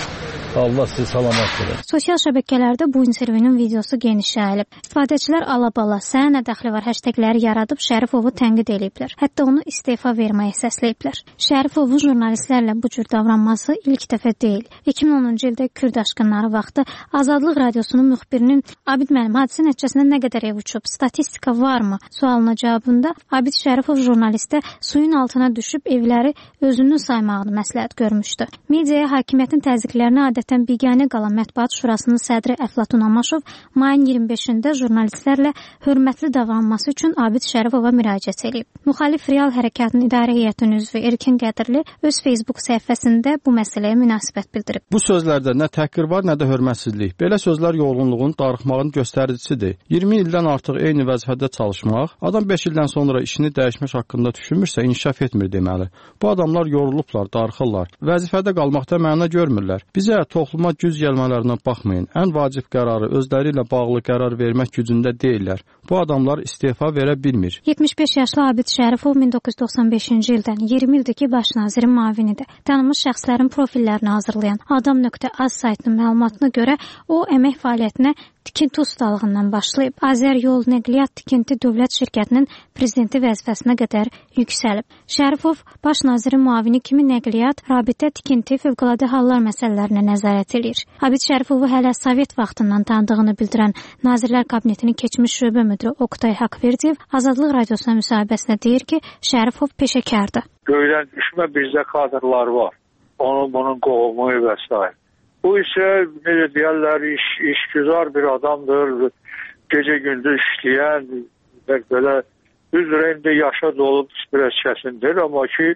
S24: Allah sizi salamat edər.
S5: Sosial şəbəkələrdə bu intervyunun videosu geniş yayılıb. İstifadəçilər alabala, sənə nə dəxli var hashtagləri yaradıb Şərifovu tənqid ediblər. Hətta onu istefa verməyə səsləyiblər. Şərifovun jurnalistlərlə bu cür davranması ilk dəfə deyil. iki min onuncu ildə Kürd aşqınları vaxtı Azadlıq radiosunun müxbirinin Abid müəllim hadisə nəticəsində nə qədər ev uçub, statistika varmı sualına cavabında Abid Şərifov jurnalistə suyun altına düşüb evləri özünün saymağını məsləhət görmüşdü. Mediaya hakimiyyətin təzyiqlərinə adətən biganə qalan Mətbuat Şurasının sədri Əflatun Amaşov mayın iyirmi beşində jurnalistlərlə hörmətli davranması üçün Abid Şərifova müraciət edib. Müxalif Real Hərəkatının idarə heyətinin üzvü Erkin Qədirli öz Facebook səhifəsində bu məsələyə münasibət bildirib.
S4: Bu sözlərdə nə təhqir var, nə də hörmətsizlik. Belə sözlər yorğunluğun, darıxmağın göstəricisidir. iyirmi ildən artıq eyni vəzifədə çalışmaq, adam beş ildən sonra işini dəyişmək haqqında düşünmürsə, inkişaf etmir deməli. Bu adamlar yorulublar, darıxırlar. Vəzifədə qalmaqda məna görmürlər. Bizə topluma güc gəlmələrinə baxmayın. Ən vacib qərarı özləri ilə bağlı qərar vermək gücündə deyirlər. Bu adamlar istefa verə bilmir.
S5: yetmiş beş yaşlı Abid Şərifov min doqquz yüz doxsan beşinci ildən iyirmi ildir ki, baş nazirin müavinidir. Tanınmış şəxslərin profillərini hazırlayan Adam nöqtə az saytının məlumatına görə o əmək fəaliyyətinə tikinti ustalığından başlayıb. Azər Yol Nəqliyyat Tikinti Dövlət Şirkətinin prezidenti vəzifəsinə qədər yüksəlib. Şərifov baş nazirin müavini kimi nəqliyyat, rabitə, tikinti, fövqəladə hallar məsələlərinə nəzarət edir. Abid Şərifovu hələ Sovet vaxtından tanıdığını bildirən Nazirlər Kabinetinin keçmiş şöbə müdiri Oqtay Haqverdiyev Azadlıq radiosuna müsahibəsində deyir ki, Şərifov peşəkardır.
S6: Göydən düşmə bizdə kadrlar var. Onun bunun qohumu və s. Bu isə necə deyərlər, iş, işgüzar bir adamdır, gecə gündüz işləyən, belə üzrə indi yaşa dolub biraz kəsindir, amma ki,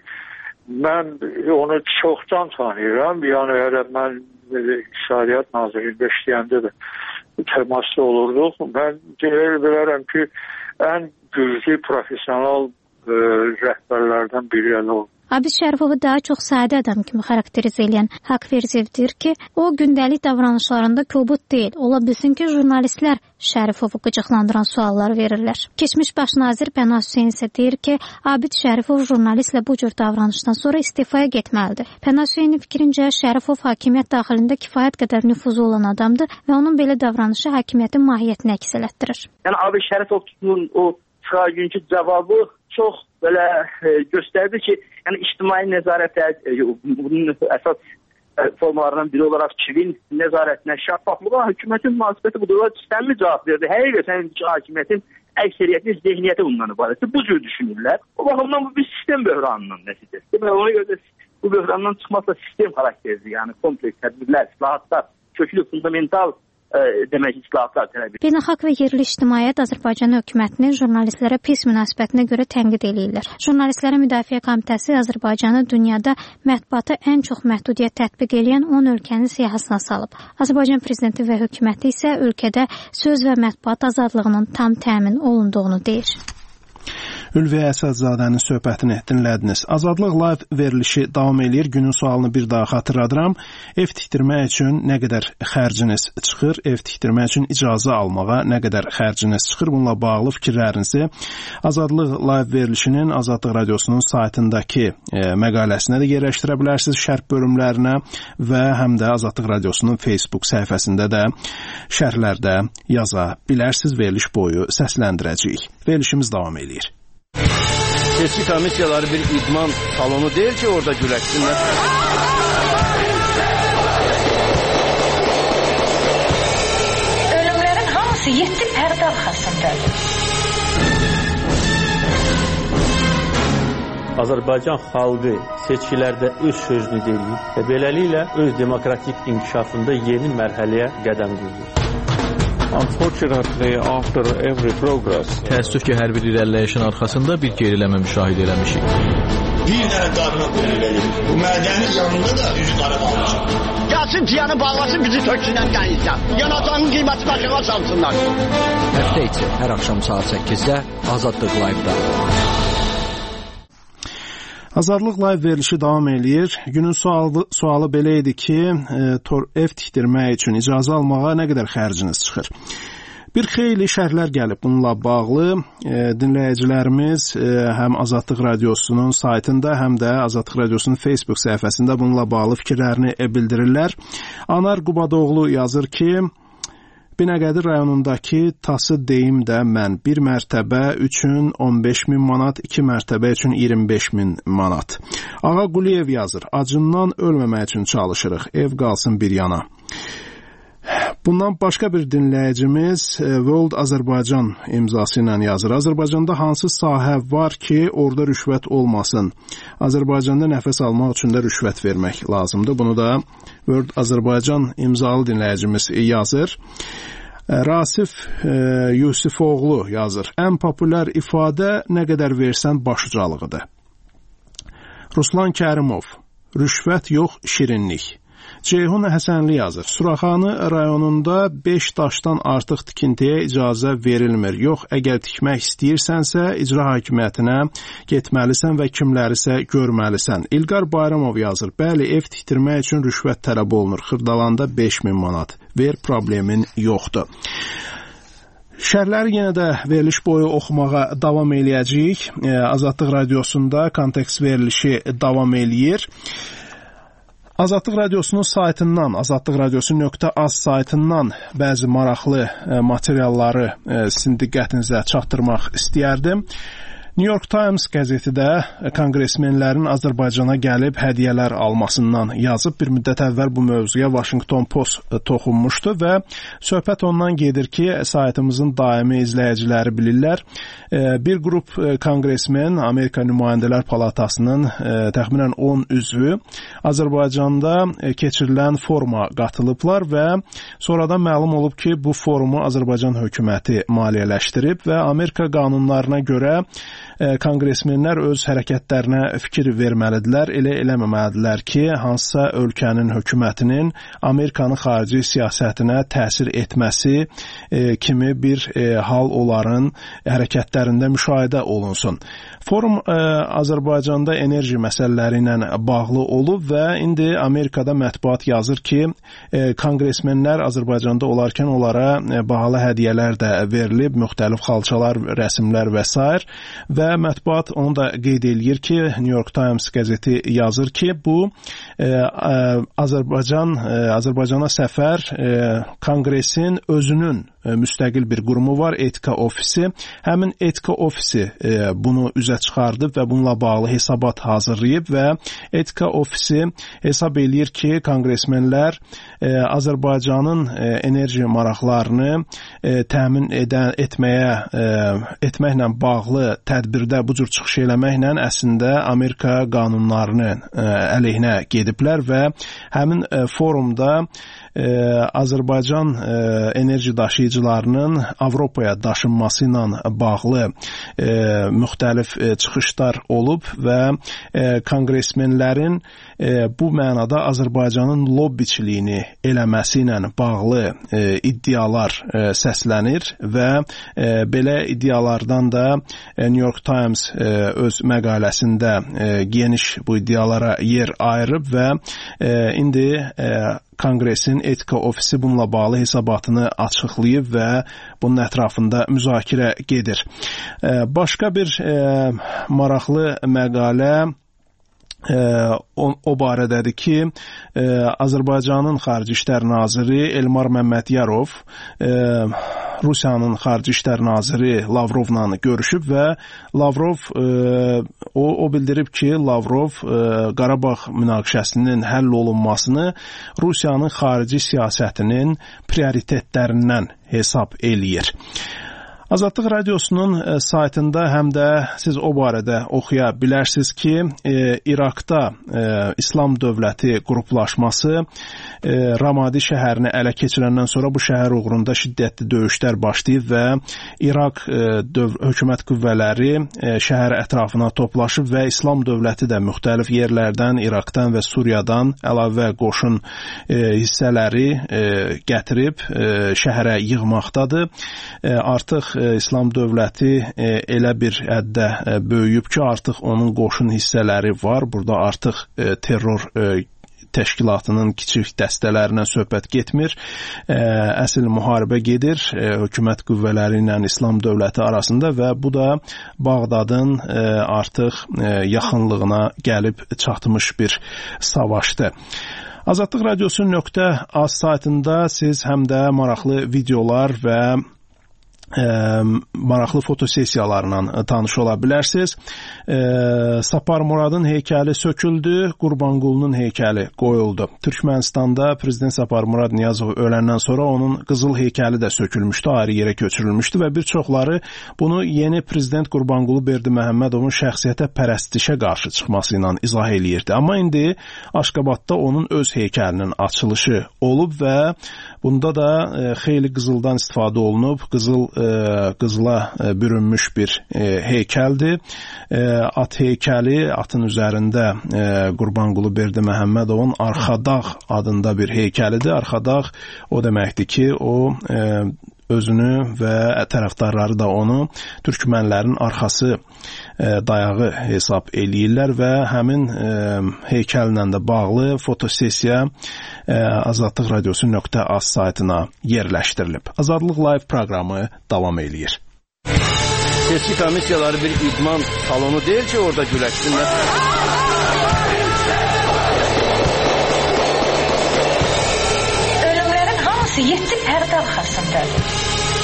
S6: mən onu çoxdan tanıyıram, yəni elə mən İqtisadiyyat Nazirliyində işləyəndə də təmasda olurduq. Mən deyir bilərəm ki, ən güclü profesional e, rəhbərlərdən biri elə oldu.
S5: Abid Şərifovu daha çox sadə adam kimi xarakterizə edən Haqverdiyev deyir ki, o gündəlik davranışlarında kobud deyil. Ola bilsin ki, jurnalistlər Şərifovu qıcıqlandıran suallar verirlər. Keçmiş baş nazir Pənah Hüseyn isə deyir ki, Abid Şərifov jurnalistlə bu cür davranışdan sonra istifaya getməlidir. Pənah Hüseynin fikrincə Şərifov hakimiyyət daxilində kifayət qədər nüfuzu olan adamdır və onun belə davranışı hakimiyyətin mahiyyətini əks elətdirir.
S10: Yəni Abid Şərifovun o çıxar günkü cavabı çox belə e, göstərdi ki, yəni ictimai nəzarətə e, bunun əsas formalarından biri olaraq çivin nəzarətinə, şəffaflığa hökumətin münasibəti budur. Sistemli cavab verdi. Həqiqətən hakimiyyətin əksəriyyətin zehniyyəti bundan ibarətdir. Bu cür düşünürlər. O baxımdan bu bir sistem böhranının nəticəsidir. Və ona görə də bu böhrandan çıxmaqla sistem xarakterlidir. Yəni kompleks tədbirlər, islahatlar, köklü, fundamental demək islahatlar tələb edir.
S5: Beynəlxalq və yerli ictimaiyyət Azərbaycan hökumətinin jurnalistlərə pis münasibətinə görə tənqid eləyirlər. Jurnalistlərin Müdafiə Komitəsi Azərbaycanı dünyada mətbuata ən çox məhdudiyyət tətbiq edən on ölkənin siyahısına salıb. Azərbaycan prezidenti və hökuməti isə ölkədə söz və mətbuat azadlığının tam təmin olunduğunu deyir.
S7: Ülviyə Əsədzadənin söhbətini dinlədiniz. Azadlıq live verilişi davam eləyir. Günün sualını bir daha xatırladıram. Ev tikdirmək üçün nə qədər xərciniz çıxır? Ev tikdirmək üçün icazə almağa nə qədər xərciniz çıxır? Bununla bağlı fikirlərinizi Azadlıq live verilişinin Azadlıq Radiosunun saytındakı e, məqaləsinə də yerləşdirə bilərsiniz, şərh bölümlərinə və həm də Azadlıq Radiosunun Facebook səhifəsində də şərhlərdə yaza bilərsiniz. Veriliş boyu səsləndirəcəyik. Verilişimiz davam eləyir.
S8: Seçki komissiyaları bir idman salonu deyil ki, orada güləşsinlər.
S9: Ölümlərin hamısı yeddi pərdə arxasındadır.
S13: Azərbaycan xalqı seçkilərdə öz sözünü deyir və beləliklə öz demokratik inkişafında yeni mərhələyə qədəm qoyur.
S11: Unfortunately, after every progress, təəssüf ki, hər bir irəliləyişin arxasında bir geriləmə müşahidə eləmişik.
S25: Bir dənə qadına qulluq bu mədənin yanında da üzü qara qalmışıq. Gəlsin ciyanı bağlasın, bizi töksünən qənizdən. Yanacağının qiyməti başına salsınlar.
S26: Həftə içi hər axşam saat səkkizdə Azadlıq Live-da.
S7: Azadlıq live verilişi davam eləyir. Günün sualı, sualı belə idi ki, e, ev tikdirmək üçün icazə almağa nə qədər xərciniz çıxır? Bir xeyli şərhlər gəlib bununla bağlı. E, dinləyicilərimiz e, həm Azadlıq Radiosunun saytında, həm də Azadlıq Radiosunun Facebook səhifəsində bununla bağlı fikirlərini bildirirlər. Anar Qubadoğlu yazır ki, Binəqədi rayonundakı Tası deyim də mən bir mərtəbə üçün on beş min manat, iki mərtəbə üçün iyirmi beş min manat. Ağa Quliyev yazır, acından ölməmək üçün çalışırıq, ev qalsın bir yana. Bundan başqa bir dinləyicimiz World Azərbaycan imzası ilə yazır. Azərbaycanda hansı sahə var ki, orada rüşvət olmasın? Azərbaycanda nəfəs almaq üçün də rüşvət vermək lazımdır. Bunu da World Azərbaycan imzalı dinləyicimiz yazır. Rasif e, Yusifoğlu yazır. Ən populyar ifadə nə qədər versən başucalığıdır. Ruslan Kərimov, rüşvət yox, şirinlik. Ceyhun Həsənli yazır. Suraxanı rayonunda beş daşdan artıq tikintiyə icazə verilmir. Yox, əgər tikmək istəyirsənsə, icra hakimiyyətinə getməlisən və kimlərisə görməlisən. İlqar Bayramov yazır. Bəli, ev tikdirmək üçün rüşvət tələb olunur. Xırdalanda beş min manat. Ver, problemin yoxdur. Şərhləri yenə də veriliş boyu oxumağa davam eləyəcəyik. Azadlıq Radiosunda kontekst verilişi davam eləyir. Azadlıq Radiosunun saytından, azadlıq radiosu nöqtə az saytından bəzi maraqlı materialları sizin diqqətinizə çatdırmaq istəyərdim. New York Times qəzeti də konqresmenlərin Azərbaycana gəlib hədiyyələr almasından yazıb. Bir müddət əvvəl bu mövzuya Washington Post toxunmuşdu və söhbət ondan gedir ki, saytımızın daimi izləyiciləri bilirlər. Bir qrup konqresmen Amerika Nümayəndələr Palatasının təxminən on üzvü Azərbaycanda keçirilən foruma qatılıblar və sonradan məlum olub ki, bu forumu Azərbaycan hökuməti maliyyələşdirib və Amerika qanunlarına görə konqresmenlər öz hərəkətlərinə fikir verməlidirlər, elə eləməməlidirlər ki, hansısa ölkənin hökumətinin Amerikanın xarici siyasətinə təsir etməsi e, kimi bir e, hal onların hərəkətlərində müşahidə olunsun. Forum e, Azərbaycanda enerji məsələləri ilə bağlı olub və indi Amerikada mətbuat yazır ki, e, konqresmenlər Azərbaycanda olarkən onlara e, bahalı hədiyyələr də verilib, müxtəlif xalçalar, rəsmlər və s. və və mətbuat onu da qeyd eləyir ki, New York Times qəzeti yazır ki, bu e, e, Azərbaycan e, Azərbaycana səfər e, Konqresin özünün e, müstəqil bir qurumu var, Etika Ofisi. Həmin Etika Ofisi e, bunu üzə çıxardıb və bununla bağlı hesabat hazırlayıb və Etika Ofisi hesab eləyir ki, konqresmenlər e, Azərbaycanın e, enerji maraqlarını e, təmin edən, etməyə e, etməklə bağlı tədbirdə bu cür çıxış eləməklə əslində Amerika qanunlarını e, əleyhinə gediblər və həmin e, forumda e, Azərbaycan e, enerji daşıyıcılarının Avropaya daşınması ilə bağlı e, müxtəlif e, çıxışlar olub və e, konqresmenlərin e, bu mənada Azərbaycanın lobbiçiliyini eləməsi ilə bağlı e, iddialar e, səslənir və e, belə iddialardan da e, New York Times e, öz məqaləsində e, geniş bu iddialara yer ayırıb və e, indi e, Konqresin Etika Ofisi bununla bağlı hesabatını açıqlayıb və bunun ətrafında müzakirə gedir. E, başqa bir e, maraqlı məqalə E, o, o barədədir ki, e, Azərbaycanın Xarici İşlər Naziri Elmar Məmmədiyarov e, Rusiyanın Xarici İşlər Naziri Lavrovla görüşüb və Lavrov e, o, o bildirib ki, Lavrov e, Qarabağ münaqişəsinin həll olunmasını Rusiyanın xarici siyasətinin prioritetlərindən hesab eləyir. Azadlıq Radiosunun e, saytında həm də siz o barədə oxuya bilərsiniz ki, e, İraqda e, İslam dövləti qruplaşması e, Ramadi şəhərini ələ keçirəndən sonra bu şəhər uğrunda şiddətli döyüşlər başlayıb və İraq e, döv hökumət qüvvələri e, şəhər ətrafına toplaşıb və İslam dövləti də müxtəlif yerlərdən, İraqdan və Suriyadan əlavə qoşun e, hissələri e, gətirib e, şəhərə yığmaqdadır. E, artıq İslam dövləti elə bir həddə böyüyüb ki, artıq onun qoşun hissələri var. Burada artıq terror təşkilatının kiçik dəstələrinə söhbət getmir. Əsl müharibə gedir hökumət qüvvələri ilə İslam dövləti arasında və bu da Bağdadın artıq yaxınlığına gəlib çatmış bir savaşdır. Azadlıq Radiosu nöqtə az saytında siz həm də maraqlı videolar və E, maraqlı fotosessiyalarla tanış ola bilərsiniz. E, Sapar Muradın heykəli söküldü, Qurbanqulunun heykəli qoyuldu. Türkmenistanda Prezident Sapar Murad Niyazov öləndən sonra onun qızıl heykəli də sökülmüşdü, ayrı yerə köçürülmüşdü və bir çoxları bunu yeni Prezident Qurbanqulu Berdiməhəmmədovun şəxsiyyətə pərəstişə qarşı çıxması ilə izah eləyirdi. Amma indi Aşqabadda onun öz heykəlinin açılışı olub və bunda da e, xeyli qızıldan istifadə olunub. Qızıl e, qızıla e, bürünmüş bir e, heykəldir. E, at heykəli, atın üzərində e, Qurbanqulu Berdiməhəmmədovun Arxadağ adında bir heykəlidir. Arxadağ o deməkdir ki, o e, özünü və tərəfdarları da onu türkmənlərin arxası e, dayağı hesab eləyirlər və həmin e, heykəllə də bağlı fotosessiya e, Azadlıq Radiosu nöqtə az saytına yerləşdirilib. Azadlıq Live proqramı davam eləyir.
S8: Seçki komissiyaları bir idman salonu deyil ki, orada güləşsinlər.
S9: Ölümlərin hamısı yeddi pərdə arxasındadır.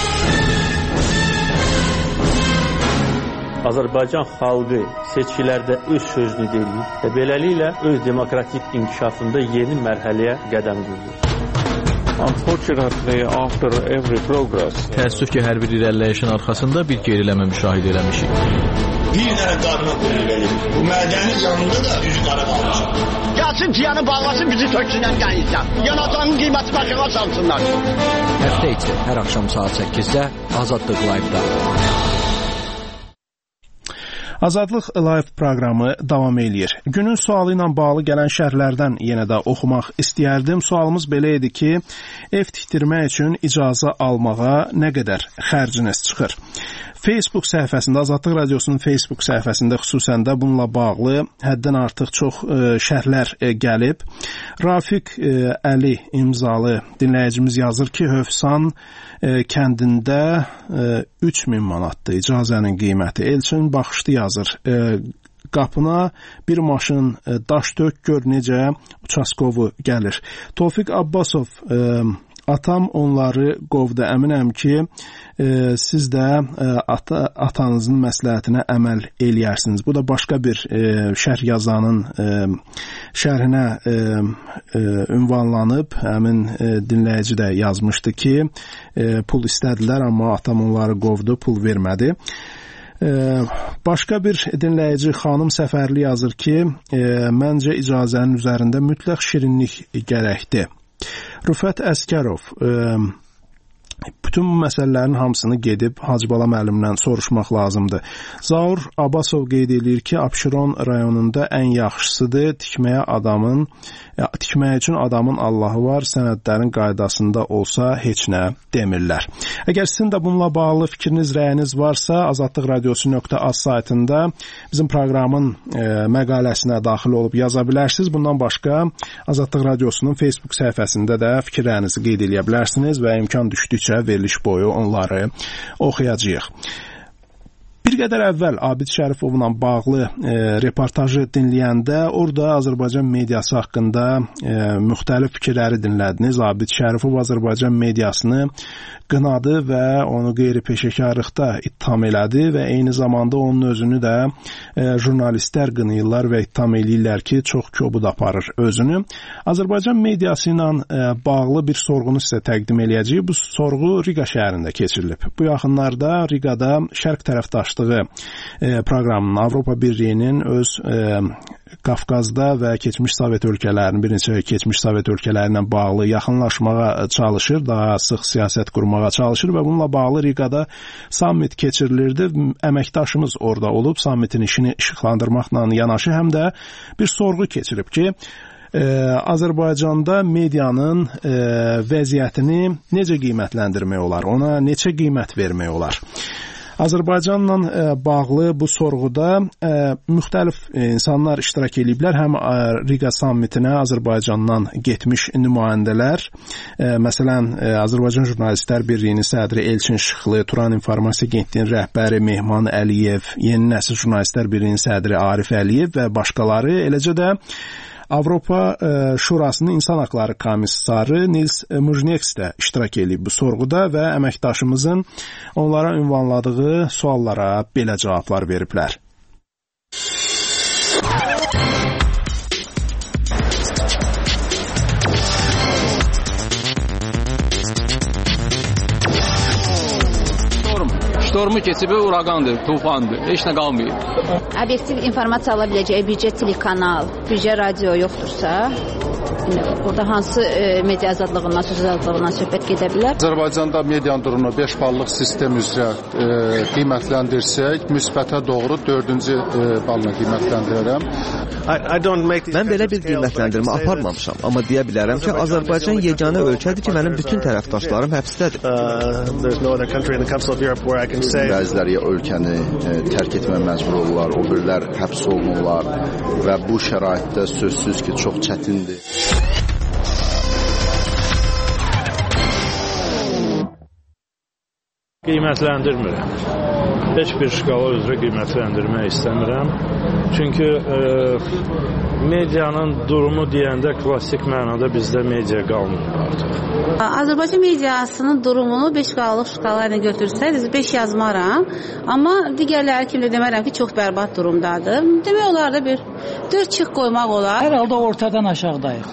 S13: Azərbaycan xalqı seçkilərdə öz sözünü deyir və beləliklə öz demokratik inkişafında yeni mərhələyə qədəm qoyur.
S11: Unfortunately, after every progress, təəssüf ki, hər bir irəliləyişin arxasında bir geriləmə müşahidə eləmişik.
S25: Bir dənə qadına qulluq bu mədənin yanında da üzü qara qalmışam. Gəlsin tiyanı bağlasın, bizi töksünən gəlirsən. Yanatanın qiyməti başına salsınlar.
S26: Həftə içi hər axşam saat səkkizdə Azadlıq Live-da.
S7: Azadlıq Live proqramı davam eləyir. Günün sualı ilə bağlı gələn şərhlərdən yenə də oxumaq istəyərdim. Sualımız belə idi ki, ev tikdirmək üçün icazə almağa nə qədər xərciniz çıxır? Facebook səhifəsində, Azadlıq Radiosunun Facebook səhifəsində xüsusən də bununla bağlı həddən artıq çox ə, şərhlər ə, gəlib. Rafiq ə, Əli imzalı dinləyicimiz yazır ki, Hövsan ə, kəndində ə, üç min manatdır icazənin qiyməti. Elçin Baxışlı yazır, ə, qapına bir maşın ə, daş dök, gör necə uçaskovu gəlir. Tofiq Abbasov, ə, atam onları qovdu. Əminəm ki, e, siz də e, ata, atanızın məsləhətinə əməl eləyərsiniz. Bu da başqa bir e, şərh yazanın e, şərhinə e, e, ünvanlanıb. Həmin e, dinləyici də yazmışdı ki, e, pul istədilər, amma atam onları qovdu, pul vermədi. E, başqa bir dinləyici xanım Səfərli yazır ki, e, məncə icazənin üzərində mütləq şirinlik gərəkdir. Rüfət Əskərov, e, bütün bu məsələlərin hamısını gedib Hacıbala müəllimdən soruşmaq lazımdır. Zaur Abbasov qeyd edir ki, Abşeron rayonunda ən yaxşısıdır. Tikməyə adamın, ya, tikməyə üçün adamın Allahı var, sənədlərin qaydasında olsa heç nə demirlər. Əgər sizin də bununla bağlı fikriniz, rəyiniz varsa, azadlıq radiosu nöqtə az saytında bizim proqramın e, məqaləsinə daxil olub yaza bilərsiniz. Bundan başqa Azadlıq Radiosunun Facebook səhifəsində də fikirlərinizi qeyd edə bilərsiniz və imkan düşdükcə veriliş boyu onları oxuyacağıq. Bir qədər əvvəl Abid Şərifovla bağlı e, reportajı dinləyəndə orada Azərbaycan mediası haqqında e, müxtəlif fikirləri dinlədiniz. Abid Şərifov Azərbaycan mediasını qınadı və onu qeyri-peşəkarlıqda ittiham elədi və eyni zamanda onun özünü də e, jurnalistlər qınayırlar və ittiham eləyirlər ki, çox kobud aparır özünü. Azərbaycan mediası ilə e, bağlı bir sorğunu sizə təqdim eləyəcəyik. Bu sorğu Riga şəhərində keçirilib. Bu yaxınlarda Rigada şərq tərəfdaşlığı proqramının, Avropa Birliyinin öz e, Qafqazda və keçmiş Sovet ölkələrinin, bir neçə keçmiş Sovet ölkələri ilə bağlı yaxınlaşmağa çalışır, daha sıx siyasət qurmağa çalışır və bununla bağlı Rigada sammit keçirilirdi. Əməkdaşımız orada olub, sammitin işini işıqlandırmaqla yanaşı həm də bir sorğu keçirib ki, Ee, Azərbaycanda medianın e, vəziyyətini necə qiymətləndirmək olar, ona neçə qiymət vermək olar? Azərbaycanla e, bağlı bu sorğuda e, müxtəlif insanlar iştirak ediblər. Həm e, Riga sammitinə Azərbaycandan getmiş nümayəndələr, e, məsələn, e, Azərbaycan Jurnalistlər Birliyinin sədri Elçin Şıxlı, Turan İnformasiya Agentliyinin rəhbəri Mehman Əliyev, Yeni Nəsil Jurnalistlər Birliyinin sədri Arif Əliyev və başqaları, eləcə də Avropa e, Şurasının İnsan Haqları Komissarı Nils Mujneks də iştirak edib bu sorğuda və əməkdaşımızın onlara ünvanladığı suallara belə cavablar veriblər.
S16: Ştormu keçib, uraqandır, tufandır, heç nə qalmayıb.
S17: Obyektiv informasiya ala biləcəyi bircə telekanal, bircə radio yoxdursa, burada hansı e, media azadlığından, söz azadlığından söhbət gedə bilər?
S19: Azərbaycanda medianın durumunu beş ballıq sistem üzrə e, qiymətləndirsək, müsbətə doğru dördüncü e, balla qiymətləndirərəm.
S11: Mən belə bir qiymətləndirmə aparmamışam, amma deyə bilərəm ki, Azərbaycan yeganə ölkədir ki, mənim bütün tərəfdaşlarım həbsdədir.
S21: Bəziləri ölkəni e, tərk etməyə məcbur olurlar, o birilər həbs olunurlar və bu şəraitdə sözsüz ki, çox çətindir.
S22: Qiymətləndirmirəm. Heç bir şkala üzrə qiymətləndirmək istəmirəm. Çünki e, medianın durumu deyəndə klassik mənada bizdə media qalmır artıq.
S23: Azərbaycan mediasının durumunu beş şkalalıq şkala ilə götürsəydiniz, beş yazmaram. Amma digərləri kimi demərəm ki, çox bərbad durumdadır. Demək olar da bir dörd çıx qoymaq olar.
S14: Hər halda ortadan aşağıdayıq.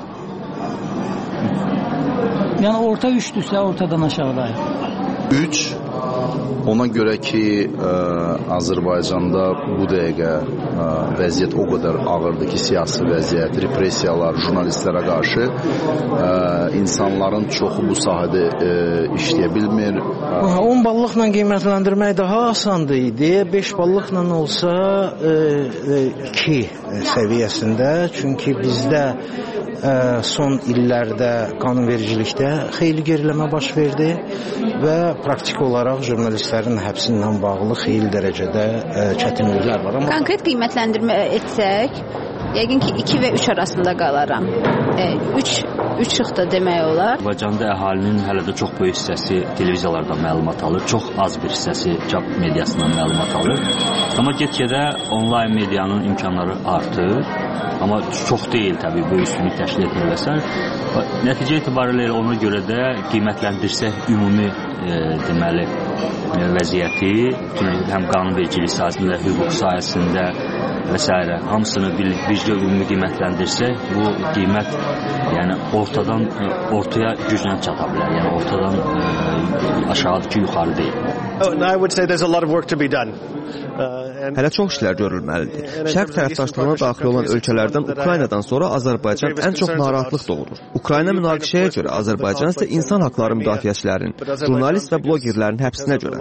S14: Yəni orta üçdürsə ortadan aşağıdayıq.
S21: üç Ona görə ki, ə, Azərbaycanda bu dəqiqə ə, vəziyyət o qədər ağırdır ki, siyasi vəziyyət, repressiyalar, jurnalistlərə qarşı ə, insanların çoxu bu sahədə ə, işləyə bilmir.
S1: on ballıqla qiymətləndirmək daha asandır idi. beş ballıqla olsa iki səviyyəsində. Çünki bizdə son illərdə qanunvericilikdə xeyli geriləmə baş verdi və praktik olaraq jurnalistlərin həbsi ilə bağlı xeyli dərəcədə çətinliklər var. Amma
S17: konkret qiymətləndirmə etsək, yəqin ki iki və üç arasında qalaram. üç üç çıxdı demək olar.
S2: Azərbaycanda əhalinin hələ də çox böyük hissəsi televiziyalardan məlumat alır, çox az bir hissəsi çap mediasından məlumat alır. Amma get-gedə onlayn medianın imkanları artır. Amma çox deyil təbii, böyük üstünlük təşkil etmir və s. Nəticə etibarilə ona görə də qiymətləndirsək ümumi e, deməli e, vəziyyəti, həm qanunvericilik sahəsində, hüquq sahəsində və s. hamısını bircə ümumi qiymətləndirsək, bu qiymət yəni ortadan ortaya güclə çata bilər. Yəni ortadan e, aşağıdır ki, yuxarı deyil.
S3: I would say there's a lot of work to be done.
S15: Hələ çox işlər görülməlidir. Şərq tərəfdaşlığına daxil olan ölkələrdən Ukraynadan sonra Azərbaycan ən çox narahatlıq doğurur. Ukrayna münaqişəyə görə, Azərbaycan isə insan haqları müdafiəçilərinin, jurnalist və blogerlərin həbsinə görə.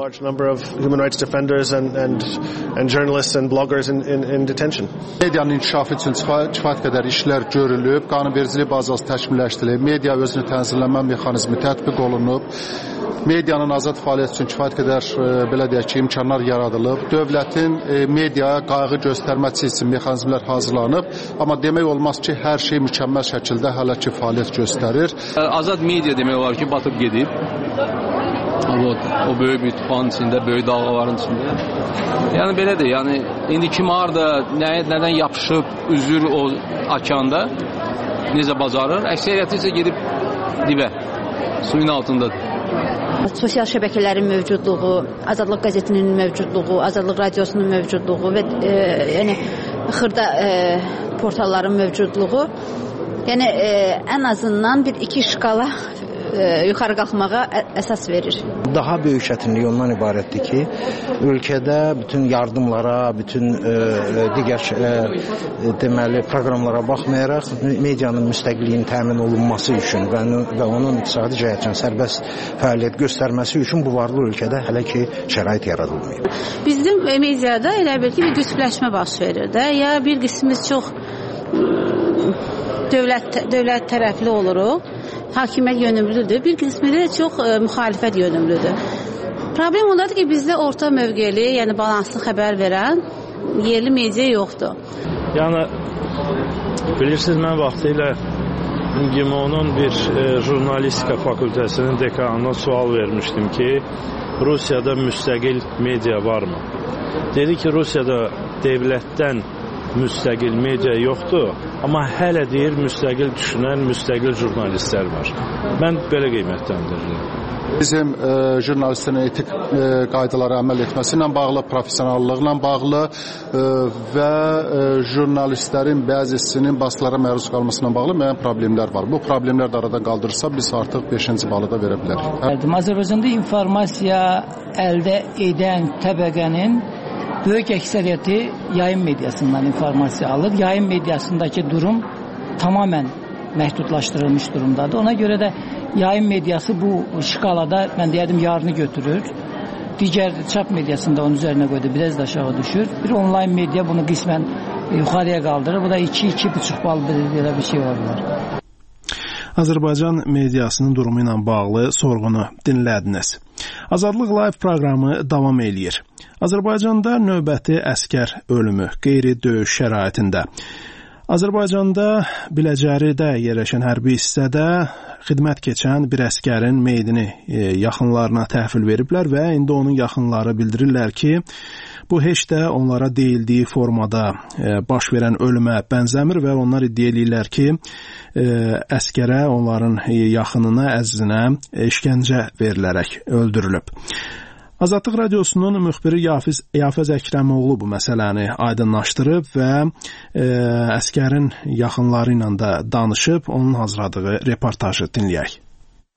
S19: Medianın inkişafı üçün kifayət qədər işlər görülüb, qanunvericilik bazası təkmilləşdirilib, media özünü tənzimləmə mexanizmi tətbiq olunub. Medianın azad fəaliyyət üçün kifayət qədər e, belə deyək ki, imkanlar yaradılıb. Dövlətin e, mediaya qayğı göstərməsi üçün mexanizmlər hazırlanıb. Amma demək olmaz ki, hər şey mükəmməl şəkildə hələ ki fəaliyyət göstərir.
S16: Azad media demək olar ki, batıb gedib. O, o böyük bir tufanın içində, böyük dalğaların içində. Yəni belədir. Yəni indi kim harda, nə, nədən yapışıb üzür o okanda, necə bacarır, əksəriyyəti isə gedib dibə, suyun altındadır.
S17: Sosial şəbəkələrin mövcudluğu, Azadlıq qəzetinin mövcudluğu, Azadlıq radiosunun mövcudluğu və e, yəni xırda e, portalların mövcudluğu, yəni e, ən azından bir iki şkala e, yuxarı qalxmağa əsas verir.
S1: Daha böyük çətinlik ondan ibarətdir ki, ölkədə bütün yardımlara, bütün e, digər e, deməli proqramlara baxmayaraq medianın müstəqilliyinin təmin olunması üçün və, və onun iqtisadi cəhətdən sərbəst fəaliyyət göstərməsi üçün bu varlı ölkədə hələ ki şərait yaradılmayıb.
S23: Bizim mediada elə bil ki bir qüsbləşmə baş verir də. Ya bir qismimiz çox dövlət dövlət tərəfli oluruq, hakimiyyət yönümlüdür, bir qismi də çox e, müxalifət yönümlüdür. Problem ondadır ki, bizdə orta mövqeli, yəni balanslı xəbər verən yerli media yoxdur.
S22: Yəni bilirsiniz, mən vaxtilə M G M O-nun bir e, jurnalistika fakültəsinin dekanına sual vermişdim ki, Rusiyada müstəqil media varmı? Dedi ki, Rusiyada dövlətdən müstəqil media yoxdur, amma hələ deyir müstəqil düşünən, müstəqil jurnalistlər var. Mən belə qiymətləndirirəm.
S19: Bizim e, jurnalistlərin etik e, qaydalara əməl etməsi ilə bağlı, professionallıqla bağlı e, və e, jurnalistlərin bəzisinin baskılara məruz qalmasına bağlı müəyyən problemlər var. Bu problemlər də aradan qaldırırsa, biz artıq beşinci balı da verə bilərik.
S14: Azərbaycanda informasiya əldə edən təbəqənin böyük əksəriyyəti yayım mediasından informasiya alır. Yayım mediasındakı durum tamamən məhdudlaşdırılmış durumdadır. Ona görə də yayım mediası bu şkalada, mən deyədim, yarını götürür. Digər çap mediasında onun üzərinə qoydu, biraz da aşağı düşür. Bir onlayn media bunu qismən yuxarıya qaldırır. Bu da iki iki buçuk bal belə bir şey ola bilər.
S7: Azərbaycan mediasının durumu ilə bağlı sorğunu dinlədiniz. Azadlıq Live proqramı davam eləyir. Azərbaycanda növbəti əskər ölümü qeyri-döyüş şəraitində. Azərbaycanda Biləcəridə yerləşən hərbi hissədə xidmət keçən bir əskərin meyidini yaxınlarına təhvil veriblər və indi onun yaxınları bildirirlər ki, bu heç də onlara deyildiyi formada baş verən ölümə bənzəmir və onlar iddia edirlər ki, əskərə, onların yaxınına, əzizinə işgəncə verilərək öldürülüb. Azadlıq Radiosunun müxbiri Yafiz, Yafiz Əkrəmoğlu bu məsələni aydınlaşdırıb və e, əskərin yaxınları ilə də danışıb, onun hazırladığı reportajı dinləyək.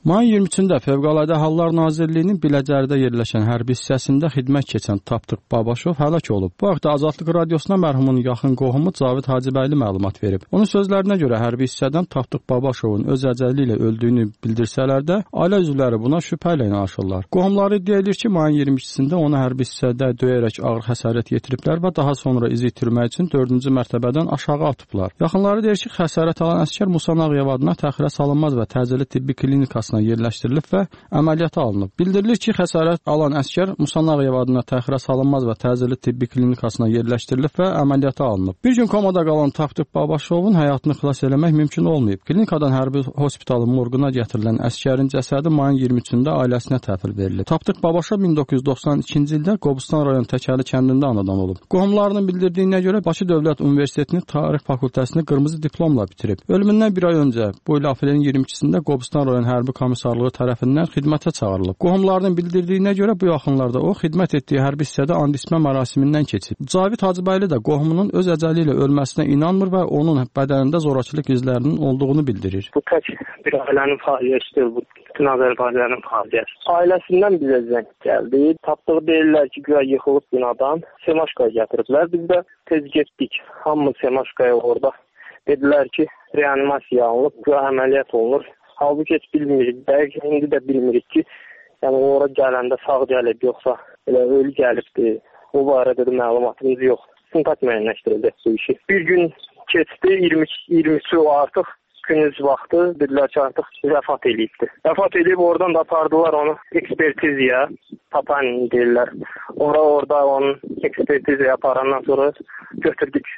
S4: Mayın iyirmi üçündə Fövqəladə Hallar Nazirliyinin Biləcəridə yerləşən hərbi hissəsində xidmət keçən Tapdıq Babaşov həlak olub. Bu haqda Azadlıq Radiosuna mərhumun yaxın qohumu Cavid Hacıbəyli məlumat verib. Onun sözlərinə görə hərbi hissədən Tapdıq Babaşovun öz əcəli ilə öldüyünü bildirsələr də, ailə üzvləri buna şübhə ilə yanaşırlar. Qohumları iddia edir ki, mayın iyirmi ikisində onu hərbi hissədə döyərək ağır xəsarət yetiriblər və daha sonra izi itirmək üçün dördüncü mərtəbədən aşağı atıblar. Yaxınları deyir ki, xəsarət alan əsgər Musa Ağayev adına təxirə salınmaz və təcili tibbi klinikasına yerləşdirilib və əməliyyata alınıb. Bildirilir ki, xəsarət alan əsgər Musa Ağayev adına təxirə salınmaz və təcili tibbi klinikasına yerləşdirilib və əməliyyata alınıb. Bir gün komada qalan Tapdıq Babaşovun həyatını xilas eləmək mümkün olmayıb. Klinikadan hərbi hospitalın morquna gətirilən əsgərin cəsədi mayın iyirmi üçündə ailəsinə təhvil verilib. Tapdıq Babaşov min doqquz yüz doxsan ikinci ildə Qobustan rayon Təkəli kəndində anadan olub. Qohumlarının bildirdiyinə görə Bakı Dövlət Universitetinin Tarix fakültəsini qırmızı diplomla bitirib. Ölümündən bir ay öncə, bu il aprelin iyirmi ikisində Qobustan rayon hərbi komissarlığı tərəfindən xidmətə çağırılıb. Qohumlarının bildirdiyinə görə bu yaxınlarda o xidmət etdiyi hərbi hissədə and içmə mərasimindən keçib. Cavid Hacıbəyli də qohumunun öz əcəli ilə ölməsinə inanmır və onun bədənində zorakılıq izlərinin olduğunu bildirir.
S10: Bu tək bir ailənin faciəsidir, bu bütün Azərbaycanın faciəsi. Ailəsindən bizə zəng gəldi. Tapdığı deyirlər ki, güya yıxılıb binadan Semaşkaya gətiriblər. Biz də tez getdik. Hamı Semaşkaya orada. Dedilər ki, reanimasiya alınıb, güya əməliyyat olunur. Halbuki heç bilmirik, dəqiq indi də bilmirik ki, yəni ora gələndə sağ gəlib, yoxsa elə ölü gəlibdir. O barədə də məlumatımız yox. Sıntat müəyyənləşdirildi bu işi. Bir gün keçdi, iyirmisi o artıq gündüz vaxtı, dedilər ki, artıq vəfat edibdir. Vəfat edib, oradan da apardılar onu ekspertizaya, tapan deyirlər. Ora orada onun ekspertizaya aparandan sonra götürdük,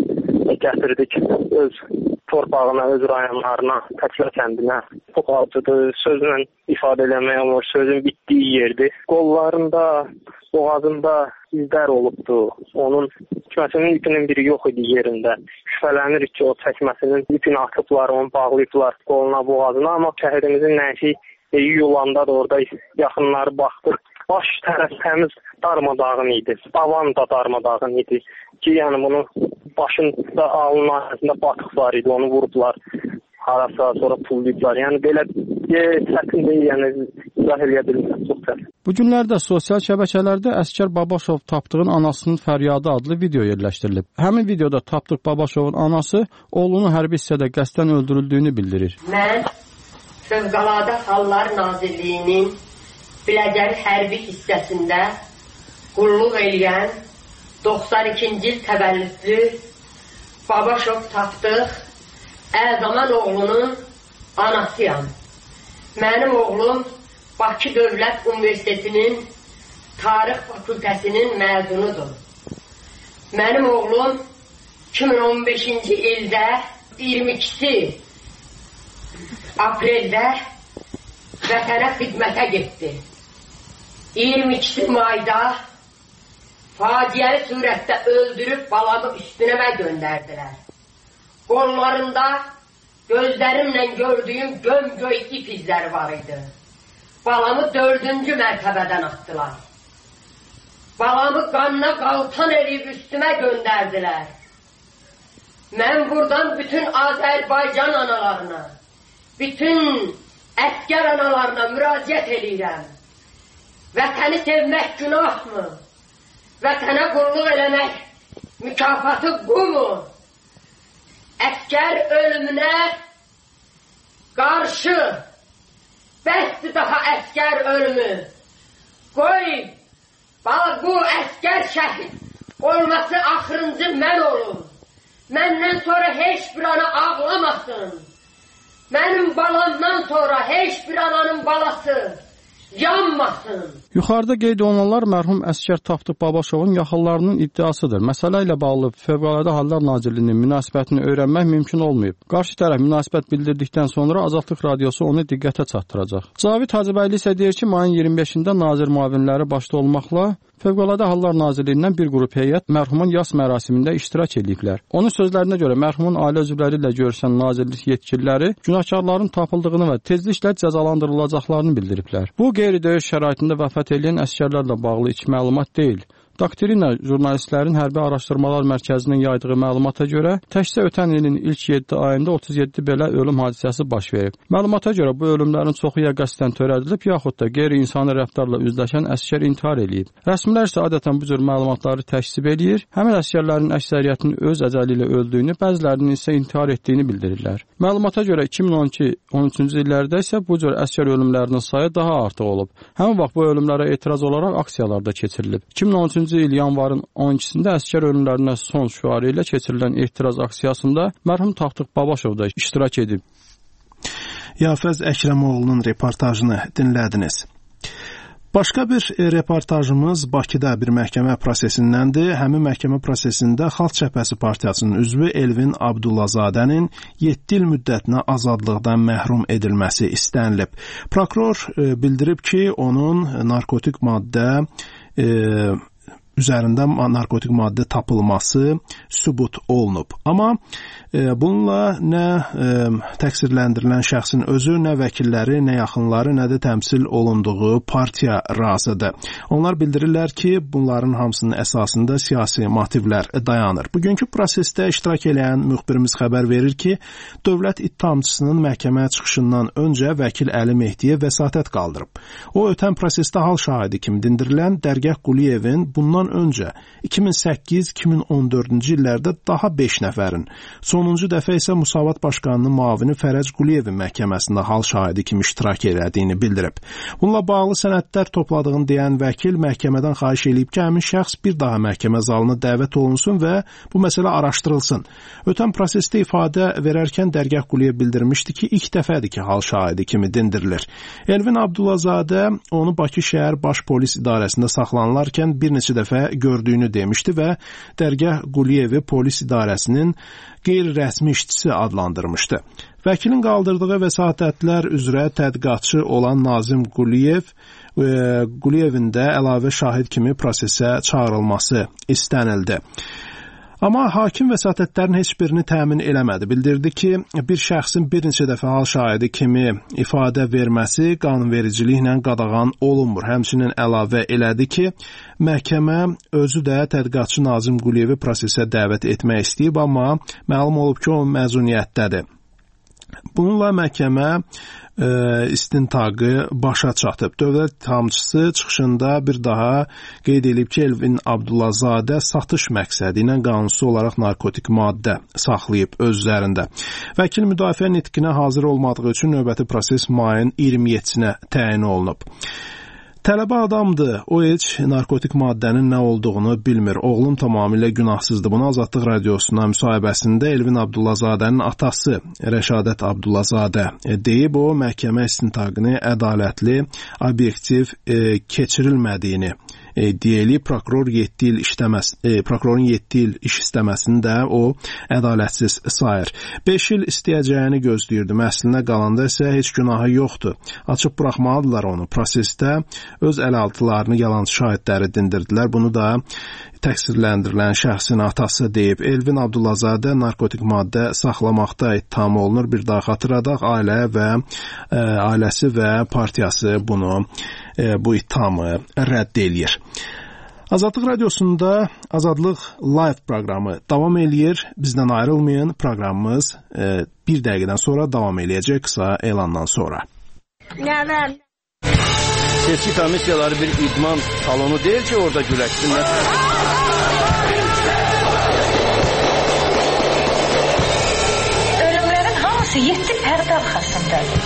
S10: gətirdik öz torpağına, öz rayonlarına, Təklə kəndinə. Çox acıdır, sözlə ifadə eləmək olur, sözün bitdiyi yerdir. Qollarında, boğazında izlər olubdu. Onun çəkməsinin ipinin biri yox idi yerində. Şübhələnir ki, o çəkməsinin ipini atıblar, onu bağlayıblar qoluna, boğazına. Amma şəhidimizin nəşi yolanda da orada yaxınları baxdı. Baş tərəf təmiz darmadağın idi. Davan da darmadağın idi. Ki, yəni bunu başında, alnının arasında batıq var idi, onu vurublar. Harasa, sonra pullayıblar. Yəni belə çətin deyil, yəni izah eləyə bilmirəm, çox çətin.
S4: Bu günlərdə sosial şəbəkələrdə Əsgər Babaşov Tapdığın anasının fəryadı adlı video yerləşdirilib. Həmin videoda Tapdıq Babaşovun anası oğlunun hərbi hissədə qəsdən öldürüldüyünü bildirir.
S6: Mən Fövqəladə Hallar Nazirliyinin Biləcəri hərbi hissəsində qulluq eləyən doxsan ikinci il təvəllüdlü Babaşov Tapdıq Əzaman oğlunun anasıyam. Mənim oğlum Bakı Dövlət Universitetinin Tarix Fakültəsinin məzunudur. Mənim oğlum iki min on beşinci ildə iyirmi ikisi apreldə vətənə xidmətə getdi. iyirmi ikisi mayda faciəli surətdə öldürüb balamı üstünəmə göndərdilər. Qollarında gözlərimlə gördüyüm göm-göy ip izləri var idi. Balamı dördüncü mərtəbədən atdılar. Balamı qanına qaltan edib üstümə göndərdilər. Mən buradan bütün Azərbaycan analarına, bütün əskər analarına müraciət edirəm. Vətəni sevmək günahmı? Vətənə qulluq eləmək mükafatı bu mu? Əskər ölümünə qarşı bəsdir daha əskər ölümü. Qoy, bax bu əskər şəhid olması axırıncı mən olum. Məndən sonra heç bir ana ağlamasın. Mənim balamdan sonra heç bir ananın balası yanmasın.
S4: Yuxarıda qeyd olunanlar mərhum Əsgər Tapdıq Babaşovun yaxınlarının iddiasıdır. Məsələ ilə bağlı Fövqəladə Hallar Nazirliyinin münasibətini öyrənmək mümkün olmayıb. Qarşı tərəf münasibət bildirdikdən sonra Azadlıq Radiosu onu diqqətə çatdıracaq. Cavid Hacıbəyli isə deyir ki, mayın iyirmi beşində nazir müavinləri başda olmaqla Fövqəladə Hallar Nazirliyindən bir qrup heyət mərhumun yas mərasimində iştirak ediblər. Onun sözlərinə görə mərhumun ailə üzvləri ilə görüşən nazirlik yetkililəri günahkarların tapıldığını və tezliklə cəzalandırılacaqlarını bildiriblər. Bu qeyri-döyüş şəraitində vəfat edən əsgərlərlə bağlı ilk məlumat deyil. Doktrina jurnalistlərin Hərbi Araşdırmalar Mərkəzinin yaydığı məlumata görə təkcə ötən ilin ilk yeddi ayında otuz yeddi belə ölüm hadisəsi baş verib. Məlumata görə bu ölümlərin çoxu ya qəsdən törədilib, yaxud da qeyri-insani rəftarla üzləşən əsgər intihar eləyib. Rəsmilər isə adətən bu cür məlumatları təkzib eləyir. Həmin əsgərlərin əksəriyyətinin öz əcəli ilə öldüyünü, bəzilərinin isə intihar etdiyini bildirirlər. Məlumata görə iki min on iki on üçüncü illərdə isə bu cür əsgər ölümlərinin sayı daha artıq olub. Həmin vaxt bu ölümlərə etiraz olaraq aksiyalar da keçirilib. iki min on üçüncü il yanvarın on ikisində əsgər ölümlərinə son şüarı ilə keçirilən etiraz aksiyasında mərhum Tapdıq Babaşov da iştirak edib.
S7: Yafəz Əkrəmoğlu'nun reportajını dinlədiniz. Başqa bir reportajımız Bakıda bir məhkəmə prosesindəndir. Həmin məhkəmə prosesində Xalq Cəbhəsi Partiyasının üzvü Elvin Abdullazadənin yeddi il müddətinə azadlıqdan məhrum edilməsi istənilib. Prokuror bildirib ki, onun narkotik maddə e, üzərində narkotik maddə tapılması sübut olunub. Amma e, bununla nə e, təqsirləndirilən şəxsin özü, nə vəkilləri, nə yaxınları, nə də təmsil olunduğu partiya razıdır. Onlar bildirirlər ki, bunların hamısının əsasında siyasi motivlər dayanır. Bugünkü prosesdə iştirak edən müxbirimiz xəbər verir ki, dövlət ittihamçısının məhkəməyə çıxışından öncə vəkil Əli Mehdiyə vəsatət qaldırıb. O, ötən prosesdə hal şahidi kimi dindirilən Dərgah Quliyevin bundan öncə iki min səkkiz iki min on dördüncü illərdə daha beş nəfərin, sonuncu dəfə isə Musavat Başqanının müavini Fərəc Quliyevin məhkəməsində hal şahidi kimi iştirak elədiyini bildirib. Bununla bağlı sənədlər topladığını deyən vəkil məhkəmədən xahiş edib ki, həmin şəxs bir daha məhkəmə zalına dəvət olunsun və bu məsələ araşdırılsın. Ötən prosesdə ifadə verərkən Dərgah Quliyev bildirmişdi ki, ilk dəfədir ki, hal şahidi kimi dindirilir. Elvin Abdullazadə onu Bakı şəhər baş polis idarəsində saxlanılarkən bir neçə dəfə gördüyünü demişdi və Dərgah Quliyevi polis idarəsinin qeyri-rəsmi işçisi adlandırmışdı. Vəkilin qaldırdığı vəsatətlər üzrə tədqiqatçı olan Nazim Quliyev, e, Quliyevin də əlavə şahid kimi prosesə çağırılması istənildi. Amma hakim vəsatətlərin heç birini təmin eləmədi. Bildirdi ki, bir şəxsin bir neçə dəfə hal şahidi kimi ifadə verməsi qanunvericiliklə qadağan olunmur. Həmçinin əlavə elədi ki, məhkəmə özü də tədqiqatçı Nazim Quliyevi prosesə dəvət etmək istəyib, amma məlum olub ki, o məzuniyyətdədir. Bununla məhkəmə e, istintaqı başa çatıb. Dövlət ittihamçısı çıxışında bir daha qeyd edib ki, Elvin Abdullazadə satış məqsədi ilə qanunsuz olaraq narkotik maddə saxlayıb öz üzərində. Vəkil müdafiə nitqinə hazır olmadığı üçün növbəti proses mayın iyirmi yeddisinə təyin olunub. Tələbə adamdır, o heç narkotik maddənin nə olduğunu bilmir. Oğlum tamamilə günahsızdır. Bunu Azadlıq Radiosuna müsahibəsində Elvin Abdullazadənin atası Rəşadət Abdullazadə deyib, o məhkəmə istintaqını ədalətli, obyektiv e, keçirilmədiyini E, deyili prokuror yeddi il işləməs, e, prokurorun yeddi il iş istəməsini də o ədalətsiz sayır. beş il istəyəcəyini gözləyirdi. Məsəlinə qalanda isə heç günahı yoxdur. Açıb buraxmalıdılar onu. Prosesdə öz əlaltılarını yalancı şahidləri dindirdilər. Bunu da təqsirləndirilən şəxsin atası deyib. Elvin Abdullazadə narkotik maddə saxlamaqda ittiham olunur. Bir daha xatırladaq, ailə və e, ailəsi və partiyası bunu e, bu ittihamı rədd eləyir. Azadlıq Radiosunda Azadlıq Live proqramı davam eləyir. Bizdən ayrılmayın. Proqramımız e, bir dəqiqədən sonra davam eləyəcək, qısa elandan sonra.
S25: Nəvəm. Seçki komissiyaları bir idman salonu deyil ki, orada güləşsinlər.
S9: Ölümlərin hamısı yeddi pərdə arxasındadır.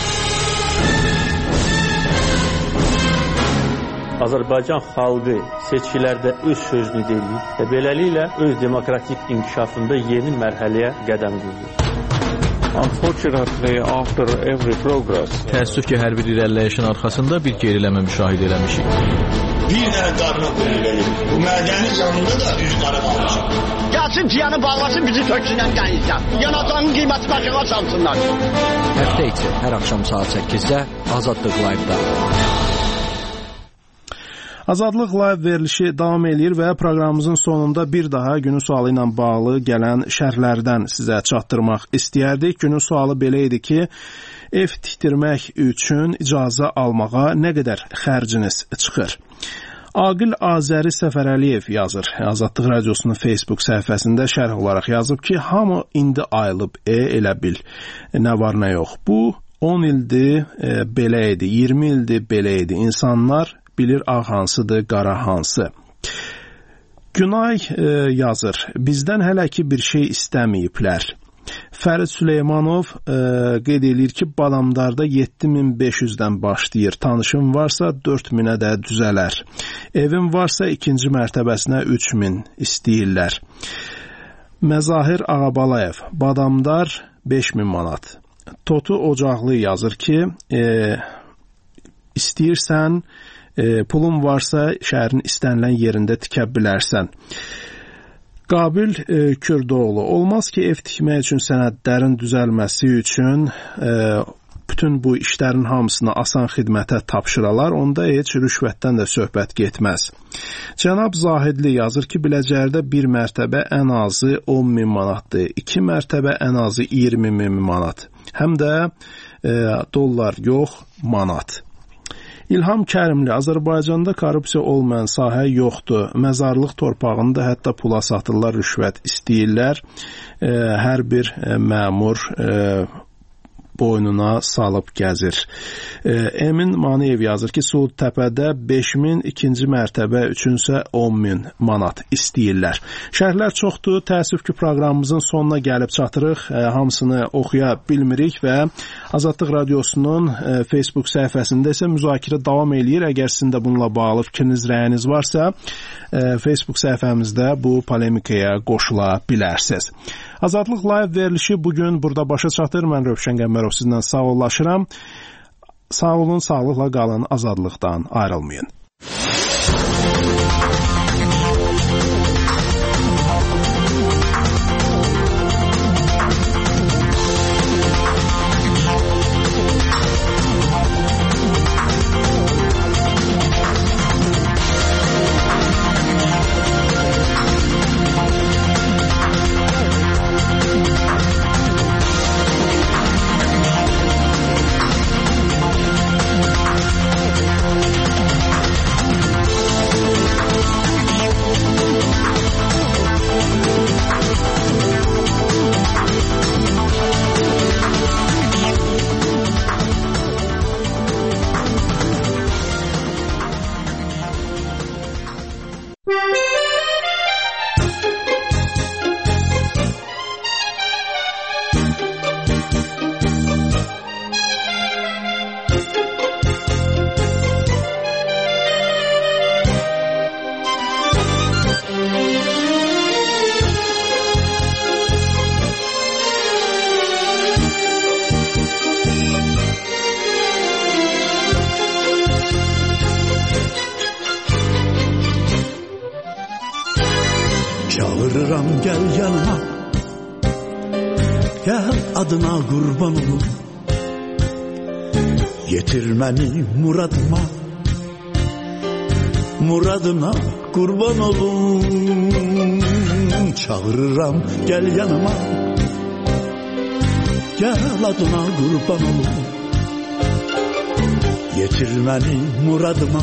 S13: Azərbaycan xalqı seçkilərdə öz sözünü deyir və beləliklə öz demokratik inkişafında yeni mərhələyə qədəm qoyur.
S11: Unfortunately, after every progress, təəssüf ki, hər bir irəliləyişin arxasında bir geriləmə müşahidə eləmişik.
S25: Bir dənə qarına qoyulur. Bu mədəni canında da üz qara qalmışıq. Gəlsin ciyanı bağlasın, bizi töksünən qənizdən. Yanacağının qiyməti başına çalsınlar.
S26: Həftə içi, hər axşam saat səkkizdə Azadlıq Live-da.
S7: Azadlıq Live verilişi davam eləyir və proqramımızın sonunda bir daha günün sualı ilə bağlı gələn şərhlərdən sizə çatdırmaq istəyərdik. Günün sualı belə idi ki, ev tikdirmək üçün icazə almağa nə qədər xərciniz çıxır? Aqil Azəri Səfərəliyev yazır. Azadlıq Radiosunun Facebook səhifəsində şərh olaraq yazıb ki, hamı indi ayılıb, e, elə bil, nə var nə yox. Bu on ildir e, belə idi, iyirmi ildir belə idi. İnsanlar bilir ağ hansıdır, qara hansı. Günay e, yazır. Bizdən hələ ki bir şey istəməyiblər. Fərid Süleymanov e, qeyd edir ki, Badamdarda yeddi min beş yüzdən başlayır. Tanışım varsa dörd minə də düzələr. Evim varsa ikinci mərtəbəsinə üç min istəyirlər. Məzahir Ağabalayev, Badamdar beş min manat. Totu Ocaqlı yazır ki, e, istəyirsən, e, pulun varsa şəhərin istənilən yerində tikə bilərsən. Qabil e, Kürdoğlu, olmaz ki ev tikmək üçün sənədlərin düzəlməsi üçün e, bütün bu işlərin hamısını asan xidmətə tapşıralar, onda heç rüşvətdən də söhbət getməz. Cənab Zahidli yazır ki, Biləcərdə bir mərtəbə ən azı on min manatdır, iki mərtəbə ən azı iyirmi min manat, həm də e, dollar yox, manat. İlham Kərimli, Azərbaycanda korrupsiya olmayan sahə yoxdur. Məzarlıq torpağında hətta pula satırlar, rüşvət istəyirlər. E, hər bir e, məmur e, boynuna salıb gəzir. E, Emin Maniyev yazır ki, Suudtəpədə beş min, ikinci mərtəbə üçünsə on min manat istəyirlər. Şərhlər çoxdur. Təəssüf ki, proqramımızın sonuna gəlib çatırıq. E, hamısını oxuya bilmirik və Azadlıq Radiosunun e, Facebook səhifəsində isə müzakirə davam eləyir. Əgər sizin də bununla bağlı fikriniz, rəyiniz varsa, e, Facebook səhifəmizdə bu polemikaya qoşula bilərsiniz. Azadlıq Live verilişi bugün burada başa çatır. Mən Rövşən Qəmbərov sizdən sağollaşıram. Sağ olun, sağlıqla qalın, azadlıqdan ayrılmayın.
S5: Çağırıram gel yanıma, gel adına kurban olum, getirmeni muradıma, muradına kurban olum. Çağırıram gel yanıma, gel adına kurban olum, getirmeni muradıma,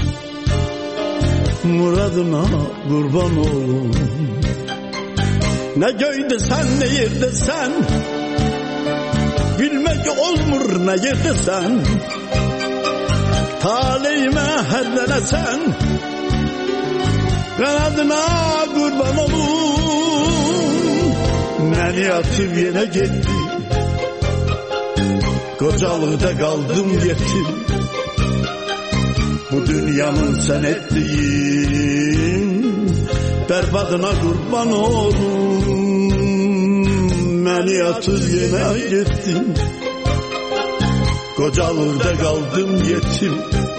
S5: muradına kurban olum. Ne göyde sen, ne yerde sen, bilmek olmur ne yerde sen. Talihime herlenesen, kanadına kurban olum. Beni atıp yine gitti, kocalıkta kaldım yetim. Bu dünyanın sen ettiğin berbatına kurban olum. Beni atıp yine gittin, kocalıkta kaldım yetim.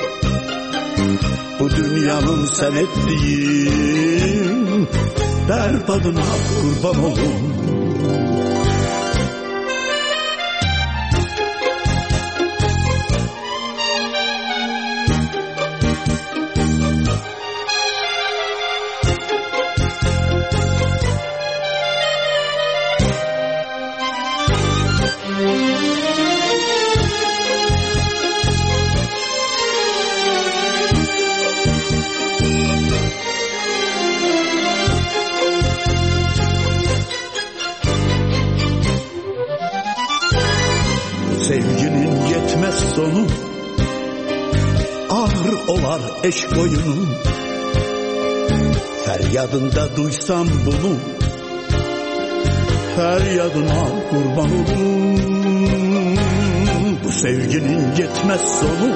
S5: Bu dünyanın sen ettiğin berbatına kurban olum. sonu, ağır olar eşk oyunu. Feryadında duysam bunu, feryadına kurban olun. Bu sevginin yetmez sonu,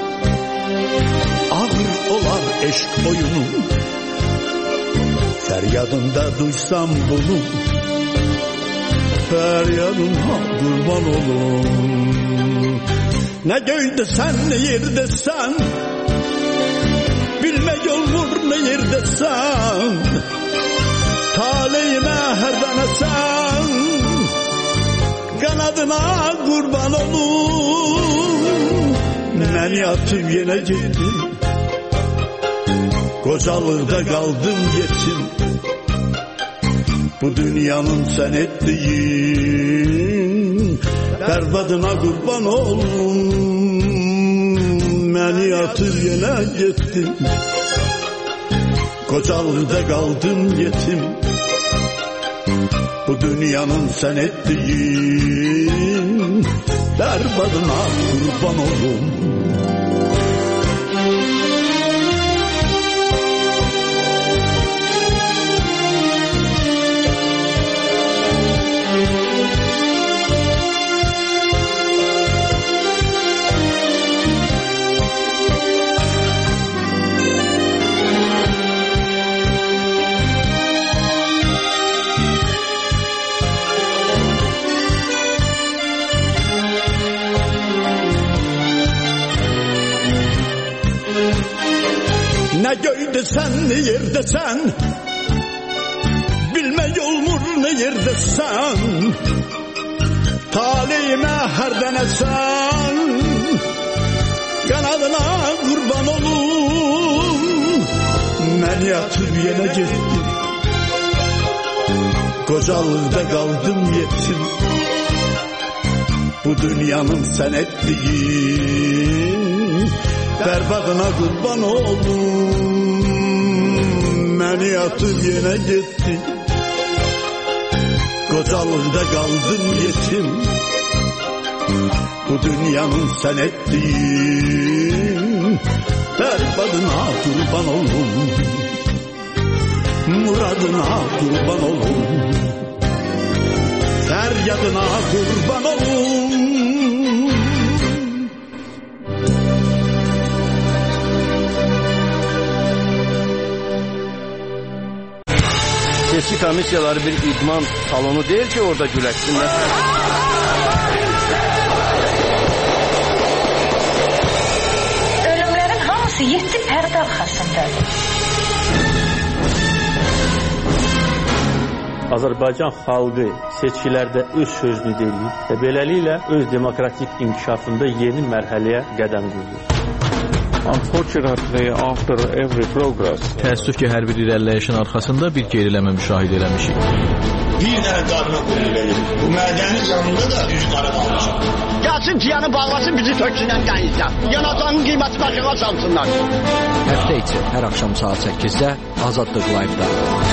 S5: ağır olar eşk oyunu. Feryadında duysam bunu, feryadına kurban olun. Ne göğde sen ne yerde sen, bilmek olur ne yerde sen. Taleyime her dene sen, kanadına kurban olun. Beni atıp yine gitti, kocalıkta kaldım yetim. Bu dünyanın sen ettiğin berbatına kurban olun. Beni atıp yine gittin, kocalıkta kaldım yetim. Bu dünyanın sen ettiğin berbatına kurban olun. Ne göyde sen ne yerde sen, bilmek olmur ne yerde sen. Taleyime her dene sen, kanadına kurban olun. Beni atıp yine gittin, kocalıkta kaldım yetim. Bu dünyanın sen ettiğin berbatına kurban olun. Beni atıp yine gitti, kocalıkta kaldım yetim. Bu dünyanın sen ettiğin berbatına kurban olun. Muradına kurban olun, feryadına kurban olun.
S8: Seçki komissiyaları bir idman salonu değil ki orada güləşsinlər.
S9: Ölümlərin hamısı yeddi pərdə arxasındadır.
S13: Azərbaycan xalqı seçkilərdə öz sözünü deyir və beləliklə öz demokratik inkişafında yeni mərhələyə qədəm qoyur.
S11: Unfortunately, after every progress, təəssüf ki, hər bir irəliləyişin arxasında bir geriləmə müşahidə eləmişik.
S25: Bir dənə qarına qulluq bu mədəni canında da üç qara qalmışıq. Gəlsin ciyanı bağlasın, bizi töksünən qənizdən. Yanacağının qiyməti başına salsınlar.
S26: Həftə içi hər axşam saat səkkizdə Azadlıq Live-da.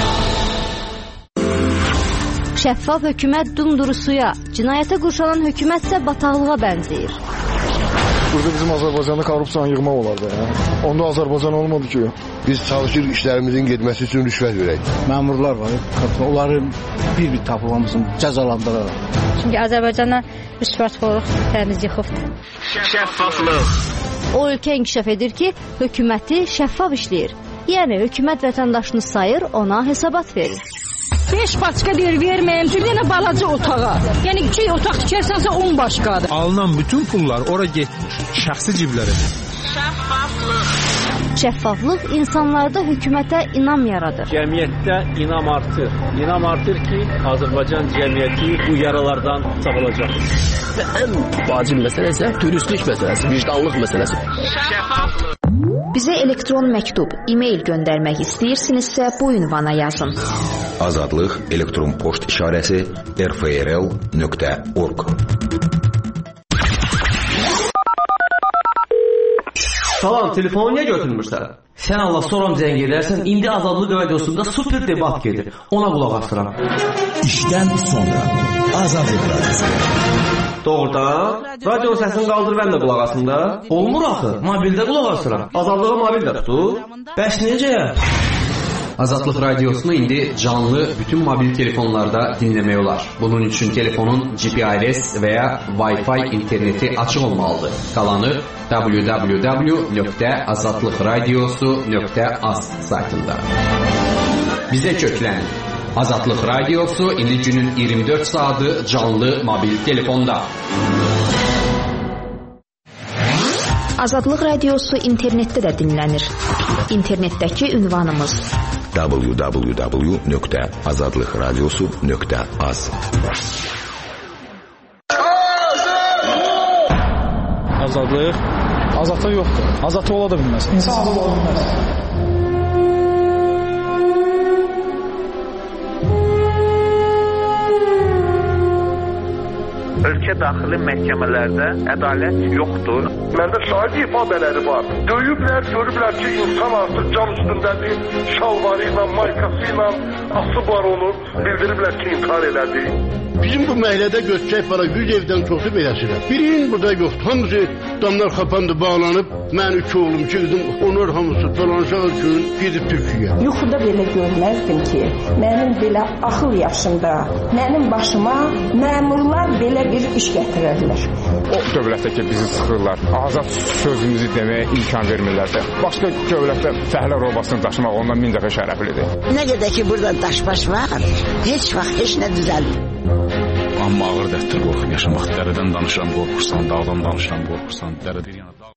S12: Şəffaf hökumət dumduru suya, cinayətə qurşanan hökumət isə bataqlığa bənzəyir.
S18: Burada bizim Azərbaycanda korrupsiyanı yığmaq olardı. Ya. Onda Azərbaycan olmadı ki.
S20: Biz çalışırıq işlərimizin getməsi üçün rüşvət verək.
S21: Məmurlar var, onları bir-bir tapılmamızın cəzalandıraraq.
S24: Çünki Azərbaycana rüşvətxorluq təmiz yıxıbdır.
S25: Şəffaflıq.
S12: O ölkə inkişaf edir ki, hökuməti şəffaf işləyir. Yəni, hökumət vətəndaşını sayır, ona hesabat verir.
S27: beş başqa deyir, verməyim, bir dənə balaca otağa. Yəni, iki otaq tikərsənsə on başqadır.
S7: Alınan bütün pullar ora getmir, şəxsi ciblərə.
S12: Şəffaflıq. Şəffaflıq insanlarda hökumətə inam yaradır.
S13: Cəmiyyətdə inam artır. İnam artır ki, Azərbaycan cəmiyyəti bu yaralardan sağalacaq.
S28: Və ən vacib məsələ isə dürüstlük məsələsi, vicdanlıq məsələsi.
S12: Şəffaflıq. Bizə elektron məktub, e-mail göndərmək istəyirsinizsə bu ünvana yazın.
S29: Azadlıq elektron poçt işarəsi r f r l nöqtə org.
S30: Salam, telefonu niyə götürmürsən? Sən Allah soram zəng edərsən, indi Azadlıq radiosunda super debat gedir. Ona qulaq asıram.
S5: İşdən sonra Azadlıq radiosu.
S30: Doğrudan, radionun səsini qaldır mən də qulaq asım da. Olmur axı, mobildə qulaq asıram. Azadlığı mobildə tutur. Bəs necə?
S1: Azadlıq Radiosunu indi canlı bütün mobil telefonlarda dinlemək olar. Bunun üçün telefonun G P R S və ya Wi-Fi interneti açıq olmalıdır. Qalanı w w w nöqtə azadlıqradiosu nöqtə az saytında. Bizə köklənin. Azadlıq Radiosu indi günün iyirmi dörd saatı canlı mobil telefonda.
S2: Azadlıq Radiosu internetdə də dinlənir. İnternetdəki ünvanımız
S29: w w w nöqtə azadlıqradiosu nöqtə az.
S3: Azadlıq azadlıq yoxdur. Azadlıq ola da bilməz. İnsan azad ola bilməz.
S14: Ölkə daxili məhkəmələrdə ədalət yoxdur.
S15: Məndə şahid ifadələri var. Döyüblər, görüblər ki, insan artıq cam üstündədir, şalvarı ilə, maykası ilə asıblar onu, bildiriblər ki, intihar elədi.
S16: Bizim bu məhəllədə göstərək var, yüz evdən çoxu beləsidir. Birinin burada yoxdur. Hamısı damlar xapandı, bağlanıb. Mən üç oğlum, iki qızım, onlar hamısı dolanışaq üçün gedib Türkiyə.
S17: Yuxuda belə görməzdim ki, mənim belə axıl yaşımda, mənim başıma məmurlar belə bir iş gətirərlər.
S19: O dövlətdə ki, bizi sıxırlar, azad sözümüzü deməyə imkan vermirlərsə, başqa dövlətdə fəhlə robasını daşımaq ondan min dəfə şərəflidir.
S22: Nə qədər ki, burada daşbaş var, heç vaxt heç nə düzəlmir.
S23: Amma ağır dərddir qorxub yaşamaq. Dərədən danışıram, qorxursan, dağdan danışıram, qorxursan, dərə bir yana dağ.